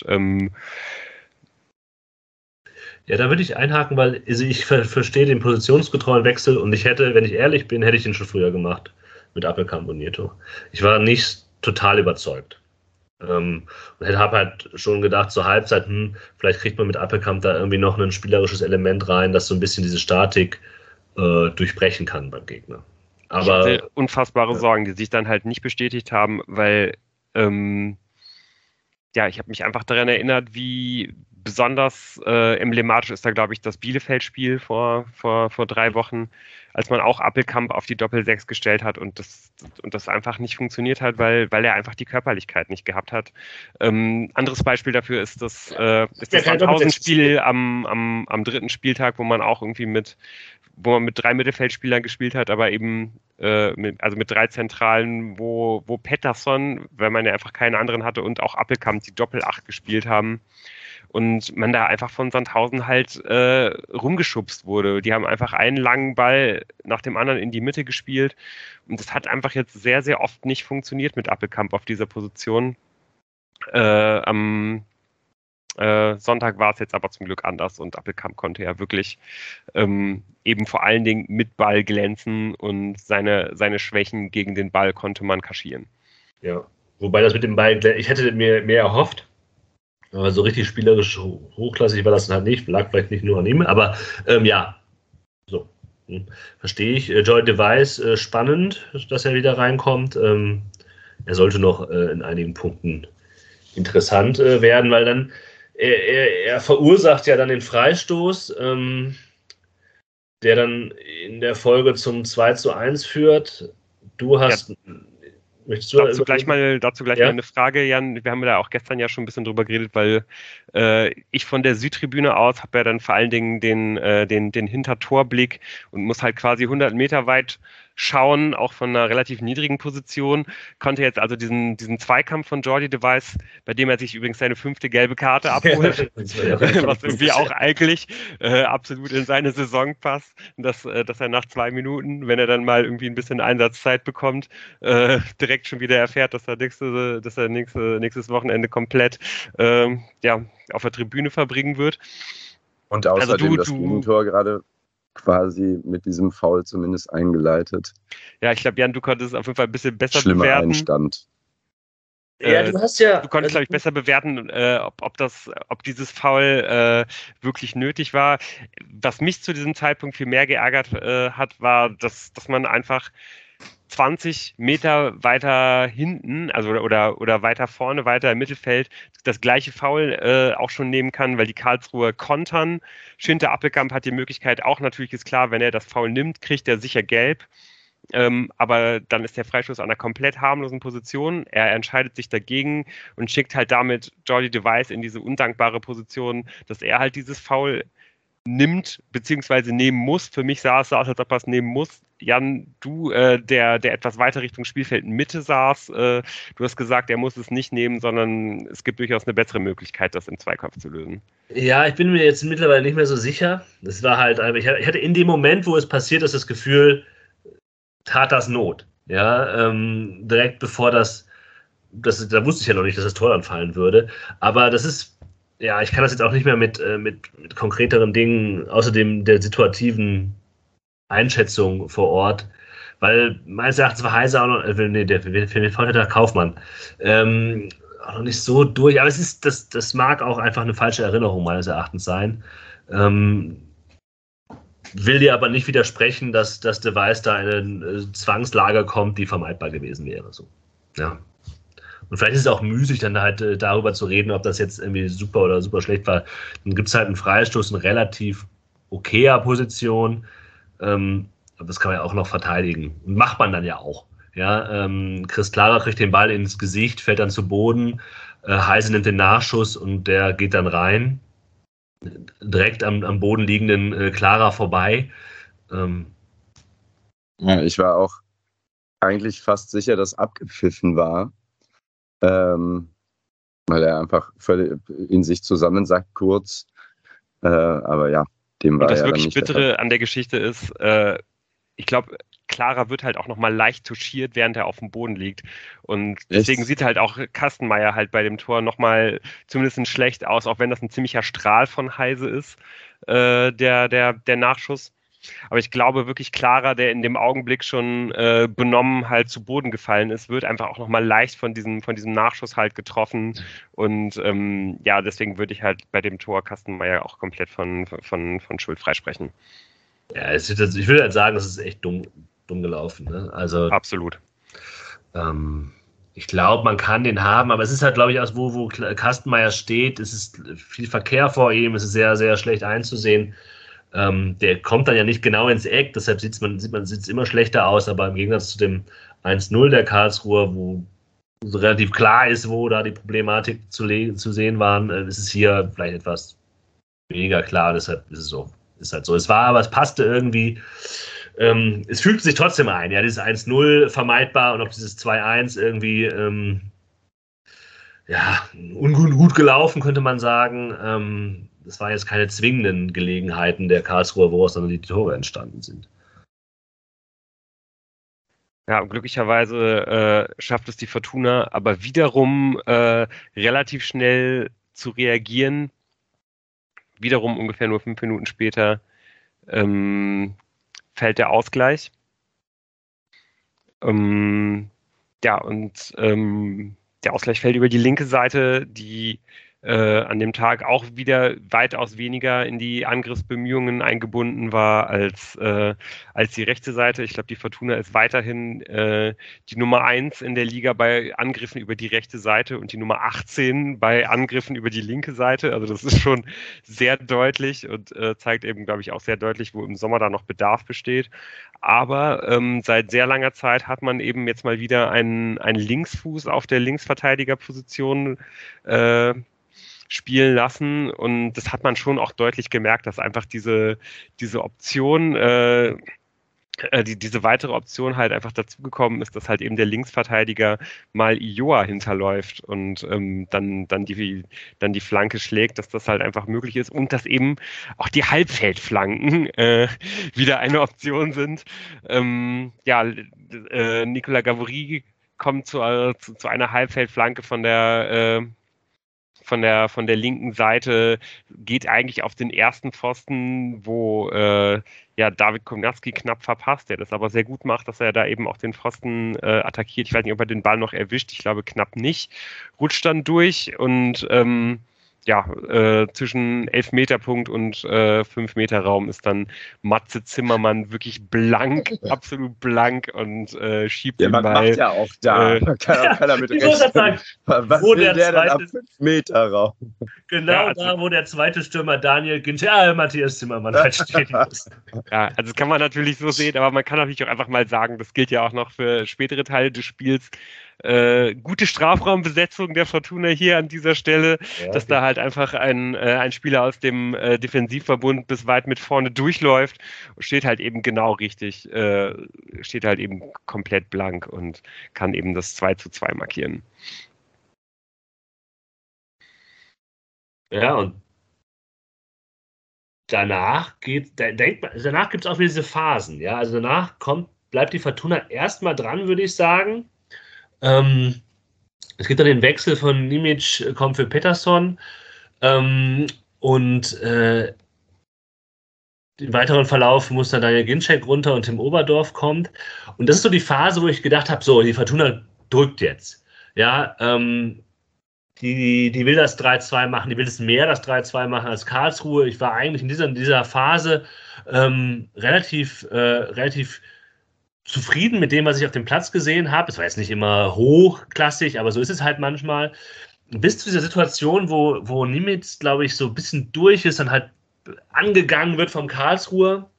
da würde ich einhaken, weil ich verstehe den positionsgetreuen Wechsel, und wenn ich ehrlich bin, hätte ich ihn schon früher gemacht mit Appelkamp und Nieto. Ich war nicht total überzeugt. Und habe halt schon gedacht, zur Halbzeit, vielleicht kriegt man mit Appelkamp da irgendwie noch ein spielerisches Element rein, das so ein bisschen diese Statik durchbrechen kann beim Gegner. Aber ich hatte unfassbare Sorgen, die sich dann halt nicht bestätigt haben, weil ich habe mich einfach daran erinnert, wie besonders emblematisch ist da, glaube ich, das Bielefeld-Spiel vor 3 Wochen, als man auch Appelkamp auf die Doppel-6 gestellt hat und das einfach nicht funktioniert hat, weil er einfach die Körperlichkeit nicht gehabt hat. Anderes Beispiel dafür ist das Sandhausen-Spiel am 3. Spieltag, wo man auch irgendwie mit 3 Mittelfeldspielern gespielt hat, aber eben mit 3 Zentralen, wo Pettersson, weil man ja einfach keinen anderen hatte, und auch Appelkamp die Doppel-8 gespielt haben. Und man da einfach von Sandhausen halt rumgeschubst wurde. Die haben einfach einen langen Ball nach dem anderen in die Mitte gespielt. Und das hat einfach jetzt sehr, sehr oft nicht funktioniert mit Appelkamp auf dieser Position. Am Sonntag war es jetzt aber zum Glück anders, und Appelkamp konnte ja wirklich eben vor allen Dingen mit Ball glänzen, und seine Schwächen gegen den Ball konnte man kaschieren. Ja, wobei das mit dem Ball, ich hätte mir mehr erhofft. Aber so richtig spielerisch hochklassig war das halt nicht. Lag vielleicht nicht nur an ihm, aber verstehe ich. Jordi de Wijs, spannend, dass er wieder reinkommt. Er sollte noch in einigen Punkten interessant werden, weil dann er verursacht ja dann den Freistoß, der dann in der Folge zum 2:1 führt. Du hast... Dazu gleich mal eine Frage, Jan. Wir haben da auch gestern ja schon ein bisschen drüber geredet, weil ich von der Südtribüne aus habe ja dann vor allen Dingen den Hintertorblick und muss halt quasi 100 Meter weit schauen, auch von einer relativ niedrigen Position. Konnte jetzt also diesen Zweikampf von Jordi de Wijs, bei dem er sich übrigens seine 5. gelbe Karte abholt, was irgendwie auch eigentlich absolut in seine Saison passt, dass er nach 2 Minuten, wenn er dann mal irgendwie ein bisschen Einsatzzeit bekommt, direkt schon wieder erfährt, dass er nächstes Wochenende komplett auf der Tribüne verbringen wird. Und außerdem das Gegentor gerade quasi mit diesem Foul zumindest eingeleitet. Ja, ich glaube, Jan, du konntest es auf jeden Fall ein bisschen besser bewerten. Schlimmer Einstand. Du konntest, glaube ich, besser bewerten, ob dieses Foul wirklich nötig war. Was mich zu diesem Zeitpunkt viel mehr geärgert hat, war, dass man einfach 20 Meter weiter hinten, also oder weiter vorne, weiter im Mittelfeld, das gleiche Foul auch schon nehmen kann, weil die Karlsruher kontern. Schinter Appelkamp hat die Möglichkeit, auch natürlich ist klar, wenn er das Foul nimmt, kriegt er sicher gelb. Aber dann ist der Freistoß an einer komplett harmlosen Position. Er entscheidet sich dagegen und schickt halt damit Jordi de Wijs in diese undankbare Position, dass er halt dieses Foul nimmt, beziehungsweise nehmen muss. Für mich sah es aus, als ob er es nehmen muss. Jan, du, der etwas weiter Richtung Spielfeldmitte saß, du hast gesagt, er muss es nicht nehmen, sondern es gibt durchaus eine bessere Möglichkeit, das im Zweikampf zu lösen. Ja, ich bin mir jetzt mittlerweile nicht mehr so sicher. Das war halt einfach, ich hatte in dem Moment, wo es passiert ist, das Gefühl, tat das Not. Ja, direkt bevor da wusste ich ja noch nicht, dass das Tor dann fallen würde. Aber das ist, ja, ich kann das jetzt auch nicht mehr mit konkreteren Dingen, außerdem der situativen Einschätzung vor Ort, weil meines Erachtens war Heise auch noch, der Kaufmann, auch noch nicht so durch, aber das mag auch einfach eine falsche Erinnerung meines Erachtens sein. Will dir aber nicht widersprechen, dass De Weiß da in eine Zwangslage kommt, die vermeidbar gewesen wäre. So. Ja. Und vielleicht ist es auch müßig, dann halt darüber zu reden, ob das jetzt irgendwie super oder super schlecht war. Dann gibt es halt einen Freistoß in relativ okayer Position. Aber das kann man ja auch noch verteidigen. Und macht man dann ja auch. Ja, Chris Klara kriegt den Ball ins Gesicht, fällt dann zu Boden. Heise nimmt den Nachschuss und der geht dann rein. Direkt am Boden liegenden Klara vorbei. Ja, ich war auch eigentlich fast sicher, dass abgepfiffen war. Weil er einfach völlig in sich zusammensackt kurz. Aber ja, dem war und das ja wirklich dann nicht Bittere an der Geschichte ist, ich glaube, Klara wird halt auch nochmal leicht touchiert, während er auf dem Boden liegt. Und deswegen sieht halt auch Kastenmeier halt bei dem Tor nochmal zumindest schlecht aus, auch wenn das ein ziemlicher Strahl von Heise ist, der Nachschuss. Aber ich glaube wirklich, Klara, der in dem Augenblick schon benommen halt zu Boden gefallen ist, wird einfach auch nochmal leicht von diesem Nachschuss halt getroffen. Und ja, deswegen würde ich halt bei dem Tor Kastenmeier auch komplett von Schuld freisprechen. Ja, ich würde halt sagen, es ist echt dumm gelaufen. Ne? Also, absolut. Ich glaube, man kann den haben, aber es ist halt, glaube ich, aus wo Kastenmeier steht, es ist viel Verkehr vor ihm, es ist sehr, sehr schlecht einzusehen. Der kommt dann ja nicht genau ins Eck, deshalb sieht es immer schlechter aus, aber im Gegensatz zu dem 1-0 der Karlsruher, wo so relativ klar ist, wo da die Problematik zu sehen waren, ist es hier vielleicht etwas weniger klar, deshalb ist es so. Ist halt so. Es passte irgendwie. Es fügte sich trotzdem ein. Ja, dieses 1-0 vermeidbar und auch dieses 2-1 irgendwie gut gelaufen, könnte man sagen. Das waren jetzt keine zwingenden Gelegenheiten der Karlsruher, woraus dann die Tore entstanden sind. Ja, glücklicherweise schafft es die Fortuna, aber wiederum relativ schnell zu reagieren. Wiederum ungefähr nur 5 Minuten später fällt der Ausgleich. Der Ausgleich fällt über die linke Seite, die an dem Tag auch wieder weitaus weniger in die Angriffsbemühungen eingebunden war als die rechte Seite. Ich glaube, die Fortuna ist weiterhin die Nummer 1 in der Liga bei Angriffen über die rechte Seite und die Nummer 18 bei Angriffen über die linke Seite. Also das ist schon sehr deutlich und zeigt eben, glaube ich, auch sehr deutlich, wo im Sommer da noch Bedarf besteht. Aber seit sehr langer Zeit hat man eben jetzt mal wieder einen Linksfuß auf der Linksverteidigerposition spielen lassen und das hat man schon auch deutlich gemerkt, dass einfach diese Option, diese weitere Option halt einfach dazugekommen ist, dass halt eben der Linksverteidiger mal Ioa hinterläuft und dann die Flanke schlägt, dass das halt einfach möglich ist und dass eben auch die Halbfeldflanken wieder eine Option sind. Nicolas Gavory kommt zu einer Halbfeldflanke von der linken Seite, geht eigentlich auf den ersten Pfosten, wo David Komnatski knapp verpasst, der das aber sehr gut macht, dass er da eben auch den Pfosten attackiert. Ich weiß nicht, ob er den Ball noch erwischt, ich glaube knapp nicht. Rutscht dann durch und zwischen 11-Meter-Punkt und 5-Meter-Raum ist dann Matze Zimmermann wirklich blank, absolut blank und schiebt den Ball. Der macht ja auch da. Kann er mit rechnen. Was will der denn am 5-Meter-Raum? Genau, da, wo der zweite Stürmer Daniel Matthias Zimmermann halt stehen muss. Ja, also das kann man natürlich so sehen, aber man kann natürlich auch einfach mal sagen, das gilt ja auch noch für spätere Teile des Spiels. gute Strafraumbesetzung der Fortuna hier an dieser Stelle, Ja, dass da halt einfach ein Spieler aus dem Defensivverbund bis weit mit vorne durchläuft, steht halt eben genau richtig, steht halt eben komplett blank und kann eben das 2:2 markieren. Ja, und danach gibt es auch wieder diese Phasen, ja. Also danach bleibt die Fortuna erstmal dran, würde ich sagen. Es gibt dann den Wechsel von Nimic, kommt für Pettersson. Und im weiteren Verlauf muss dann Daniel Ginczek runter und Tim Oberdorf kommt. Und das ist so die Phase, wo ich gedacht habe, so, die Fortuna drückt jetzt. Ja, die will das 3:2 machen, die will es mehr das 3:2 machen als Karlsruhe. Ich war eigentlich in dieser Phase relativ zufrieden mit dem, was ich auf dem Platz gesehen habe. Es war jetzt nicht immer hochklassig, aber so ist es halt manchmal. Bis zu dieser Situation, wo Nimitz, glaube ich, so ein bisschen durch ist, dann halt angegangen wird vom Karlsruher.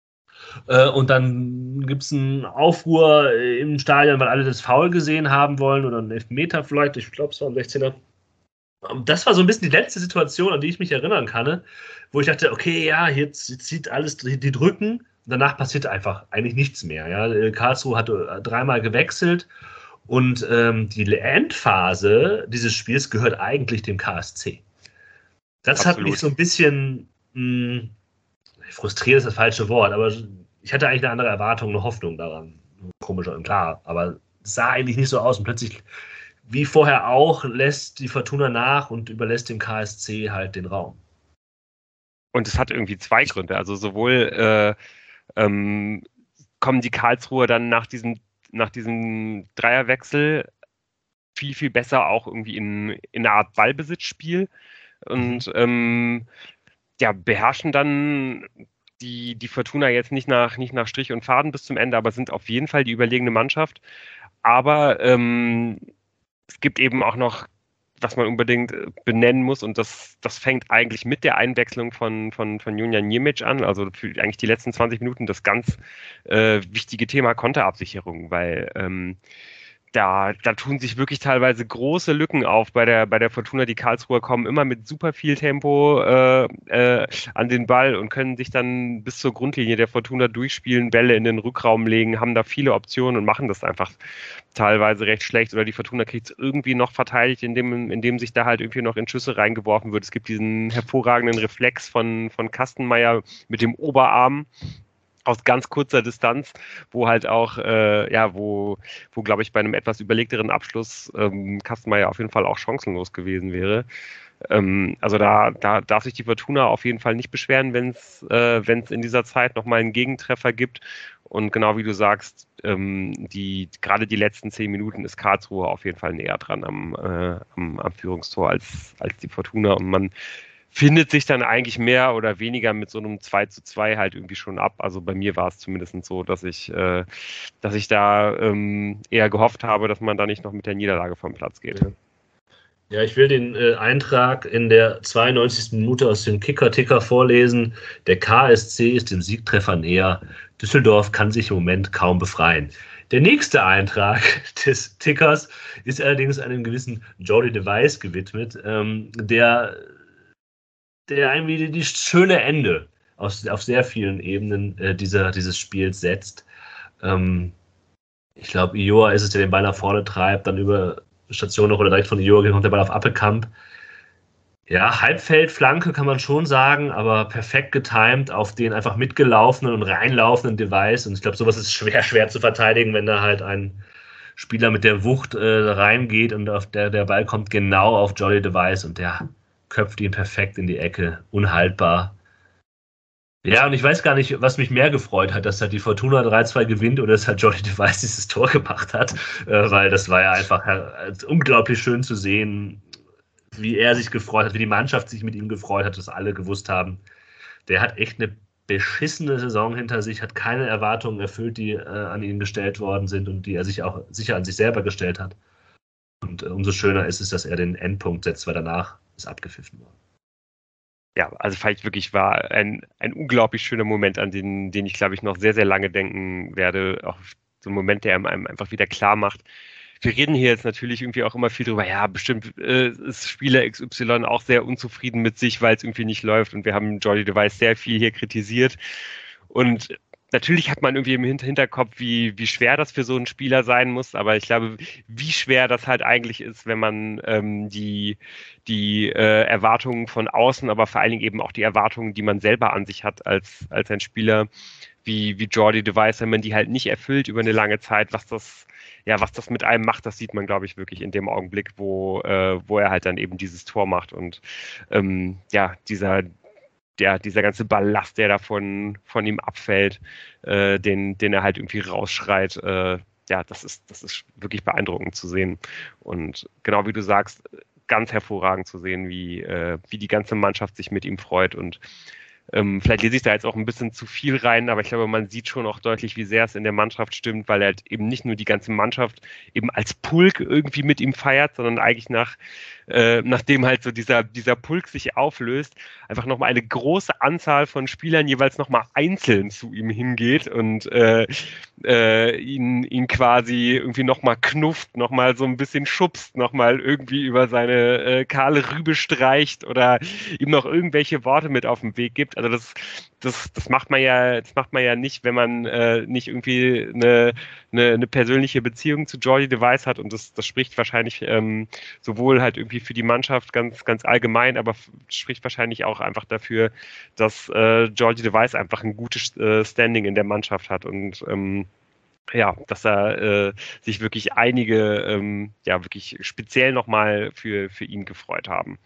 Und dann gibt es einen Aufruhr im Stadion, weil alle das Foul gesehen haben wollen oder einen Elfmeter vielleicht. Ich glaube, es war ein 16er. Das war so ein bisschen die letzte Situation, an die ich mich erinnern kann, wo ich dachte, okay, ja, jetzt zieht alles, die drücken. Und danach passiert einfach eigentlich nichts mehr. Ja? Karlsruhe hat 3-mal gewechselt. Und die Endphase dieses Spiels gehört eigentlich dem KSC. Das Absolut. hat mich so ein bisschen frustriert ist das falsche Wort, aber ich hatte eigentlich eine andere Erwartung, eine Hoffnung daran. Komischer und klar, aber es sah eigentlich nicht so aus. Und plötzlich, wie vorher auch, lässt die Fortuna nach und überlässt dem KSC halt den Raum. Und es hat irgendwie zwei Gründe. Also sowohl kommen die Karlsruher dann nach diesem Dreierwechsel viel, viel besser auch irgendwie in eine Art Ballbesitzspiel und beherrschen dann die Fortuna jetzt nicht nach Strich und Faden bis zum Ende, aber sind auf jeden Fall die überlegene Mannschaft. Aber es gibt eben auch noch, was man unbedingt benennen muss, und das fängt eigentlich mit der Einwechslung von Julian Nimic an, also für eigentlich die letzten 20 Minuten das ganz wichtige Thema Konterabsicherung, weil da tun sich wirklich teilweise große Lücken auf bei der Fortuna. Die Karlsruher kommen immer mit super viel Tempo an den Ball und können sich dann bis zur Grundlinie der Fortuna durchspielen, Bälle in den Rückraum legen, haben da viele Optionen und machen das einfach teilweise recht schlecht. Oder die Fortuna kriegt es irgendwie noch verteidigt, indem sich da halt irgendwie noch in Schüsse reingeworfen wird. Es gibt diesen hervorragenden Reflex von Kastenmeier mit dem Oberarm aus ganz kurzer Distanz, wo halt auch, wo glaube ich bei einem etwas überlegteren Abschluss Kastenmeier auf jeden Fall auch chancenlos gewesen wäre. Also da darf sich die Fortuna auf jeden Fall nicht beschweren, wenn es in dieser Zeit nochmal einen Gegentreffer gibt. Und genau wie du sagst, gerade die letzten 10 Minuten ist Karlsruhe auf jeden Fall näher dran am Führungstor als die Fortuna. Und man findet sich dann eigentlich mehr oder weniger mit so einem 2:2 halt irgendwie schon ab. Also bei mir war es zumindest so, dass ich da eher gehofft habe, dass man da nicht noch mit der Niederlage vom Platz geht. Ja, ich will den Eintrag in der 92. Minute aus dem Kicker-Ticker vorlesen. Der KSC ist dem Siegtreffer näher. Düsseldorf kann sich im Moment kaum befreien. Der nächste Eintrag des Tickers ist allerdings einem gewissen Jordi de Wijs gewidmet, der irgendwie die schöne Ende auf sehr vielen Ebenen dieses Spiels setzt. Ich glaube, Ioa ist es, der den Ball nach vorne treibt, dann über Station noch oder direkt von Ioa kommt der Ball auf Appelkamp. Ja, Halbfeldflanke kann man schon sagen, aber perfekt getimed auf den einfach mitgelaufenen und reinlaufenden Device. Und ich glaube, sowas ist schwer zu verteidigen, wenn da halt ein Spieler mit der Wucht reingeht und der Ball kommt genau auf Jolly Device und der köpft ihn perfekt in die Ecke. Unhaltbar. Ja, und ich weiß gar nicht, was mich mehr gefreut hat, dass halt die Fortuna 3:2 gewinnt oder dass halt Jolly Device dieses Tor gemacht hat, weil das war ja einfach unglaublich schön zu sehen, wie er sich gefreut hat, wie die Mannschaft sich mit ihm gefreut hat, dass alle gewusst haben, der hat echt eine beschissene Saison hinter sich, hat keine Erwartungen erfüllt, die an ihn gestellt worden sind und die er sich auch sicher an sich selber gestellt hat. Und umso schöner ist es, dass er den Endpunkt setzt, weil danach ist abgepfiffen worden. Ja, also vielleicht wirklich war ein unglaublich schöner Moment, an den ich, glaube ich, noch sehr, sehr lange denken werde. Auch so ein Moment, der einem einfach wieder klar macht, wir reden hier jetzt natürlich irgendwie auch immer viel drüber, ja, bestimmt ist Spieler XY auch sehr unzufrieden mit sich, weil es irgendwie nicht läuft und wir haben Jordi Device sehr viel hier kritisiert und natürlich hat man irgendwie im Hinterkopf, wie schwer das für so einen Spieler sein muss, aber ich glaube, wie schwer das halt eigentlich ist, wenn man die Erwartungen von außen, aber vor allen Dingen eben auch die Erwartungen, die man selber an sich hat als ein Spieler, wie Jordi Device, wenn man die halt nicht erfüllt über eine lange Zeit, was das mit einem macht, das sieht man, glaube ich, wirklich in dem Augenblick, wo er halt dann eben dieses Tor macht und dieser ganze Ballast, der da von ihm abfällt, den er halt irgendwie rausschreit, das ist wirklich beeindruckend zu sehen. Und genau wie du sagst, ganz hervorragend zu sehen, wie die ganze Mannschaft sich mit ihm freut. Und vielleicht lese ich da jetzt auch ein bisschen zu viel rein, aber ich glaube, man sieht schon auch deutlich, wie sehr es in der Mannschaft stimmt, weil er halt eben nicht nur die ganze Mannschaft eben als Pulk irgendwie mit ihm feiert, sondern eigentlich nachdem halt so dieser Pulk sich auflöst, einfach nochmal eine große Anzahl von Spielern jeweils nochmal einzeln zu ihm hingeht und ihn quasi irgendwie nochmal knufft, nochmal so ein bisschen schubst, nochmal irgendwie über seine kahle Rübe streicht oder ihm noch irgendwelche Worte mit auf den Weg gibt. Also das macht man ja nicht, wenn man nicht irgendwie eine persönliche Beziehung zu Jordi Device hat und das spricht wahrscheinlich sowohl halt irgendwie für die Mannschaft ganz, ganz allgemein, aber spricht wahrscheinlich auch einfach dafür, dass Jordi Device einfach ein gutes Standing in der Mannschaft hat und dass da sich wirklich einige wirklich speziell nochmal für ihn gefreut haben.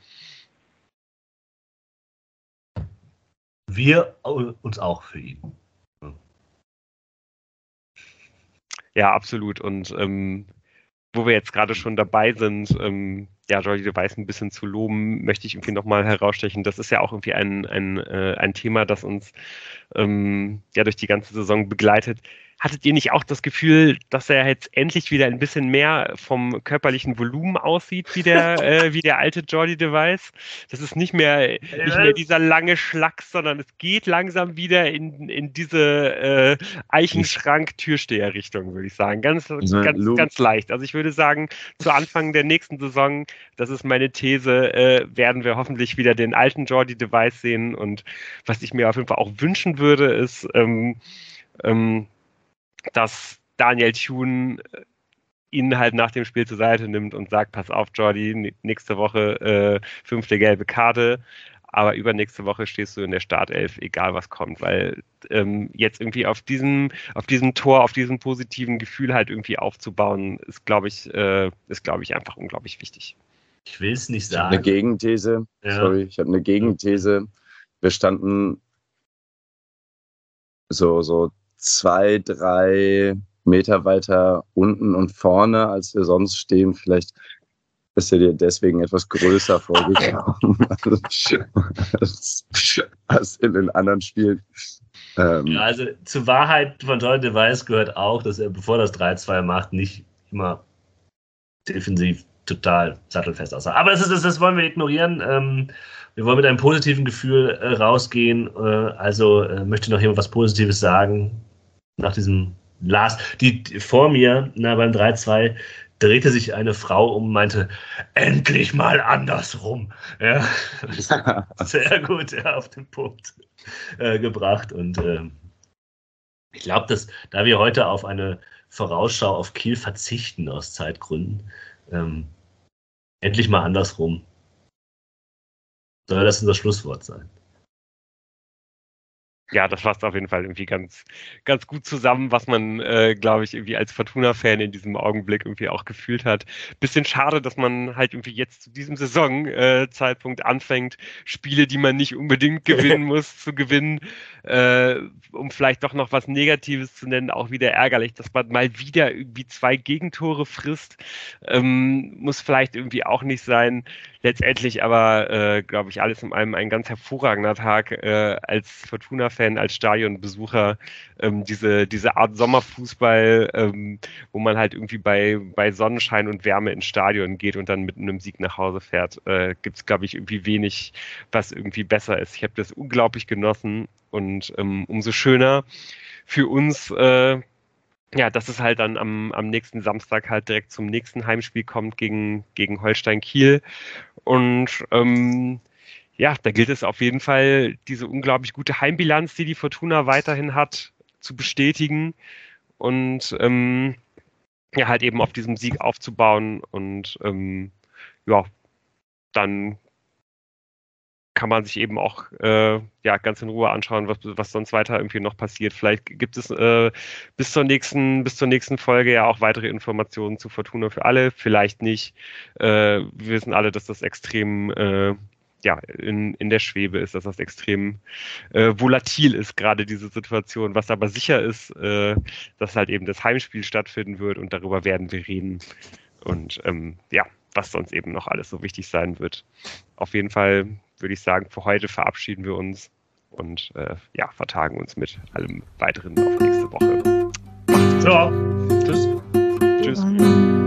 Wir uns auch für ihn. Ja, absolut. Und wo wir jetzt gerade schon dabei sind, Jordi Device ein bisschen zu loben, möchte ich irgendwie nochmal herausstechen. Das ist ja auch irgendwie ein Thema, das uns durch die ganze Saison begleitet. Hattet ihr nicht auch das Gefühl, dass er jetzt endlich wieder ein bisschen mehr vom körperlichen Volumen aussieht, wie der alte Jordi Device? Das ist nicht mehr dieser lange Schlacks, sondern es geht langsam wieder in diese Eichenschrank-Türsteher-Richtung, würde ich sagen. Ganz leicht. Also ich würde sagen, zu Anfang der nächsten Saison, das ist meine These, werden wir hoffentlich wieder den alten Jordi Device sehen. Und was ich mir auf jeden Fall auch wünschen würde, ist, dass Daniel Thune ihn halt nach dem Spiel zur Seite nimmt und sagt, pass auf, Jordi, nächste Woche 5. gelbe Karte, aber übernächste Woche stehst du in der Startelf, egal was kommt, weil jetzt irgendwie auf diesem Tor, auf diesem positiven Gefühl halt irgendwie aufzubauen, ist, glaube ich, einfach unglaublich wichtig. Ich will es nicht sagen. Ich habe eine Gegenthese. Ja. Sorry, ich habe eine Gegenthese. Wir standen so 2, 3 Meter weiter unten und vorne, als wir sonst stehen. Vielleicht ist er dir deswegen etwas größer vorgekommen als in den anderen Spielen. Also zur Wahrheit von Jordi Device gehört auch, dass er, bevor das 3-2 macht, nicht immer defensiv total sattelfest aussah. Aber das wollen wir ignorieren. Wir wollen mit einem positiven Gefühl rausgehen. Möchte noch jemand was Positives sagen? Nach diesem vor mir, beim 3-2, drehte sich eine Frau um und meinte, endlich mal andersrum. Ja. Sehr gut, auf den Punkt gebracht. Und ich glaube, dass da wir heute auf eine Vorausschau auf Kiel verzichten aus Zeitgründen, endlich mal andersrum. Soll das unser Schlusswort sein? Ja, das fasst auf jeden Fall irgendwie ganz, ganz gut zusammen, was man, glaube ich, irgendwie als Fortuna-Fan in diesem Augenblick irgendwie auch gefühlt hat. Bisschen schade, dass man halt irgendwie jetzt zu diesem Saisonzeitpunkt anfängt, Spiele, die man nicht unbedingt gewinnen muss, zu gewinnen. Um vielleicht doch noch was Negatives zu nennen, auch wieder ärgerlich, dass man mal wieder irgendwie 2 Gegentore frisst. Muss vielleicht irgendwie auch nicht sein. Letztendlich aber, glaube ich, alles in allem ein ganz hervorragender Tag als Fortuna-Fan, als Stadionbesucher. Diese Art Sommerfußball, wo man halt irgendwie bei Sonnenschein und Wärme ins Stadion geht und dann mit einem Sieg nach Hause fährt, gibt es, glaube ich, irgendwie wenig, was irgendwie besser ist. Ich habe das unglaublich genossen und umso schöner für uns, ja, dass es halt dann am nächsten Samstag halt direkt zum nächsten Heimspiel kommt gegen Holstein Kiel. Und ja, da gilt es auf jeden Fall, diese unglaublich gute Heimbilanz, die Fortuna weiterhin hat, zu bestätigen und ja, halt eben auf diesem Sieg aufzubauen. Und ja, dann kann man sich eben auch ja, ganz in Ruhe anschauen, was sonst weiter irgendwie noch passiert. Vielleicht gibt es bis zur nächsten Folge ja auch weitere Informationen zu Fortuna für alle, vielleicht nicht. Wir wissen alle, dass das extrem ja, in der Schwebe ist, dass das extrem volatil ist, gerade diese Situation. Was aber sicher ist, dass halt eben das Heimspiel stattfinden wird und darüber werden wir reden. Und ja, was sonst eben noch alles so wichtig sein wird. Auf jeden Fall würde ich sagen, für heute verabschieden wir uns und ja, vertagen uns mit allem Weiteren auf nächste Woche. Ja, tschüss. Tschüss.